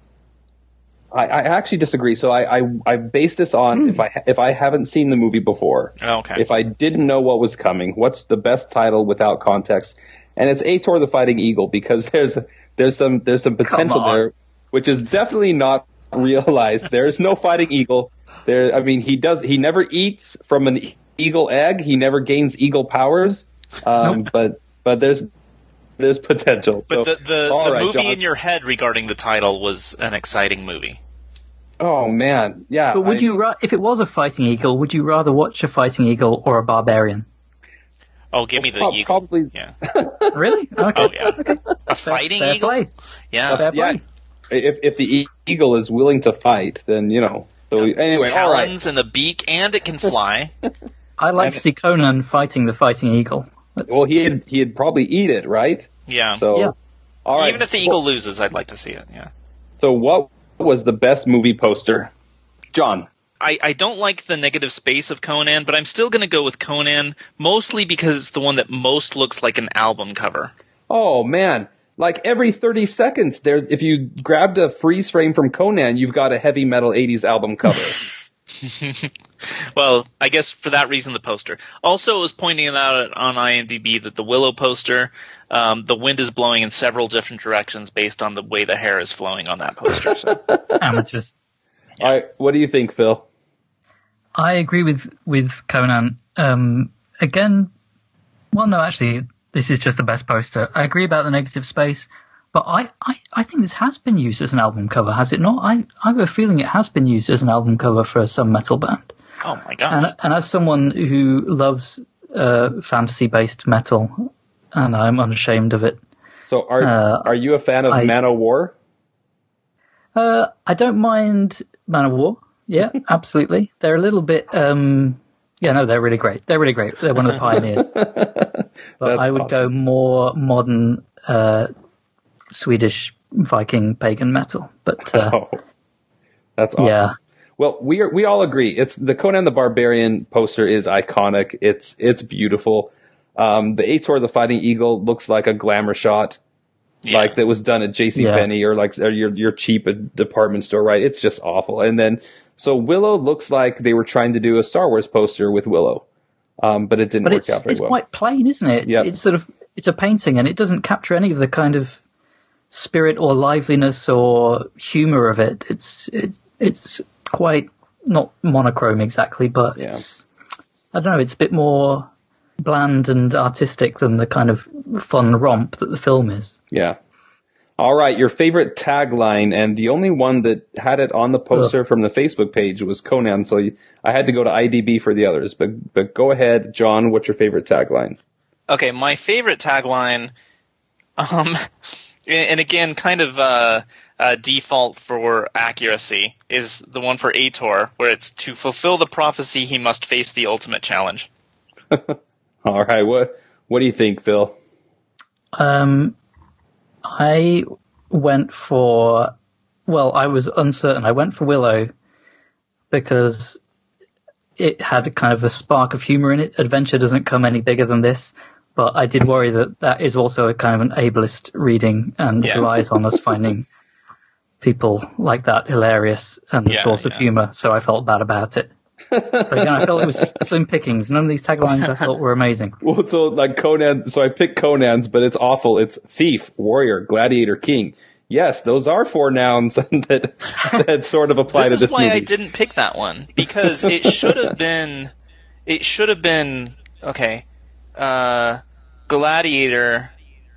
I, I actually disagree. So I, I, I base this on mm. if I if I haven't seen the movie before. Okay. If I didn't know what was coming, what's the best title without context? And it's Ator the Fighting Eagle because there's there's some there's some potential there, which is definitely not realized. There's no fighting eagle. There, I mean, he does he never eats from an eagle egg. He never gains eagle powers. Um, nope. But but there's there's potential. But so, the the, the right, movie John. in your head regarding the title was an exciting movie. Oh man, yeah. But would I, you, ra- if it was a fighting eagle, would you rather watch a fighting eagle or a barbarian? Oh, give me the well, eagle. Probably. Yeah. Really? Okay. Oh yeah. Okay. A fighting fair, fair eagle. Play. Yeah. Fair play. Yeah. If if the e- eagle is willing to fight, then you know. So yeah. anyway, talons all right. and the beak, and it can fly. I like to see Conan fighting the fighting eagle. That's... Well, he'd he'd probably eat it, right? Yeah. So, yeah. all right. Even if the eagle loses, I'd like to see it. Yeah. So, what was the best movie poster, John? I, I don't like the negative space of Conan, but I'm still going to go with Conan, mostly because it's the one that most looks like an album cover. Oh, man. Like every thirty seconds, there's, if you grabbed a freeze frame from Conan, you've got a heavy metal eighties album cover. Well, I guess for that reason, the poster. Also, it was pointing out on IMDb that the Willow poster, um, the wind is blowing in several different directions based on the way the hair is flowing on that poster. So. Amateurs. Yeah. All right, what do you think, Phil? I agree with, with Conan. Um, again, well, no, actually, this is just the best poster. I agree about the negative space, but I, I, I think this has been used as an album cover, has it not? I, I have a feeling it has been used as an album cover for some metal band. Oh, my God. And, and as someone who loves uh, fantasy-based metal, and I'm unashamed of it. So are uh, are you a fan of I, Manowar? Uh, I don't mind Manowar. Yeah, absolutely. They're a little bit... Um, yeah, no, they're really great. They're really great. They're one of the pioneers. But I would awesome. go more modern uh, Swedish Viking pagan metal. But uh, oh, that's awesome. Yeah. Well, we are we all agree. It's the Conan the Barbarian poster is iconic. It's it's beautiful. Um, the Ator the Fighting Eagle looks like a glamour shot, yeah. like that was done at JCPenney yeah. or like or your your cheap department store, right? It's just awful. And then so Willow looks like they were trying to do a Star Wars poster with Willow. Um, but it didn't but work it's, out very it's well. It's quite plain, isn't it? It's, yep. it's sort of it's a painting, and it doesn't capture any of the kind of spirit or liveliness or humor of it. It's it's it's quite not monochrome exactly, but yeah. it's I don't know. It's a bit more bland and artistic than the kind of fun romp that the film is. Yeah. All right, your favorite tagline, and the only one that had it on the poster Ugh. from the Facebook page was Conan, so you, I had to go to I D B for the others. But but go ahead, John, what's your favorite tagline? Okay, my favorite tagline, um, and again, kind of uh, uh, default for accuracy, is the one for Ator, where it's to fulfill the prophecy, he must face the ultimate challenge. All right, what what do you think, Phil? Um. I went for, well, I was uncertain. I went for Willow because it had kind of a spark of humor in it. Adventure doesn't come any bigger than this, but I did worry that that is also a kind of an ableist reading and yeah. relies on us finding people like that hilarious and the yeah, source yeah. of humor, so I felt bad about it. But again, I felt it was slim pickings. None of these taglines I thought were amazing. Well, so like Conan, so I picked Conan's, but it's awful. It's thief, warrior, gladiator, king. Yes, those are four nouns that that sort of apply this to this movie. This is why I didn't pick that one, because it should have been, it should have been, okay, uh, gladiator,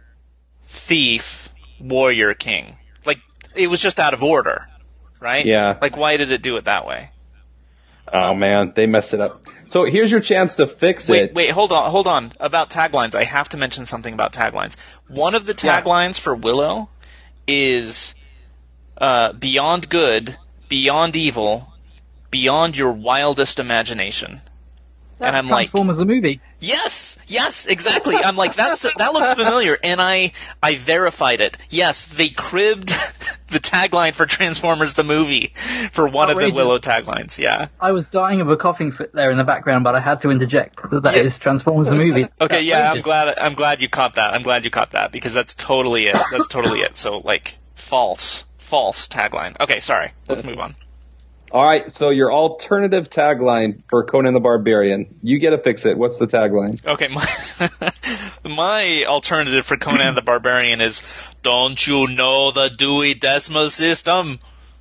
thief, warrior, king. Like, it was just out of order, right? Yeah. Like, why did it do it that way? Oh, man, they messed it up. So here's your chance to fix wait, it. Wait, hold on, hold on. About taglines, I have to mention something about taglines. One of the taglines yeah. for Willow is uh, beyond good, beyond evil, beyond your wildest imagination. That's and I'm Transformers like, the movie. Yes, yes, exactly. I'm like, that's that looks familiar, and I I verified it. Yes, they cribbed the tagline for Transformers the movie for one Outrageous. of the Willow taglines. Yeah, I was dying of a coughing fit there in the background, but I had to interject that that yeah. is Transformers the movie. Okay, yeah, I'm glad I'm glad you caught that. I'm glad you caught that because that's totally it. That's totally it. So like, false, false tagline. Okay, sorry. Let's move on. All right, so your alternative tagline for Conan the Barbarian. You get to fix it. What's the tagline? Okay, my, my alternative for Conan the Barbarian is, don't you know the Dewey Decimal System?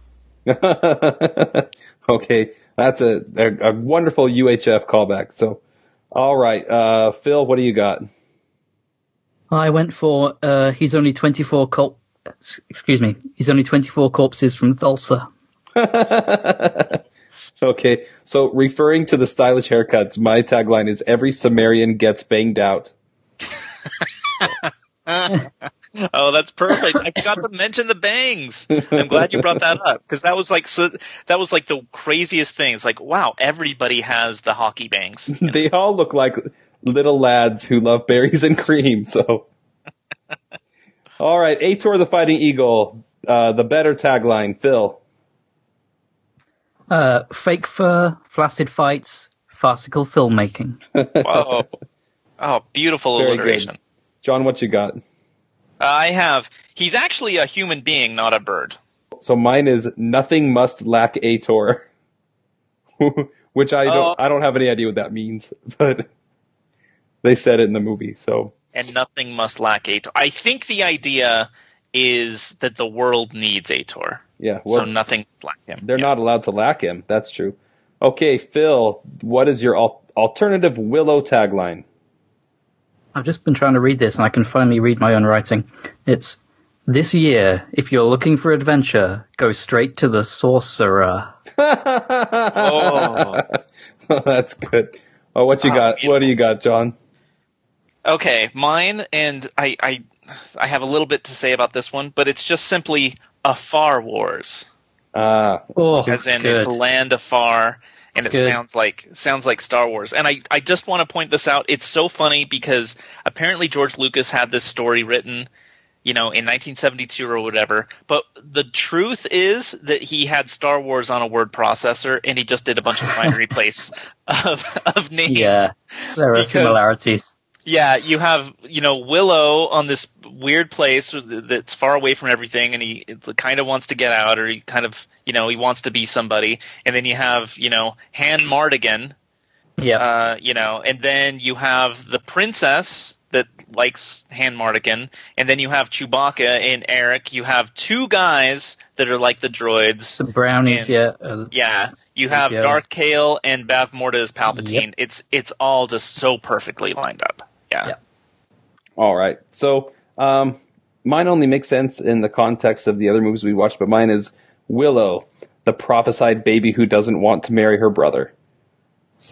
Okay, that's a, a, a wonderful U H F callback. So, all right, uh, Phil, what do you got? I went for, uh, he's only twenty-four corp- excuse me, he's only twenty-four corpses from Thulsa. Okay, so referring to the stylish haircuts, my tagline is every Sumerian gets banged out. Oh, that's perfect. I forgot to mention the bangs. I'm glad you brought that up because that was like so, that was like the craziest thing. It's like, wow, everybody has the hockey bangs. You know? They all look like little lads who love berries and cream. So, all right, Ator the Fighting Eagle, uh, the better tagline, Phil. Uh, fake fur, flaccid fights, farcical filmmaking. Whoa. Oh, beautiful Very alliteration. good. John, what you got? Uh, I have, he's actually a human being, not a bird. So mine is nothing must lack Ator, which I don't, Oh. I don't have any idea what that means, but they said it in the movie, so. And nothing must lack Ator. I think the idea is that the world needs Ator. Yeah, well, so nothing must lack him. they're Yeah. not allowed to lack him. That's true. Okay, Phil, what is your al- alternative Willow tagline? I've just been trying to read this, and I can finally read my own writing. It's, this year, if you're looking for adventure, go straight to the sorcerer. Oh. That's good. Oh, what you Oh, got? beautiful. What do you got, John? Okay, mine, and I, I, I have a little bit to say about this one, but it's just simply Afar Wars, Ah, Oh, as in good. it's a land afar, and it Good. sounds like sounds like Star Wars. And I, I just want to point this out. It's so funny because apparently George Lucas had this story written, you know, in nineteen seventy-two or whatever. But the truth is that he had Star Wars on a word processor, and he just did a bunch of binary place of of names. Yeah, there are Because- similarities. Yeah, you have, you know, Willow on this weird place that's far away from everything, and he kind of wants to get out, or he kind of, you know, he wants to be somebody. And then you have, you know, Han Mardigan, Yeah, uh, you know, and then you have the princess that likes Han Mardigan, and then you have Chewbacca and Eric. You have two guys that are like the droids. the brownies. and- Yeah, uh, Yeah, you have Yeah. Darth Kale and Bav Morta as Palpatine. Yep. It's it's all just so perfectly lined up. Yeah. Yeah. all right. So, um, mine only makes sense in the context of the other movies we watched, but mine is Willow, the prophesied baby who doesn't want to marry her brother. So.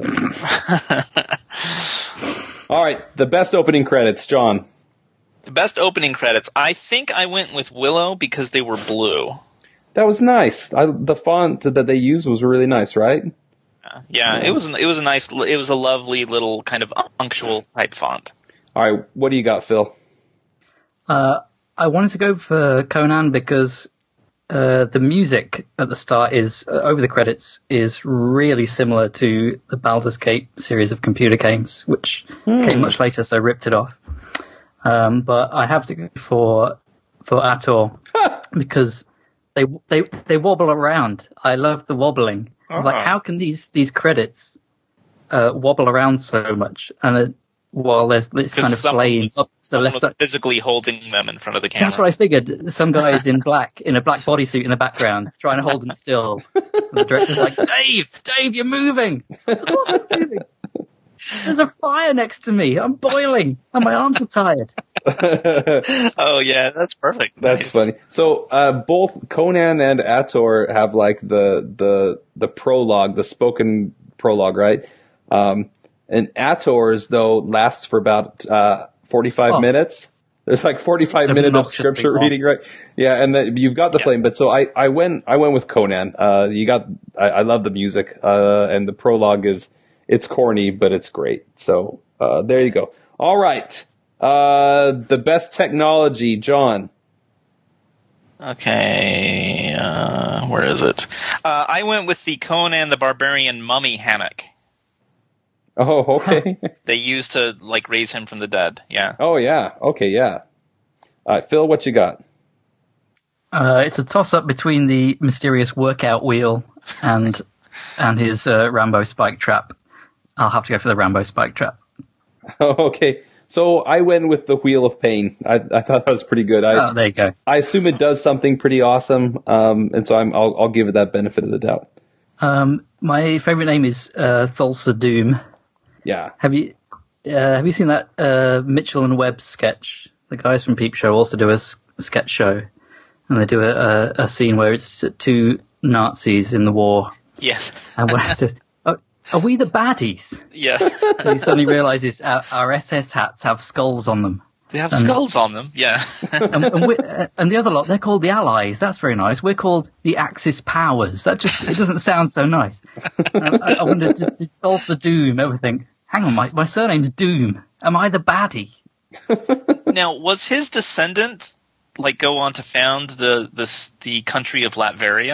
All right, the best opening credits, John. The best opening credits. I think I went with Willow because they were blue. That was nice. I, the font that they used was really nice, right? Yeah, it was an, it was a nice, it was a lovely little kind of unctual type font. All right, what do you got, Phil? Uh, I wanted to go for Conan because uh, the music at the start is uh, over the credits is really similar to the Baldur's Gate series of computer games, which came much later, so I ripped it off. Um, but I have to go for for Ator because they they they wobble around. I love the wobbling. I'm like, Uh-huh. how can these these credits uh, wobble around so much? And uh, while there's this kind of someone flame was, up the someone left was side. physically holding them in front of the camera. That's what I figured. Some guy is in black, in a black bodysuit in the background, trying to hold them still. And the director's like, Dave, Dave, you're moving. Of course I'm moving. There's a fire next to me. I'm boiling, and my arms are tired. Oh yeah, that's perfect. That's Nice. funny. So uh, both Conan and Ator have like the the the prologue, the spoken prologue, right? Um, and Ator's though lasts for about uh, forty-five Oh. minutes. There's like forty-five It's minutes of obnoxiously scripture long. reading, right? Yeah, and then you've got the Yeah. flame. But so I, I went I went with Conan. Uh, you got I, I love the music, uh, and the prologue is it's corny, but it's great. So uh, there you go. All right, uh, the best technology, John. Okay, uh, where is it? Uh, I went with the Conan the Barbarian mummy hammock Oh, okay. they used to like raise him from the dead. Yeah. Oh, yeah. Okay, yeah. All right, Phil, what you got? Uh, it's a toss-up between the mysterious workout wheel and and his uh, Rambo spike trap. I'll have to go for the Rambo spike trap. Oh, okay. So I went with the Wheel of Pain. I, I thought that was pretty good. I, Oh, there you go. I assume it does something pretty awesome, um, and so I'm, I'll, I'll give it that benefit of the doubt. Um, my favorite name is uh, Thulsa Doom. Yeah. Have you uh, have you seen that uh, Mitchell and Webb sketch? The guys from Peep Show also do a, s- a sketch show, and they do a, a, a scene where it's two Nazis in the war, Yes. and one has to, oh, are we the baddies? Yeah. And he suddenly realizes our, our S S hats have skulls on them. They have And- skulls on them. Yeah. and, and, we uh, and the other lot, they're called the Allies. That's very nice. We're called the Axis Powers. That just, it doesn't sound so nice. And I, I wonder, did, did Thulsa Doom ever think, hang on, my, my surname's Doom. Am I the baddie? Now, was his descendant like go on to found the the the country of Latveria?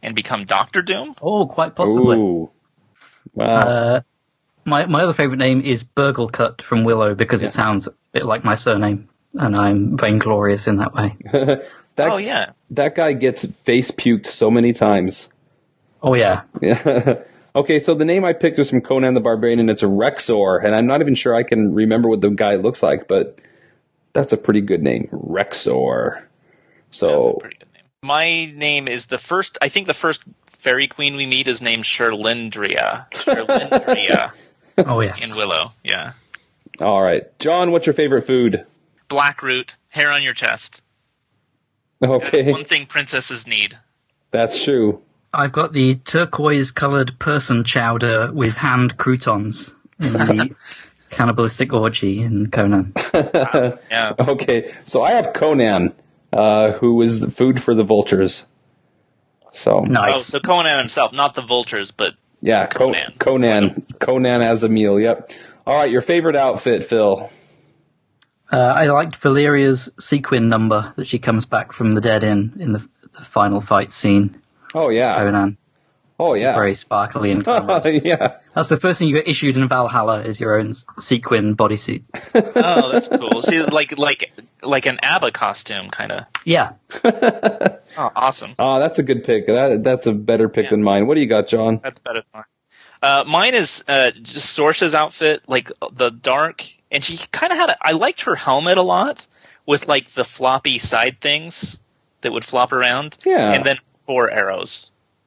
and become Doctor Doom? Oh, quite possibly. Ooh. Wow. Uh, my my other favourite name is Burglecut from Willow because yeah. it sounds a bit like my surname, and I'm vainglorious in that way. that, oh, yeah. That guy gets face puked so many times. Oh, yeah. Yeah. Okay, so the name I picked was from Conan the Barbarian, and it's a Rexor, and I'm not even sure I can remember what the guy looks like, but that's a pretty good name, Rexor. So that's a pretty good name. My name is the first, I think the first fairy queen we meet is named Sherlindria. Sherlindria. Oh, yes. In Willow, yeah. All right. John, what's your favorite food? Blackroot, hair on your chest. Okay. That's one thing princesses need. That's true. I've got the turquoise-coloured person chowder with hand croutons in the cannibalistic orgy in Conan. Wow. Yeah. Okay, so I have Conan, uh, who is the food for the vultures. So nice. Oh, so Conan himself, not the vultures, but yeah, Conan. Co- Conan, Conan as a meal. Yep. All right, your favorite outfit, Phil? Uh, I liked Valeria's sequin number that she comes back from the dead in in the, the final fight scene. Oh, yeah. Conan. Oh, yeah. Very sparkly and glamorous. Yeah. That's the first thing you get issued in Valhalla is your own sequin bodysuit. Oh, that's cool. See, like like like an ABBA costume, kind of. Yeah. Oh, awesome. Oh, that's a good pick. That That's a better pick yeah. than mine. What do you got, John? That's better than mine. Uh, mine is uh, just Sorsha's outfit, like the dark, and she kind of had a, I liked her helmet a lot with like the floppy side things that would flop around. Yeah. And then four arrows.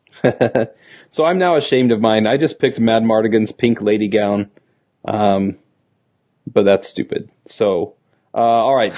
So I'm now ashamed of mine. I just picked Mad Mardigan's pink lady gown, um, but that's stupid. So, uh, all right,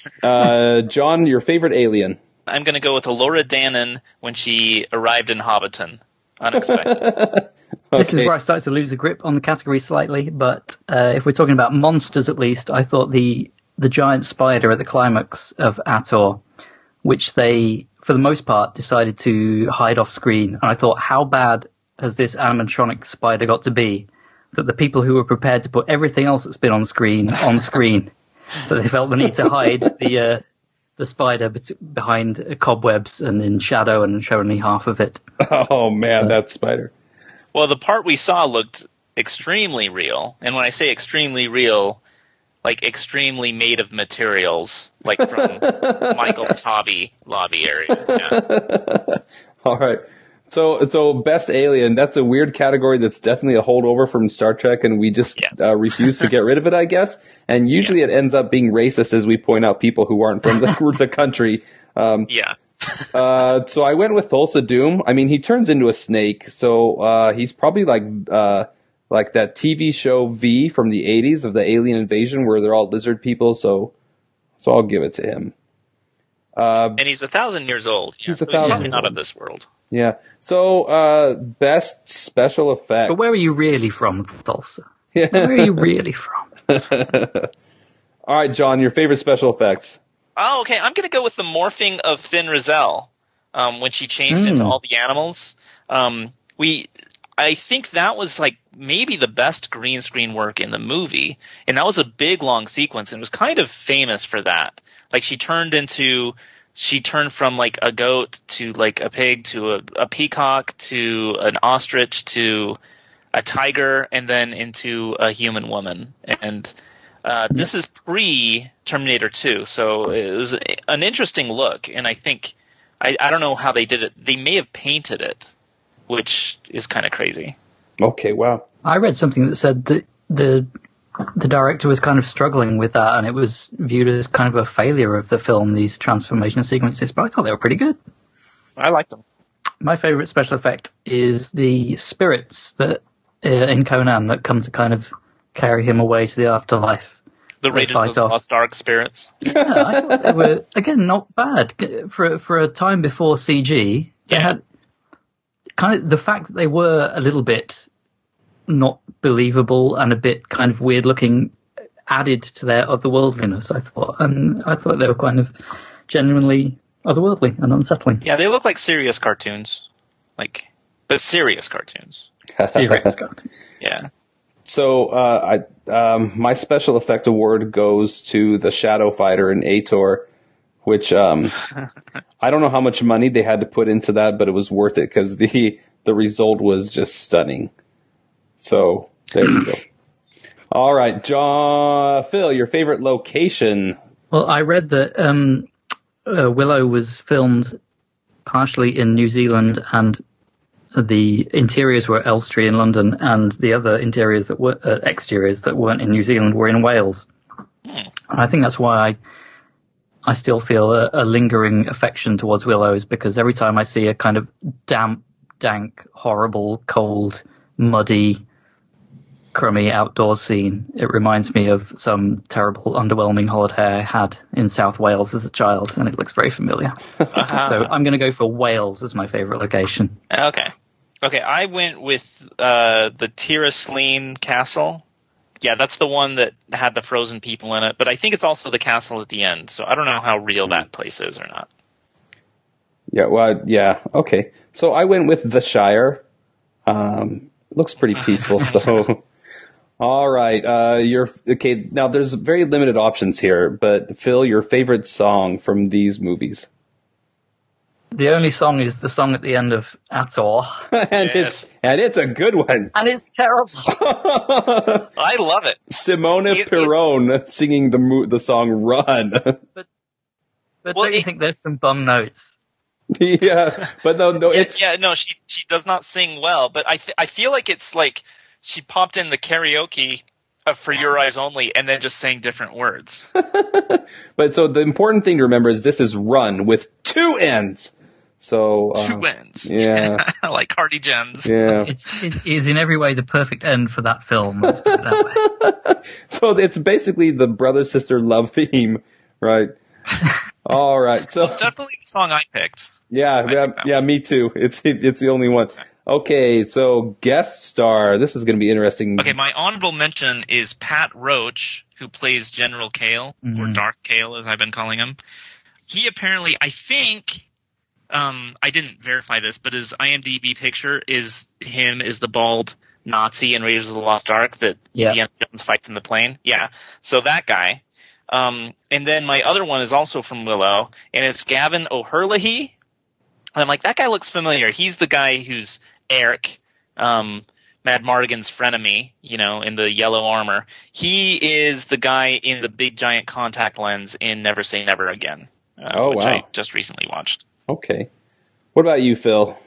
uh, John, your favorite alien? I'm going to go with Elora Danan when she arrived in Hobbiton. Unexpected. Okay. This is where I started to lose a grip on the category slightly, but uh, if we're talking about monsters at least, I thought the the giant spider at the climax of Ator, which they, for the most part, decided to hide off screen. And I thought, how bad has this animatronic spider got to be that the people who were prepared to put everything else that's been on screen on screen, that they felt the need to hide the uh, the spider bet- behind uh, cobwebs and in shadow and show only half of it. Oh, man, uh, that spider. Well, the part we saw looked extremely real. And when I say extremely real, like extremely made of materials, like from Michael's hobby lobby area. Yeah. All right. So, so best alien, that's a weird category that's definitely a holdover from Star Trek, and we just yes. uh, refuse to get rid of it, I guess. And usually yeah. it ends up being racist as we point out people who aren't from the, the country. Um, yeah. uh, so I went with Thulsa Doom. I mean, he turns into a snake, so uh, he's probably like uh, like that T V show V from the eighties of the alien invasion where they're all lizard people, so so I'll give it to him. Uh, and he's a thousand years old. Yeah, he's so a thousand he's years not old. of this world. Yeah. So, uh, best special effects. But where are you really from, Thulsa? Yeah. Where are you really from? All right, John, your favorite special effects. Oh, okay. I'm going to go with the morphing of Finn Rizal um, when she changed mm. into all the animals. Um, we, I think that was like maybe the best green screen work in the movie, and that was a big long sequence, and it was kind of famous for that. Like she turned into. She turned from like a goat to like a pig to a, a peacock to an ostrich to a tiger and then into a human woman. And uh, this is pre-Terminator two, so it was an interesting look. And I think I, I don't know how they did it. They may have painted it, which is kind of crazy. Okay, wow. I read something that said that the the director was kind of struggling with that, and it was viewed as kind of a failure of the film, these transformation sequences, but I thought they were pretty good. I liked them. My favourite special effect is the spirits that uh, in Conan that come to kind of carry him away to the afterlife. The Raiders of the Lost Ark spirits. Yeah, I thought they were, again, not bad. For, for a time before C G, they yeah. had kind of the fact that they were a little bit not believable and a bit kind of weird looking added to their otherworldliness, I thought. And I thought they were kind of genuinely otherworldly and unsettling. Yeah, they look like serious cartoons. Like, but serious cartoons. Serious cartoons. Yeah. So, uh, I, um, my special effect award goes to the Shadow Fighter in Ator which um, I don't know how much money they had to put into that, but it was worth it because the the result was just stunning. So there you go. All right, John, Phil, your favorite location? Well, I read that um, uh, Willow was filmed partially in New Zealand, and the interiors were Elstree in London, and the other interiors that were uh, exteriors that weren't in New Zealand were in Wales. And I think that's why I, I still feel a, a lingering affection towards Willows, because every time I see a kind of damp, dank, horrible, cold, muddy, crummy outdoor scene, it reminds me of some terrible, underwhelming holiday I had in South Wales as a child, and it looks very familiar. Uh-huh. So I'm going to go for Wales as my favourite location. Okay. Okay, I went with uh, the Tirasleen Castle. Yeah, that's the one that had the frozen people in it, but I think it's also the castle at the end, so I don't know how real that place is or not. Yeah, well, yeah, okay. So I went with the Shire. Um, looks pretty peaceful, so... All right, uh, your okay. Now, there's very limited options here, but Phil, your favorite song from these movies? The only song is the song at the end of Ator, and yes. it's and it's a good one, and it's terrible. I love it. Simone it, Perrone singing the mo- the song "Run." But, but well, don't you it, think there's some bum notes? Yeah, but no, no, yeah, it's yeah, no. She she does not sing well, but I th- I feel like it's like. She popped in the karaoke of For Your Eyes Only and then just sang different words. But so the important thing to remember is this is Run with two N's. So uh, two N's. Yeah. Like Hardy Jens. Yeah. It's, it is in every way the perfect end for that film. Let's put it that way. So it's basically the brother-sister love theme, right? All right. So well, it's definitely the song I picked. Yeah, I yeah, yeah, me too. It's it's the only one. Okay, so guest star. This is going to be interesting. Okay, my honorable mention is Pat Roach, who plays General Kale, mm-hmm. or Darth Kale, as I've been calling him. He apparently, I think, um, I didn't verify this, but his IMDb picture is him as the bald Nazi in Raiders of the Lost Ark that yeah. Indiana Jones fights in the plane. Yeah, so that guy. Um, and then my other one is also from Willow, and it's Gavin O'Herlihy. And I'm like, that guy looks familiar. He's the guy who's Eric, um, Mad Mardigan's frenemy, you know, in the yellow armor. He is the guy in the big giant contact lens in Never Say Never Again, uh, oh, which wow. I just recently watched. Okay. What about you, Phil?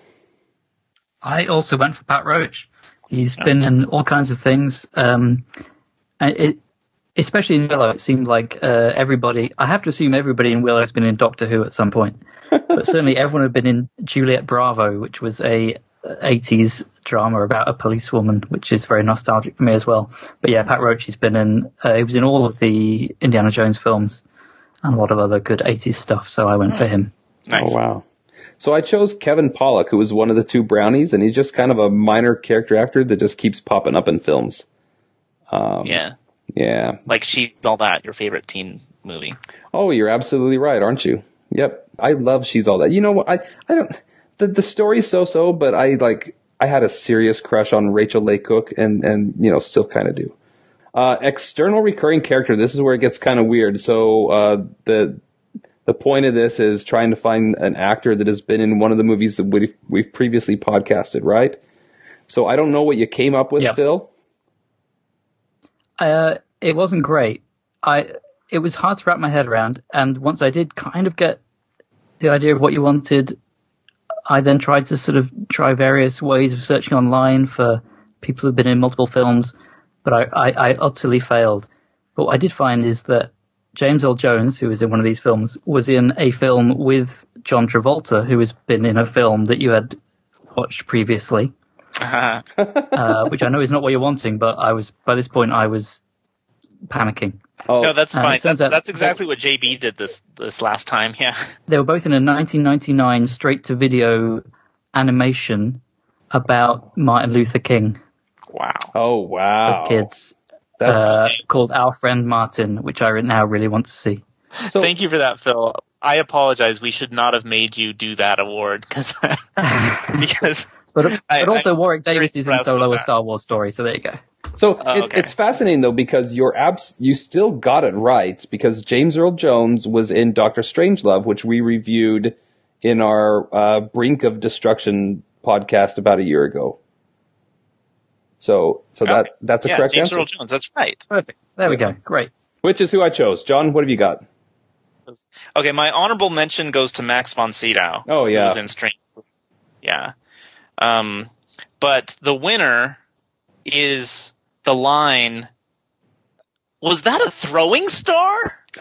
I also went for Pat Roach. He's oh. been in all kinds of things. Um, it, especially in Willow, it seemed like uh, everybody, I have to assume everybody in Willow has been in Doctor Who at some point. But certainly everyone had been in Juliet Bravo, which was a eighties drama about a policewoman, which is very nostalgic for me as well. But yeah, Pat Roach, he's been in, uh, he was in all of the Indiana Jones films and a lot of other good eighties stuff, so I went for him. Nice. Oh, wow. So I chose Kevin Pollak, who was one of the two brownies, and he's just kind of a minor character actor that just keeps popping up in films. Um, yeah. Yeah. Like She's All That, your favorite teen movie. Oh, you're absolutely right, aren't you? Yep. I love She's All That. You know what? I, I don't, the, the story's so-so, but I like, I had a serious crush on Rachel Leigh Cook and, and, you know, still kind of do. Uh, external recurring character. This is where it gets kind of weird. So, uh, the, the point of this is trying to find an actor that has been in one of the movies that we've, we've previously podcasted, right? So I don't know what you came up with, yep. Phil. Uh, it wasn't great. I, it was hard to wrap my head around. And once I did kind of get the idea of what you wanted, I then tried to sort of try various ways of searching online for people who've been in multiple films, but I, I, I utterly failed. But what I did find is that James Earl Jones, who was in one of these films, was in a film with John Travolta, who has been in a film that you had watched previously, uh, which I know is not what you're wanting, but I was, by this point, I was panicking. Oh, no, that's fine. That's, that, that's exactly what J B did this this last time, yeah. They were both in a nineteen ninety-nine straight-to-video animation about Martin Luther King. Wow. Oh, wow. For kids. Uh, called Our Friend Martin, which I now really want to see. So, thank you for that, Phil. I apologize. We should not have made you do that award because because but, I, but also I, Warwick Davis is in Solo, a Star Wars story. So there you go. So Oh, it, okay. it's fascinating though because you're abs- you still got it right because James Earl Jones was in Doctor Strangelove, which we reviewed in our uh, Brink of Destruction podcast about a year ago. So, so that Okay. that's a yeah, correct James answer. Earl Jones. That's right. Perfect. There we go. Great. Which is who I chose. John, what have you got? Okay, my honorable mention goes to Max von Sydow. Oh, yeah. Who was in Strange. Yeah. Um, but the winner is the line, was that a throwing star?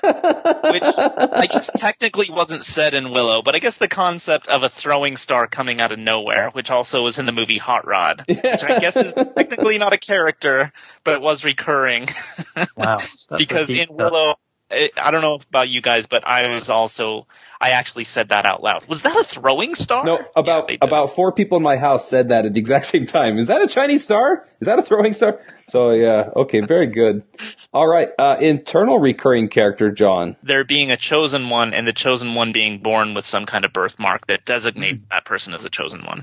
Which I guess technically wasn't said in Willow, but I guess the concept of a throwing star coming out of nowhere, which also was in the movie Hot Rod, which I guess is technically not a character, but it was recurring. Wow. That's Because a deep in cut. Willow, I I don't know about you guys, but I was also, I actually said that out loud. Was that a throwing star? No, about Yeah, they did. about four people in my house said that at the exact same time. Is that a Chinese star? Is that a throwing star? So yeah, okay, very good. All right, uh, internal recurring character, John. There being a chosen one and the chosen one being born with some kind of birthmark that designates that person as a chosen one.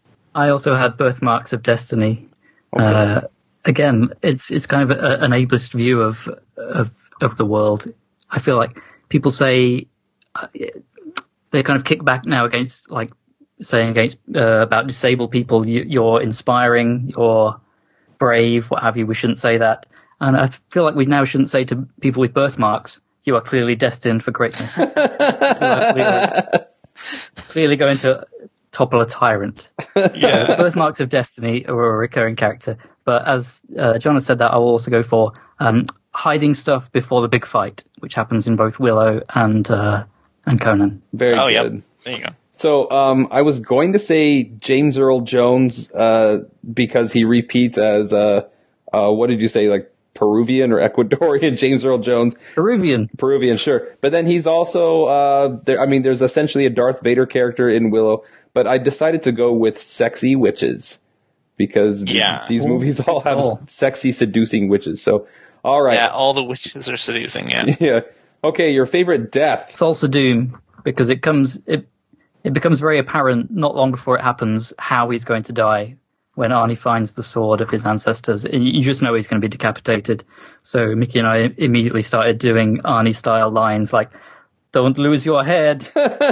I also had Birthmarks of Destiny. Okay. Uh, again, it's it's kind of a, an ableist view of, of of the world. I feel like people say uh, they kind of kick back now against like saying against uh, about disabled people. You, you're inspiring, you're brave, what have you. We shouldn't say that, and I feel like we now shouldn't say to people with birthmarks, "You are clearly destined for greatness." You are clearly, clearly going to topple a tyrant. Yeah. Birthmarks of Destiny are a recurring character, but as uh, John has said that, I will also go for um, hiding stuff before the big fight, which happens in both Willow and uh, and Conan. Very Oh, good. yep. There you go. So um, I was going to say James Earl Jones uh, because he repeats as uh, uh, what did you say, like Peruvian or Ecuadorian James Earl Jones? Peruvian. Peruvian, sure. But then he's also, uh, there, I mean, there's essentially a Darth Vader character in Willow, but I decided to go with sexy witches because th- Yeah. these movies all have Oh. sexy, seducing witches. So, all right. Yeah, all the witches are seducing, yeah. Yeah. Okay, your favorite death. Thulsa Doom, because it comes it it becomes very apparent not long before it happens how he's going to die when Arnie finds the sword of his ancestors. You just know he's going to be decapitated. So Mickey and I immediately started doing Arnie-style lines like, "Don't lose your head.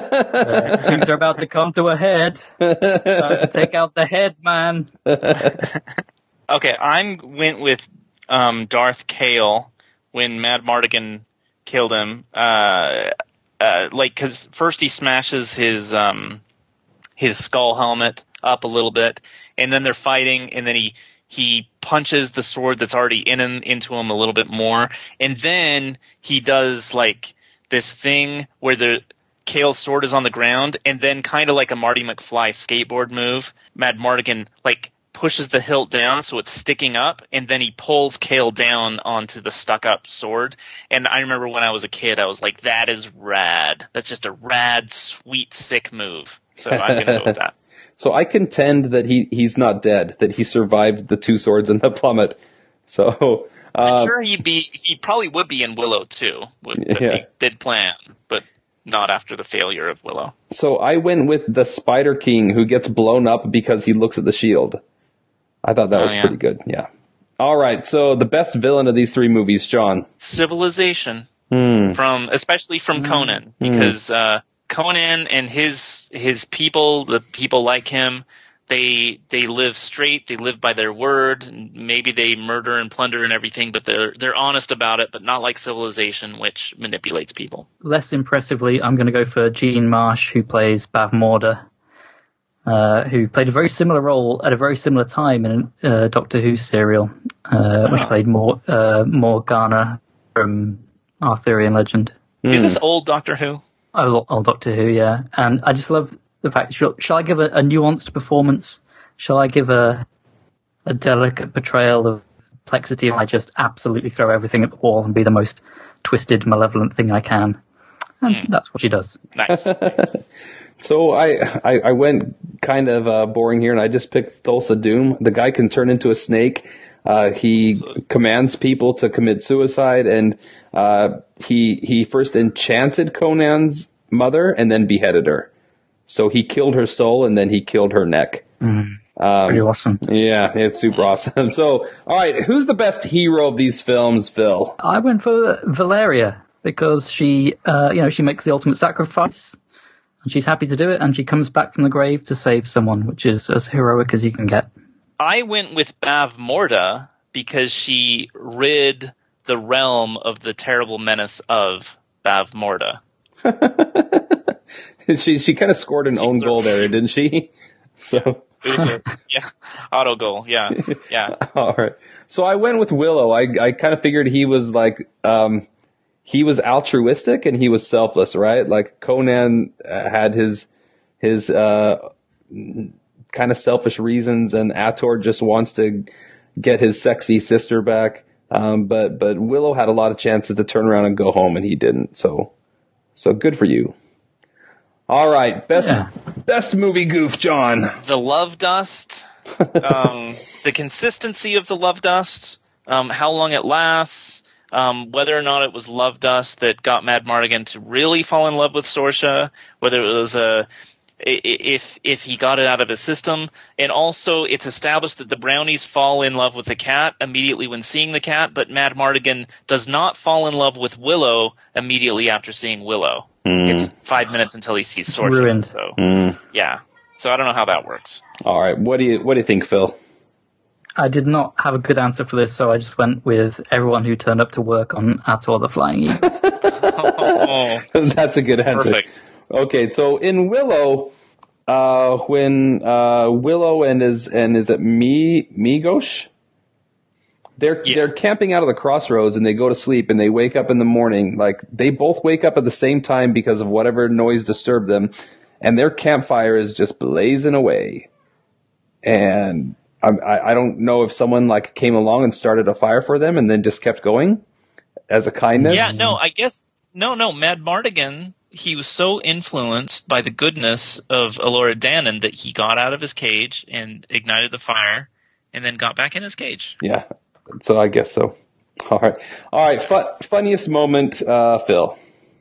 Uh, things are about to come to a head. Time to take out the head, man." Okay, I went with um, Darth Kale when Madmartigan killed him. Uh, uh, like, because first he smashes his um, his skull helmet up a little bit, and then they're fighting, and then he he punches the sword that's already in him into him a little bit more, and then he does like this thing where the Kale's sword is on the ground, and then kind of like a Marty McFly skateboard move, Madmartigan like pushes the hilt down so it's sticking up, and then he pulls Kale down onto the stuck-up sword. And I remember when I was a kid, I was like, that is rad. That's just a rad, sweet, sick move. So I'm going to go with that. So I contend that he, he's not dead, that he survived the two swords and the plummet. So, uh, I'm sure he'd be, he probably would be in Willow too, would, that Yeah. they did plan, but not after the failure of Willow. so I went with the Spider King who gets blown up because he looks at the shield. I thought that Oh, was yeah. pretty good. Yeah. All right. So the best villain of these three movies, John. Civilization. Hmm. From especially from Conan, because uh, Conan and his his people, the people like him, they they live straight, they live by their word. Maybe they murder and plunder and everything, but they're they're honest about it. But not like Civilization, which manipulates people. Less impressively, I'm going to go for Jean Marsh, who plays Bavmorda, uh, who played a very similar role at a very similar time in a uh, Doctor Who serial, uh, which Oh. played Mor- uh, Morgana from Arthurian legend. Is this old Doctor Who? Old, old Doctor Who, yeah. And I just love the fact, shall, shall I give a, a nuanced performance? Shall I give a a delicate portrayal of complexity, and I just absolutely throw everything at the wall and be the most twisted, malevolent thing I can? And that's what she does. Nice. nice. So I, I, I went kind of uh, boring here, and I just picked Thulsa Doom. The guy can turn into a snake. Uh, he commands people to commit suicide, and uh, he he first enchanted Conan's mother and then beheaded her. So he killed her soul, and then he killed her neck. Mm. Um, pretty awesome. Yeah, it's super awesome. So, all right, who's the best hero of these films, Phil? I went for Valeria because she, uh, you know, she makes the ultimate sacrifice, and she's happy to do it, and she comes back from the grave to save someone, which is as heroic as you can get. I went with Bavmorda because she rid the realm of the terrible menace of Bavmorda. she she kind of scored an own goal there, didn't she? So. It was a, yeah, auto goal. Yeah, yeah. All right. So I went with Willow. I I kind of figured he was like um he was altruistic and he was selfless, right? Like Conan uh, had his his uh kind of selfish reasons, and Ator just wants to get his sexy sister back. Um, but but Willow had a lot of chances to turn around and go home, and he didn't. So so good for you. All right, best yeah. best movie goof, John. The love dust, um, the consistency of the love dust, um, how long it lasts, um, whether or not it was love dust that got Madmartigan to really fall in love with Sorsha, whether it was a if if he got it out of his system, and also it's established that the brownies fall in love with the cat immediately when seeing the cat, but Madmartigan does not fall in love with Willow immediately after seeing Willow. Mm. It's five minutes until he sees Sorsha. Ruined. So mm. yeah, so I don't know how that works. All right, what do you what do you think, Phil? I did not have a good answer for this, so I just went with everyone who turned up to work on Ator the Flying Eagle. oh. That's a good answer. Perfect. Okay, so in Willow, uh, when uh, Willow and is and is it Mi Migosh? They're yeah. they're camping out of the crossroads and they go to sleep and they wake up in the morning. Like they both wake up at the same time because of whatever noise disturbed them, and their campfire is just blazing away. And I I don't know if someone like came along and started a fire for them and then just kept going as a kindness. Yeah, no, I guess no, no. Madmartigan, he was so influenced by the goodness of Elora Danan that he got out of his cage and ignited the fire, and then got back in his cage. Yeah. So I guess so. All right. All right. Fun, funniest moment, uh, Phil.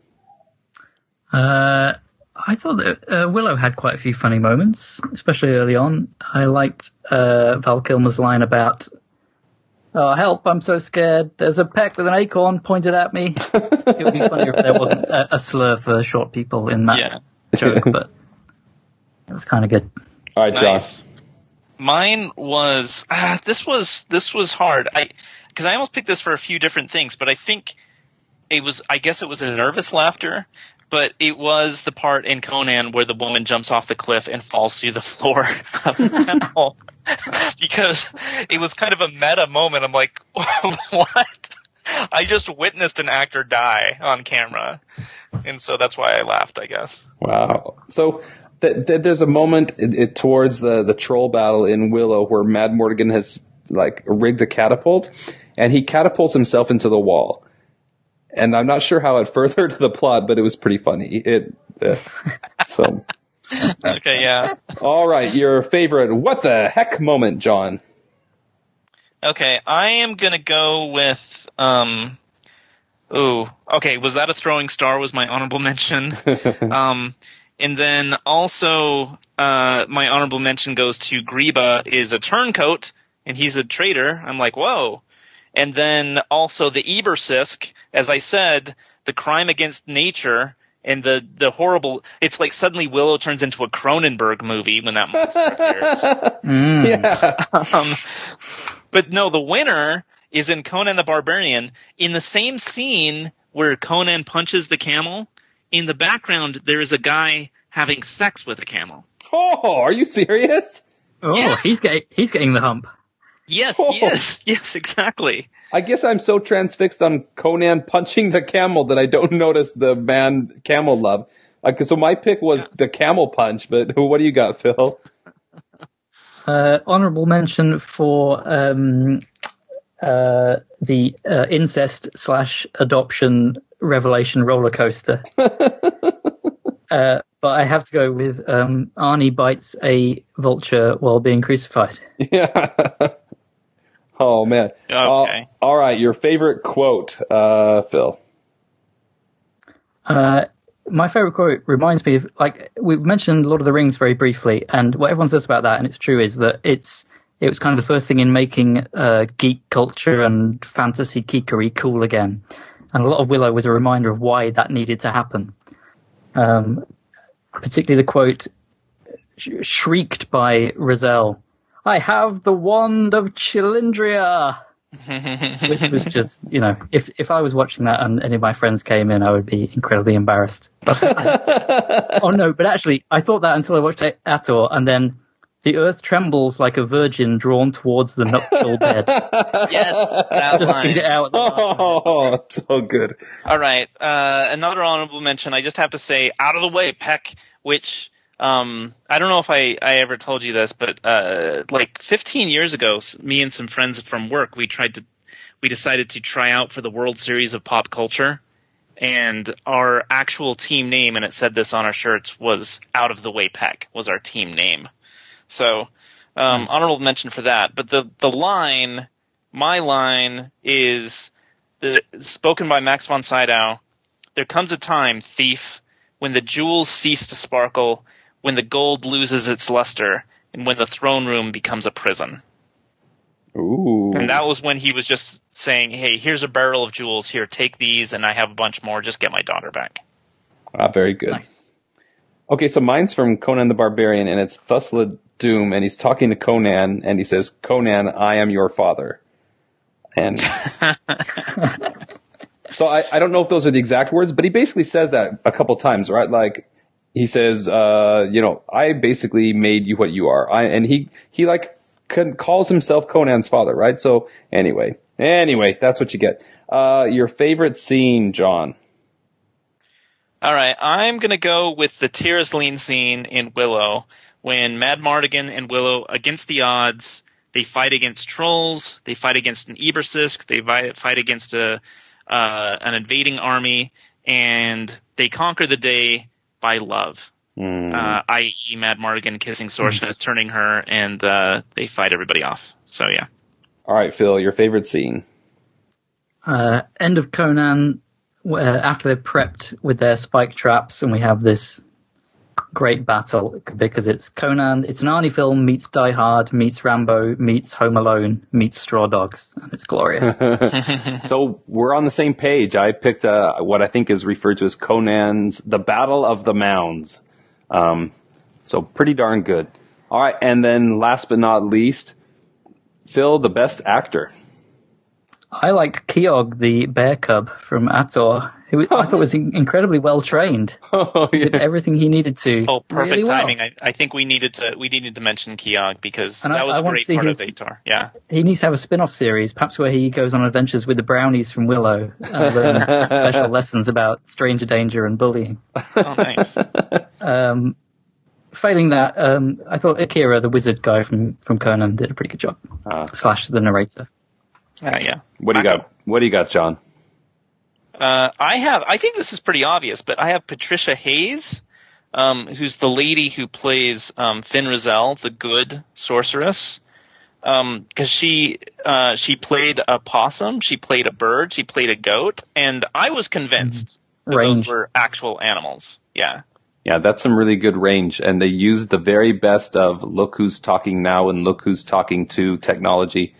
Uh, I thought that uh, Willow had quite a few funny moments, especially early on. I liked uh, Val Kilmer's line about, "Oh, help, I'm so scared. There's a peck with an acorn pointed at me." It would be funnier if there wasn't a, a slur for short people in that yeah. joke, but it was kind of good. All right, nice. Josh. Mine was ah, this was this was hard. I because I almost picked this for a few different things, but I think it was I guess it was a nervous laughter, but it was the part in Conan where the woman jumps off the cliff and falls through the floor of the temple. Because it was kind of a meta moment. I'm like, what? I just witnessed an actor die on camera, and so that's why I laughed, I guess. Wow. So. Th- th- there's a moment it, it, towards the, the troll battle in Willow where Madmartigan has like rigged a catapult, and he catapults himself into the wall. And I'm not sure how it furthered the plot, but it was pretty funny. It uh, so okay, yeah. All right, your favorite what the heck moment, John? Okay, I am gonna go with um. Ooh, okay. Was that a throwing star? Was my honorable mention? um. And then also, uh, my honorable mention goes to Greba is a turncoat, and he's a traitor. I'm like, whoa. And then also the Ebersisk, as I said, the crime against nature and the, the horrible, it's like suddenly Willow turns into a Cronenberg movie when that monster appears. Mm. Yeah. Um, but no, the winner is in Conan the Barbarian. In the same scene where Conan punches the camel, in the background, there is a guy having sex with a camel. Oh, are you serious? Oh, yeah. he's getting he's getting the hump. Yes, oh. yes, yes, exactly. I guess I'm so transfixed on Conan punching the camel that I don't notice the man camel love. Like, so my pick was the camel punch, but what do you got, Phil? Uh, honorable mention for um, uh, the uh, incest slash adoption revelation roller coaster. uh, but I have to go with um, Arnie bites a vulture while being crucified. Yeah. Oh, man. Okay. Uh, all right. Your favorite quote, uh, Phil? Uh, my favorite quote reminds me of, like, we've mentioned Lord of the Rings very briefly, and what everyone says about that, and it's true, is that it's it was kind of the first thing in making uh, geek culture and fantasy geekery cool again. And a lot of Willow was a reminder of why that needed to happen. Um, particularly the quote sh- shrieked by Rizal, "I have the wand of Chilindria!" Which was just, you know, if if I was watching that and any of my friends came in, I would be incredibly embarrassed. Oh no, but actually, I thought that until I watched Ator, and then the earth trembles like a virgin drawn towards the nuptial bed. Yes, that Just line. read it out. Oh, so good. All right, uh, another honorable mention. I just have to say, "Out of the way, Peck," which um, I don't know if I, I ever told you this, but uh, like fifteen years ago, me and some friends from work, we tried to, we decided to try out for the World Series of Pop Culture, and our actual team name, and it said this on our shirts, was "Out of the Way, Peck" was our team name. So, um, honorable mention for that. But the, the line, my line, is the, spoken by Max von Sydow. "There comes a time, thief, when the jewels cease to sparkle, when the gold loses its luster, and when the throne room becomes a prison." Ooh. And that was when he was just saying, "Hey, here's a barrel of jewels. Here, take these, and I have a bunch more. Just get my daughter back." Ah, very good. Nice. Okay, so mine's from Conan the Barbarian, and it's Thusla Doom, and he's talking to Conan, and he says, "Conan, I am your father." And so I, I don't know if those are the exact words, but he basically says that a couple times, right? Like, he says, uh, you know, "I basically made you what you are." I, and he, he like can, calls himself Conan's father, right? So anyway, anyway, that's what you get. Uh, your favorite scene, John? All right, I'm going to go with the Tirisleen scene in Willow, when Madmartigan and Willow, against the odds, they fight against trolls, they fight against an Ebersisk, they fight against a uh, an invading army, and they conquer the day by love, mm. uh, that is. Madmartigan kissing Sorsha, turning her, and uh, they fight everybody off. So, yeah. All right, Phil, your favorite scene? Uh, end of Conan, uh, after they're prepped with their spike traps, and we have this great battle, because it's Conan, it's an Arnie film, meets Die Hard, meets Rambo, meets Home Alone, meets Straw Dogs, and it's glorious. So we're on the same page. I picked uh, what I think is referred to as Conan's The Battle of the Mounds. Um, so pretty darn good. All right, and then last but not least, Phil, the best actor. I liked Keogh, the bear cub from Ator, who I thought was incredibly well trained. Oh, yeah. He did everything he needed to. Oh, perfect really timing! well. I, I think we needed to we needed to mention Keogh because and that I, was I a great part his, of Ator. Yeah, he needs to have a spin-off series, perhaps where he goes on adventures with the brownies from Willow and learns special lessons about stranger danger and bullying. Oh, nice. um, failing that, um, I thought Akira, the wizard guy from from Conan, did a pretty good job. Uh, slash the narrator. Uh, yeah. What do you got? What do you got, John? Uh, I have. I think this is pretty obvious, but I have Patricia Hayes, um, who's the lady who plays um, Finn Rizal, the good sorceress. Because um, she uh, she played a possum, she played a bird, she played a goat, and I was convinced that range. Those were actual animals. Yeah. Yeah, that's some really good range, and they used the very best of "Look Who's Talking Now" and "Look Who's Talking To" technology.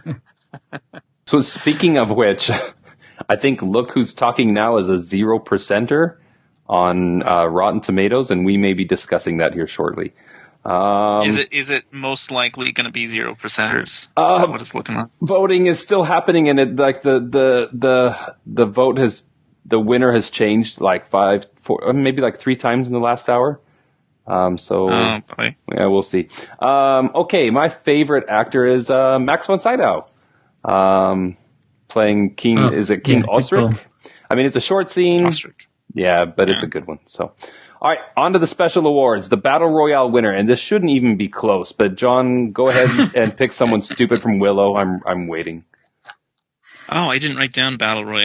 So speaking of which, I think "Look Who's Talking Now" is a zero percenter on uh, Rotten Tomatoes, and we may be discussing that here shortly. Um, is it is it most likely going to be zero percenters? Uh, what it's looking like? Voting is still happening, and it like the the the the vote has the winner has changed like five, four, maybe like three times in the last hour. Um, so oh, boy. Yeah, we'll see. Um, okay, my favorite actor is uh, Max von Sydow. Um, playing King, oh, is it King yeah, Osric? I mean, it's a short scene. Osric. Yeah, but yeah. It's a good one. So, all right, on to the special awards. The Battle Royale winner, and this shouldn't even be close, but John, go ahead and pick someone stupid from Willow. I'm, I'm waiting. Oh, I didn't write down Battle Royale.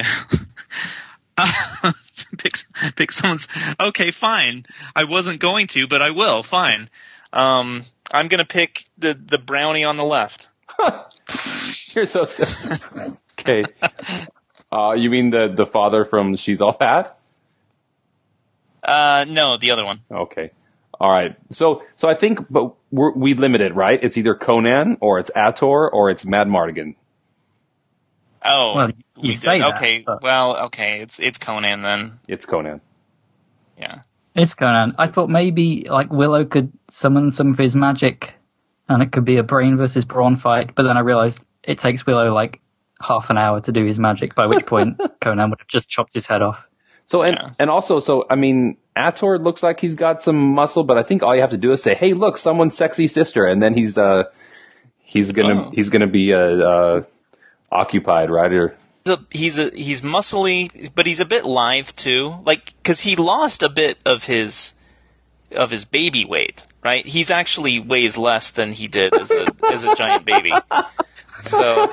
uh, pick, pick someone's, okay, fine. I wasn't going to, but I will, fine. Um, I'm gonna pick the, the brownie on the left. You're so silly. Okay. Uh, you mean the, the father from She's All That? Uh, no, the other one. Okay. All right. So, so I think, but we're, we limit it, right? It's either Conan or it's Ator or it's Madmartigan. Oh, well, you we say did. that, Okay, but- well, okay, it's it's Conan then. It's Conan. Yeah. It's Conan. I thought maybe like Willow could summon some of his magic, and it could be a Brain versus Brawn fight. But then I realized it takes Willow like half an hour to do his magic. By which point Conan would have just chopped his head off. So and Yeah. and also, so I mean, Ator looks like he's got some muscle, but I think all you have to do is say, "Hey, look, someone's sexy sister," and then he's uh he's gonna Oh. he's gonna be uh, uh occupied, right? Or He's a, he's a, he's muscly, but he's a bit lithe too. Like, because he lost a bit of his of his baby weight, right? He's actually weighs less than he did as a as a giant baby. So,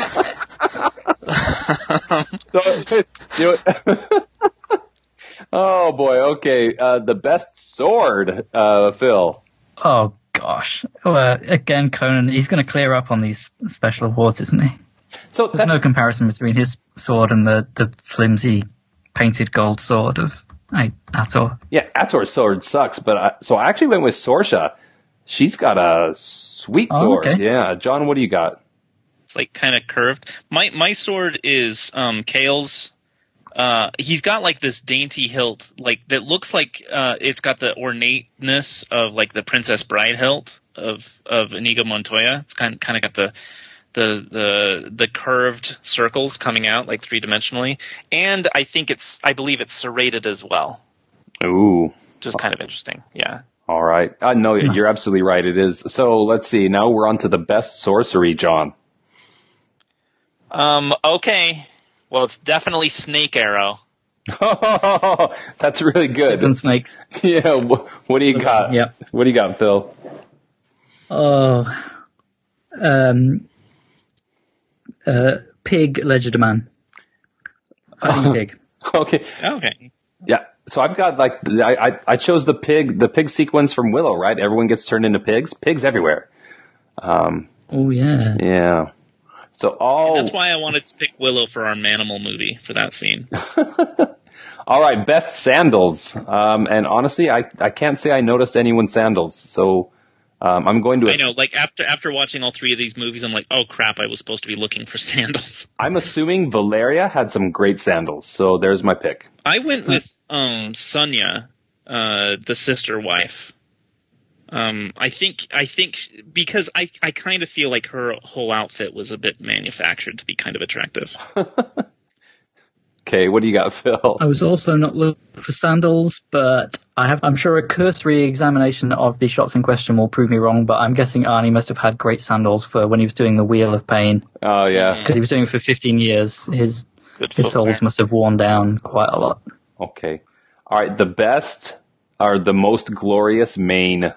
so you know, oh boy, okay. Uh, the best sword, uh, Phil. Oh gosh. Well, again, Conan. He's going to clear up on these special awards, isn't he? So There's that's no comparison between his sword and the, the flimsy painted gold sword of Ator. yeah. Ator's sword sucks, but I, so I actually went with Sorsha. She's got a sweet Oh, sword. okay. Yeah, John, what do you got? It's like kind of curved. My my sword is um Kale's. Uh, he's got like this dainty hilt, like that looks like uh, it's got the ornateness of like the Princess Bride hilt of of Inigo Montoya. It's kind kind of got the the the the curved circles coming out like three dimensionally, and I think it's I believe it's serrated as well, Ooh. which is kind of interesting. Yeah. All right. I know Nice. you're absolutely right. It is. So let's see. Now we're on to the best sorcery, John. Um. Okay. Well, it's definitely Snake Arrow. That's really good. Seven snakes. Yeah. What, what do you got? Yeah. What do you got, Phil? Oh. Um. Uh. Pig Legerdman. Fighting pig. Okay. Okay. Yeah. So I've got like I, I I chose the pig the pig sequence from Willow, right? Everyone gets turned into pigs. Pigs everywhere. Um. Oh yeah. Yeah. So all That's why I wanted to pick Willow for our Manimal movie for that scene. all right. Best sandals. Um. And honestly, I I can't say I noticed anyone's sandals. So. Um, I'm going to. I ass- know, like after after watching all three of these movies, I'm like, oh crap, I was supposed to be looking for sandals. I'm assuming Valeria had some great sandals, so there's my pick. I went with um, Sonia, uh, the sister wife. Um, I think I think because I I kind of feel like her whole outfit was a bit manufactured to be kind of attractive. Okay, what do you got, Phil? I was also not looking for sandals, but I have. I'm sure a cursory examination of the shots in question will prove me wrong. But I'm guessing Arnie must have had great sandals for when he was doing the Wheel of Pain, Oh yeah. because he was doing it for fifteen years. His Good his footwear. soles must have worn down quite a lot. Okay. All right. The best or the most glorious mane.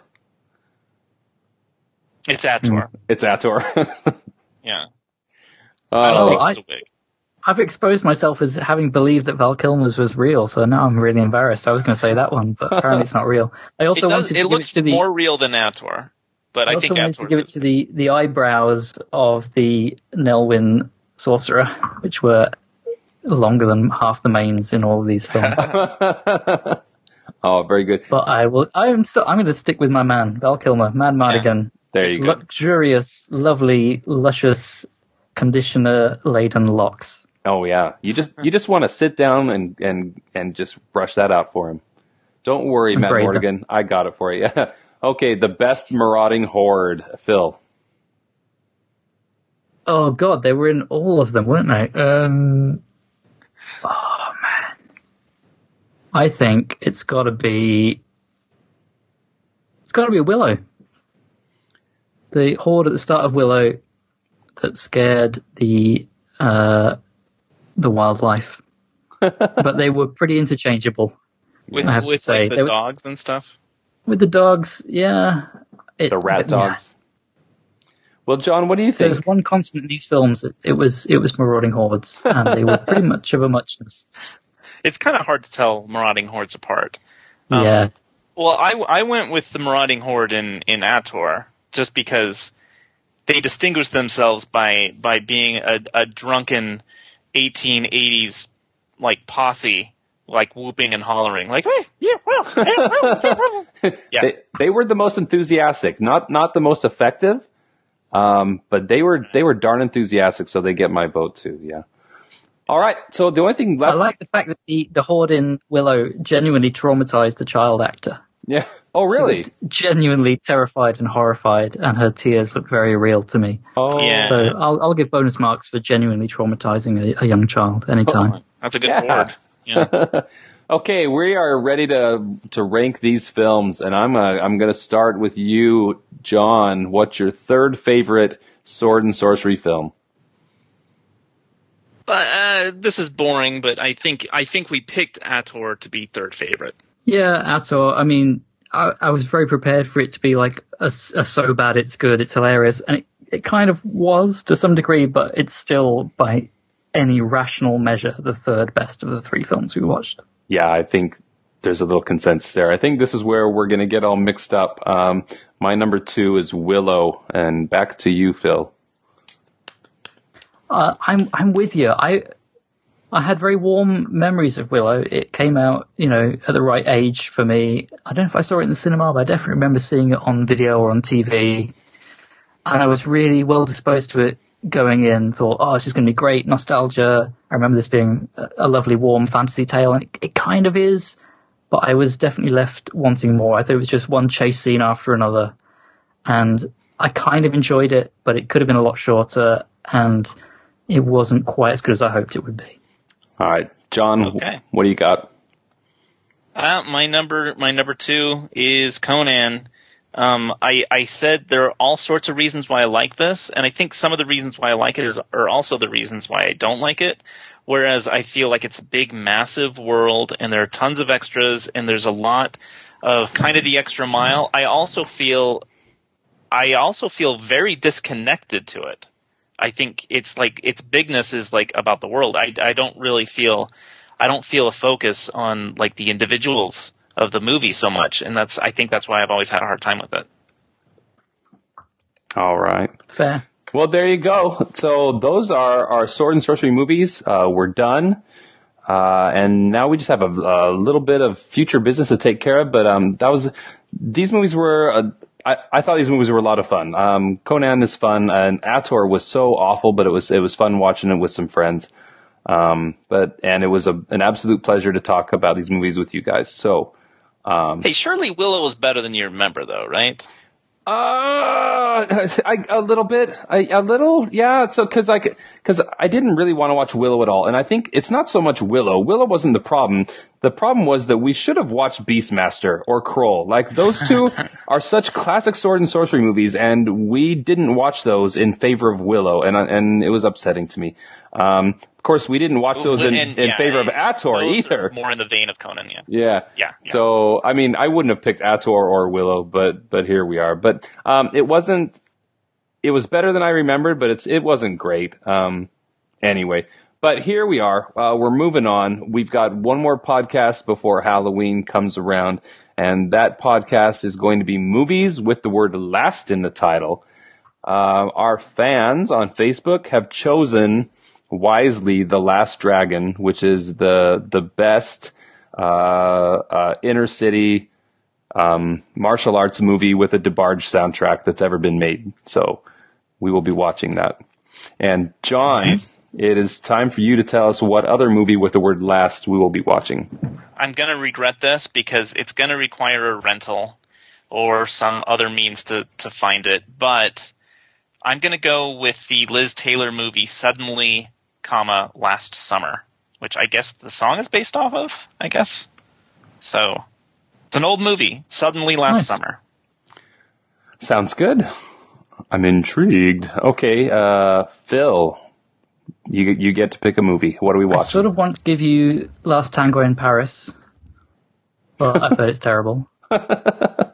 It's Ator. It's Ator. Yeah. I don't Oh, think I- it's a wig. I've exposed myself as having believed that Val Kilmer's was real, so now I'm really embarrassed. I was going to say that one, but apparently it's not real. I It, also does, wanted to it give looks it to the. more real than Ator, but I I, also think wanted to Ator's give it to the, the eyebrows of the Nelwyn sorcerer, which were longer than half the manes in all of these films. oh, very good. But I will. I'm still. I'm going to stick with my man, Val Kilmer, Mad Mardigan. There It's you go. luxurious, lovely, luscious, conditioner-laden locks. Oh yeah. You just you just want to sit down and and and just brush that out for him. Don't worry, And Matt braid them. Morgan. I got it for you. Okay. The best marauding horde, Phil. Oh God, they were in all of them, weren't they? Um, oh man, I think it's got to be. It's got to be Willow. The horde at the start of Willow that scared the uh, the wildlife, but they were pretty interchangeable. with I have to with say, like they the were- dogs and stuff. With the dogs, yeah, it, The rat but, yeah. dogs. Well, John, what do you think? There's one constant in these films. It, it was it was marauding hordes, and they were pretty much of a muchness. It's kind of hard to tell marauding hordes apart. Um, Yeah. Well, I, I went with the marauding horde in, in Ator just because they distinguished themselves by by being a, a drunken eighteen eighties like posse like whooping and hollering, like, hey, yeah, well, yeah. They, they were the most enthusiastic, not not the most effective, um, but they were they were darn enthusiastic, so they get my vote too. Yeah. All right. So the only thing left. I like the fact that the the horde in Willow genuinely traumatized the child actor. Yeah. Oh, really? Genuinely terrified and horrified, and her tears look very real to me. Oh, yeah. So I'll I'll give bonus marks for genuinely traumatizing a, a young child anytime. Oh, that's a good yeah. word. Yeah. Okay, we are ready to to rank these films, and I'm uh, I'm going to start with you, John. What's your third favorite sword and sorcery film? Uh, this is boring, but I think I think we picked Ator to be third favorite. Yeah, Ator. I mean, I, I was very prepared for it to be like a, a so bad it's good, it's hilarious, and it, it kind of was to some degree, but it's still by any rational measure the third best of the three films we watched. Yeah, I think there's a little consensus there. I think this is where we're going to get all mixed up. Um, my number two is Willow, and back to you, Phil. Uh, I'm I'm with you. I I had very warm memories of Willow. It came out, you know, at the right age for me. I don't know if I saw it in the cinema, but I definitely remember seeing it on video or on T V. And I was really well disposed to it going in. Thought, oh, this is going to be great, nostalgia. I remember this being a, a lovely, warm fantasy tale, and it, it kind of is. But I was definitely left wanting more. I thought it was just one chase scene after another, and I kind of enjoyed it, but it could have been a lot shorter, and it wasn't quite as good as I hoped it would be. All right, John, okay. What do you got? Uh, my number, my number two is Conan. Um, I, I said there are all sorts of reasons why I like this, and I think some of the reasons why I like it is, are also the reasons why I don't like it. Whereas I feel like it's a big, massive world, and there are tons of extras, and there's a lot of kind of the extra mile. I also feel, I also feel very disconnected to it. I think it's like its bigness is like about the world. I, I don't really feel, I don't feel a focus on like the individuals of the movie so much, and that's I think that's why I've always had a hard time with it. All right, fair. Well, there you go. So those are our sword and sorcery movies. Uh, we're done, uh, and now we just have a, a little bit of future business to take care of. But um, that was these movies were. Uh, I, I thought these movies were a lot of fun. Um, Conan is fun, and Ator was so awful, but it was it was fun watching it with some friends. Um, but and it was a, an absolute pleasure to talk about these movies with you guys. So. Um, hey, surely Willow was better than you remember, though, right? Uh, I, a little bit, I, a little, yeah. So, cause I, cause I didn't really want to watch Willow at all. And I think it's not so much Willow. Willow wasn't the problem. The problem was that we should have watched Beastmaster or Kroll. Like, those two are such classic sword and sorcery movies, and we didn't watch those in favor of Willow, and, and it was upsetting to me. Um, of course, we didn't watch those in, and, in yeah, favor of Ator either. More in the vein of Conan, yeah. yeah. Yeah. Yeah. So, I mean, I wouldn't have picked Ator or Willow, but, but here we are. But, um, it wasn't, it was better than I remembered, but it's, it wasn't great. Um, anyway, but here we are. Uh, we're moving on. We've got one more podcast before Halloween comes around, and that podcast is going to be movies with the word last in the title. Uh, our fans on Facebook have chosen wisely The Last Dragon, which is the the best uh, uh, inner city um, martial arts movie with a DeBarge soundtrack that's ever been made. So we will be watching that. And John, nice. It is time for you to tell us what other movie with the word last we will be watching. I'm going to regret this because it's going to require a rental or some other means to, to find it. But I'm going to go with the Liz Taylor movie Suddenly, comma, Last Summer, which I guess the song is based off of, I guess. So it's an old movie, Suddenly Last nice. Summer. Sounds good. I'm intrigued. Okay, uh, Phil, you you get to pick a movie. What are we watching? I sort of want to give you Last Tango in Paris, but I've heard it's terrible. uh,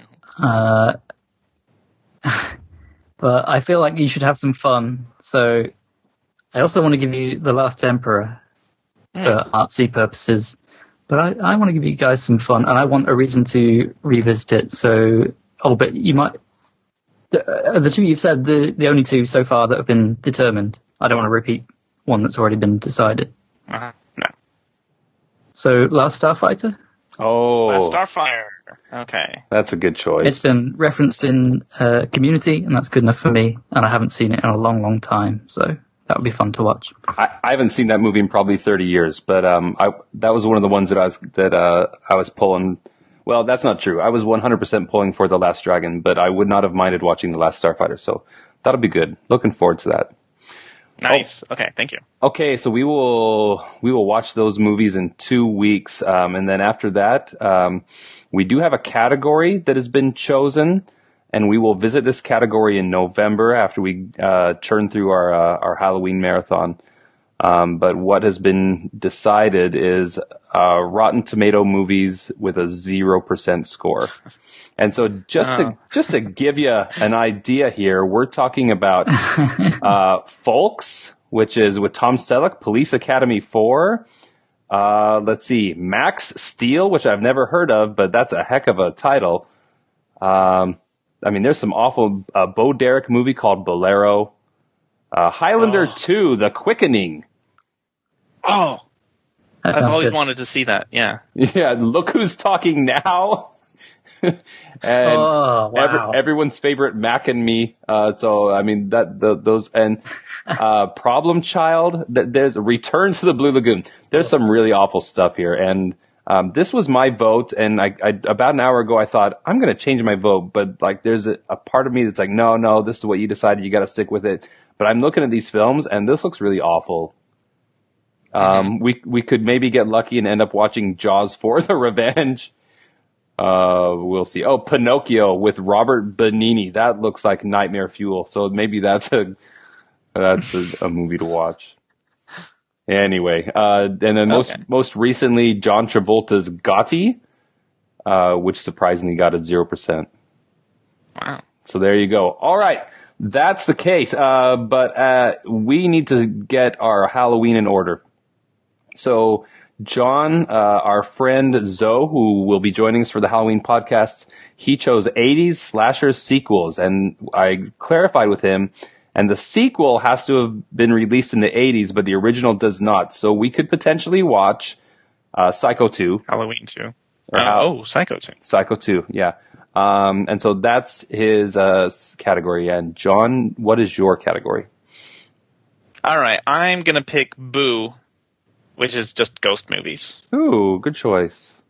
but I feel like you should have some fun, so I also want to give you The Last Emperor for mm. artsy purposes, but I, I want to give you guys some fun, and I want a reason to revisit it. So, oh, but you might. The, uh, the two you've said, the, the only two so far that have been determined. I don't want to repeat one that's already been decided. Uh-huh. No. So, Last Starfighter? Oh. Last Starfire. Okay. That's a good choice. It's been referenced in uh, Community, and that's good enough for me, and I haven't seen it in a long, long time, so that would be fun to watch. I, I haven't seen that movie in probably thirty years, but um, I, that was one of the ones that I was that uh, I was pulling. Well, that's not true. I was one hundred percent pulling for The Last Dragon, but I would not have minded watching The Last Starfighter, so that'll be good. Looking forward to that. Nice. Oh. Okay, thank you. Okay, so we will we will watch those movies in two weeks, um, and then after that, um, we do have a category that has been chosen, and we will visit this category in November after we uh, churn through our uh, our Halloween marathon. Um, but what has been decided is uh, Rotten Tomato movies with a zero percent score. And so just oh. to just to give you an idea here, we're talking about uh, Folks, which is with Tom Selleck, Police Academy four. Uh, let's see, Max Steel, which I've never heard of, but that's a heck of a title. Um, I mean, there's some awful uh, Bo Derek movie called Bolero. Uh, Highlander oh. two, The Quickening. Oh, That I've sounds always good. wanted to see that. Yeah. Yeah, Look Who's Talking Now. and Oh, wow. every, everyone's favorite Mac and Me. Uh, so I mean that the, those and uh, Problem Child. Th- there's Return to the Blue Lagoon. There's some really awful stuff here, and um, this was my vote. And I, I about an hour ago I thought I'm going to change my vote, but like there's a, a part of me that's like, no, no, this is what you decided. You got to stick with it. But I'm looking at these films, and this looks really awful. Um, mm-hmm. we we could maybe get lucky and end up watching Jaws four: The Revenge. Uh, we'll see. Oh, Pinocchio with Robert Benigni. That looks like nightmare fuel. So maybe that's a that's a, a movie to watch. Anyway, uh, and then most okay. most recently, John Travolta's Gotti, uh, which surprisingly got a zero percent. Wow. So there you go. All right, that's the case. Uh, but uh, we need to get our Halloween in order. So. John, uh, our friend Zoe, who will be joining us for the Halloween podcast, he chose eighties slasher sequels, and I clarified with him, and the sequel has to have been released in the eighties, but the original does not. So we could potentially watch uh, Psycho two. Halloween two. Uh, uh, oh, Psycho two. Psycho two, yeah. Um, and so that's his uh, category. And John, what is your category? All right, I'm going to pick Boo, which is just ghost movies. Ooh, good choice.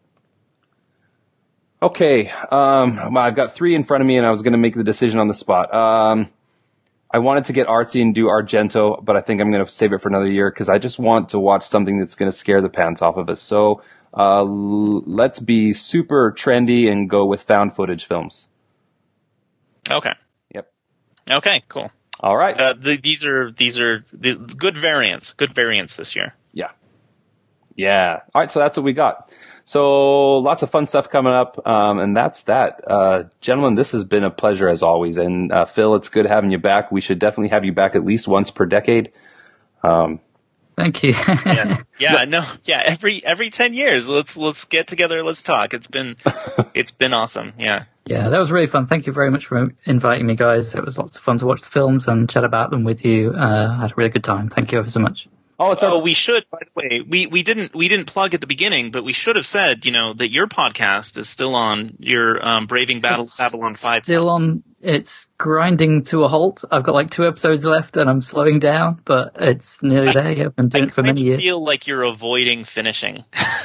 Okay, um, well, I've got three in front of me, and I was going to make the decision on the spot. Um, I wanted to get artsy and do Argento, but I think I'm going to save it for another year because I just want to watch something that's going to scare the pants off of us. So uh, l- let's be super trendy and go with found footage films. Okay. Yep. Okay, cool. All right. Uh, the, these are these are the good variants. Good variants this year. Yeah. Yeah. All right, so that's what we got. So lots of fun stuff coming up, um, and that's that. Uh, gentlemen, this has been a pleasure as always. And uh, Phil, it's good having you back. We should definitely have you back at least once per decade. Um, Thank you. yeah, yeah, no, yeah. Every every ten years, let's let's get together. Let's talk. It's been it's been awesome. Yeah. Yeah, that was really fun. Thank you very much for inviting me, guys. It was lots of fun to watch the films and chat about them with you. Uh, I had a really good time. Thank you ever so much. Oh, it's our- oh, we should. By the way, we, we didn't we didn't plug at the beginning, but we should have said, you know, that your podcast is still on. Your um, Braving Battle It's Babylon five. Still on. It's grinding to a halt. I've got like two episodes left, and I'm slowing down, but it's nearly there. Yeah, I've been doing I it for many I years. feel like you're avoiding finishing.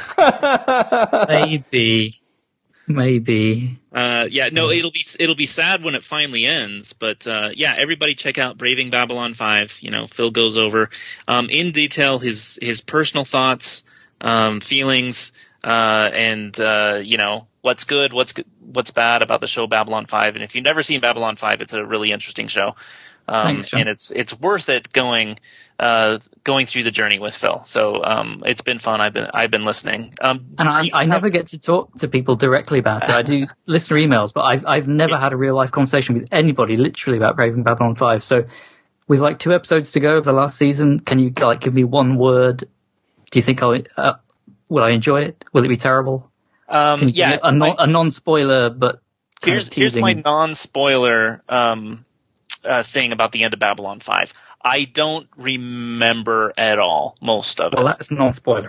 Maybe, maybe. Uh, yeah, no, it'll be it'll be sad when it finally ends. But uh, yeah, everybody check out Braving Babylon five. You know, Phil goes over um, in detail his his personal thoughts, um, feelings, uh, and uh, you know what's good, what's good, what's bad about the show Babylon five. And if you've never seen Babylon five, it's a really interesting show, um, Thanks, John. and it's it's worth it going. Uh, going through the journey with Phil, so um, it's been fun. I've been I've been listening, um, And I, I never get to talk to people directly about it. I do listener emails, but I've I've never had a real life conversation with anybody literally about Braving Babylon five. So, with like two episodes to go of the last season, can you like give me one word? Do you think I'll uh, will I enjoy it? Will it be terrible? Um, Can you give yeah, me a non a non spoiler, but kind here's of here's teasing? my non spoiler um, uh, thing about the end of Babylon five. I don't remember at all most of it. Well, that's non spoilery.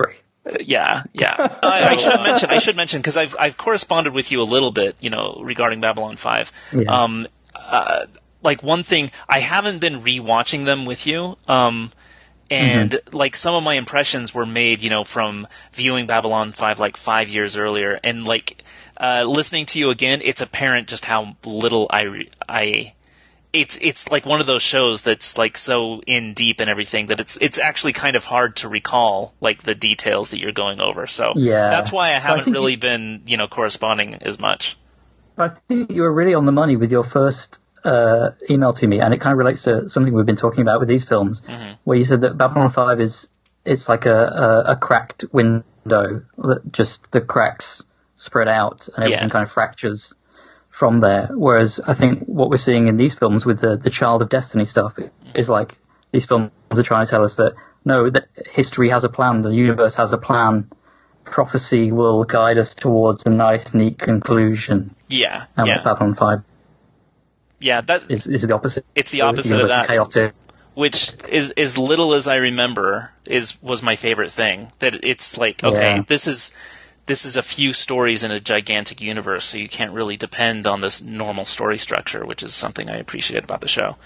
Yeah, yeah. I, I should mention. I should mention because I've I've corresponded with you a little bit, you know, regarding Babylon five. Yeah. Um, uh, like one thing, I haven't been rewatching them with you. Um, and mm-hmm. like some of my impressions were made, you know, from viewing Babylon five like five years earlier, and like uh, listening to you again, it's apparent just how little I I. It's it's like one of those shows that's like so in deep and everything that it's it's actually kind of hard to recall like the details that you're going over. So yeah. that's why I haven't I really you, been, you know, corresponding as much. I think you were really on the money with your first uh, email to me, and it kind of relates to something we've been talking about with these films, mm-hmm. where you said that Babylon five is it's like a, a, a cracked window that just the cracks spread out and everything yeah. kind of fractures from there, whereas I think what we're seeing in these films with the, the Child of Destiny stuff is like these films are trying to tell us that no, that history has a plan, the universe has a plan, prophecy will guide us towards a nice, neat conclusion. Yeah, and yeah. Babylon five yeah, that is, is the opposite. It's the opposite the of that. Chaotic. Which is as little as I remember is was my favorite thing. That it's like okay, yeah. this is. This is a few stories in a gigantic universe, so you can't really depend on this normal story structure, which is something I appreciate about the show.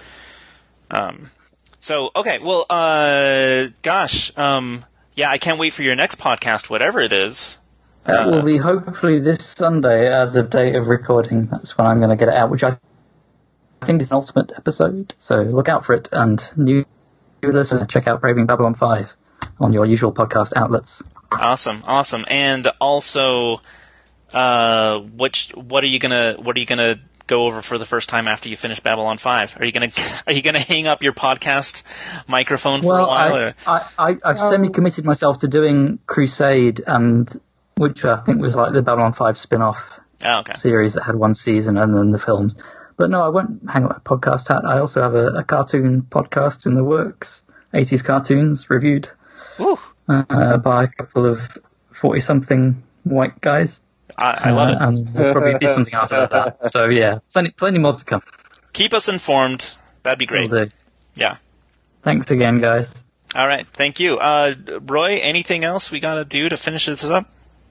Um, so, okay, well, uh, gosh, um, yeah, I can't wait for your next podcast, whatever it is. It uh, will be hopefully this Sunday as of date of recording. That's when I'm going to get it out, which I think is an ultimate episode. So look out for it, and new listener, check out Braving Babylon five on your usual podcast outlets. Awesome, awesome, and also, uh, which what are you gonna what are you gonna go over for the first time after you finish Babylon five? Are you gonna are you gonna hang up your podcast microphone for well, a while? I, or? I, I I've um, semi-committed myself to doing Crusade, and which I think was like the Babylon five spin-off oh, okay. series that had one season and then the films. But no, I won't hang up my podcast hat. I also have a, a cartoon podcast in the works, eighties cartoons reviewed. Ooh. Uh, by a couple of forty-something white guys. I, I love uh, it. And there'll probably be something after that. So, yeah, plenty, plenty more to come. Keep us informed. That'd be great. Will do. Yeah. Thanks again, guys. All right. Thank you. Uh, Roy, anything else we got to do to finish this up?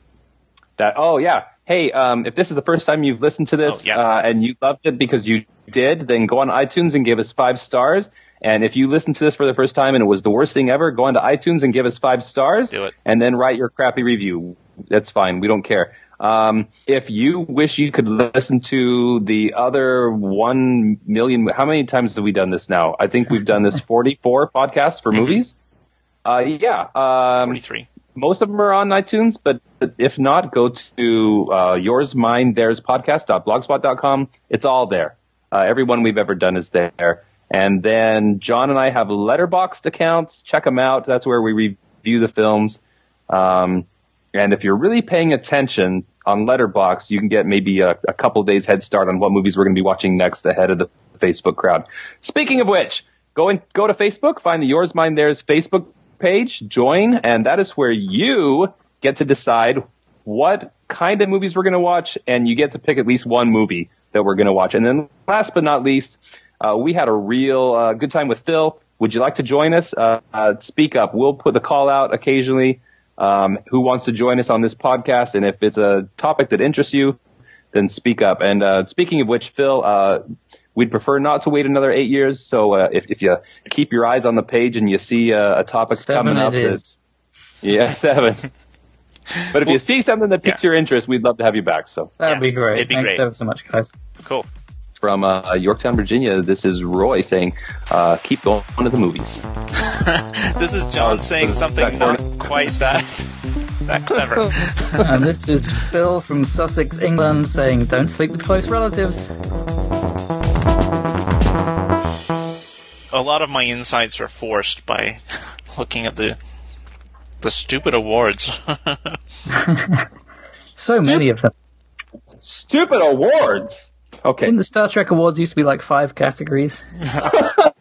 That. Oh, yeah. Hey, um, if this is the first time you've listened to this oh, yeah. uh, and you loved it because you did, then go on iTunes and give us five stars. And if you listen to this for the first time and it was the worst thing ever, go on to iTunes and give us five stars. Do it. And then write your crappy review. That's fine. We don't care. Um, if you wish you could listen to the other one million, how many times have we done this now? I think we've done this forty-four podcasts for movies. Uh, yeah. Um, forty-three. Most of them are on iTunes, but if not, go to uh, yours, mine, theirs podcast dot blogspot dot com. It's all there. Uh, every one we've ever done is there. And then John and I have Letterboxd accounts. Check them out. That's where we review the films. Um, and if you're really paying attention on Letterboxd, you can get maybe a, a couple days head start on what movies we're going to be watching next ahead of the Facebook crowd. Speaking of which, go and go to Facebook, find the Yours, Mine, Theirs Facebook page, join, and that is where you get to decide what kind of movies we're going to watch, and you get to pick at least one movie that we're going to watch. And then last but not least, Uh, we had a real uh, good time with Phil. Would you like to join us? Uh, uh, speak up. We'll put the call out occasionally. Um, who wants to join us on this podcast? And if it's a topic that interests you, then speak up. And uh, speaking of which, Phil, uh, we'd prefer not to wait another eight years. So uh, if, if you keep your eyes on the page and you see uh, a topic seven coming up, it is. yeah, seven. But if well, you see something that piques yeah. your interest, we'd love to have you back. So that'd yeah, be great. It'd be Thanks great. ever so much, guys. Cool. From uh, Yorktown, Virginia, this is Roy saying, uh, keep going to the movies. This is John saying something not quite that, that clever. And this is Phil from Sussex, England, saying, don't sleep with close relatives. A lot of my insights are forced by looking at the the stupid awards. So Stup- many of them. Stupid awards? Okay. Didn't the Star Trek Awards used to be like five categories?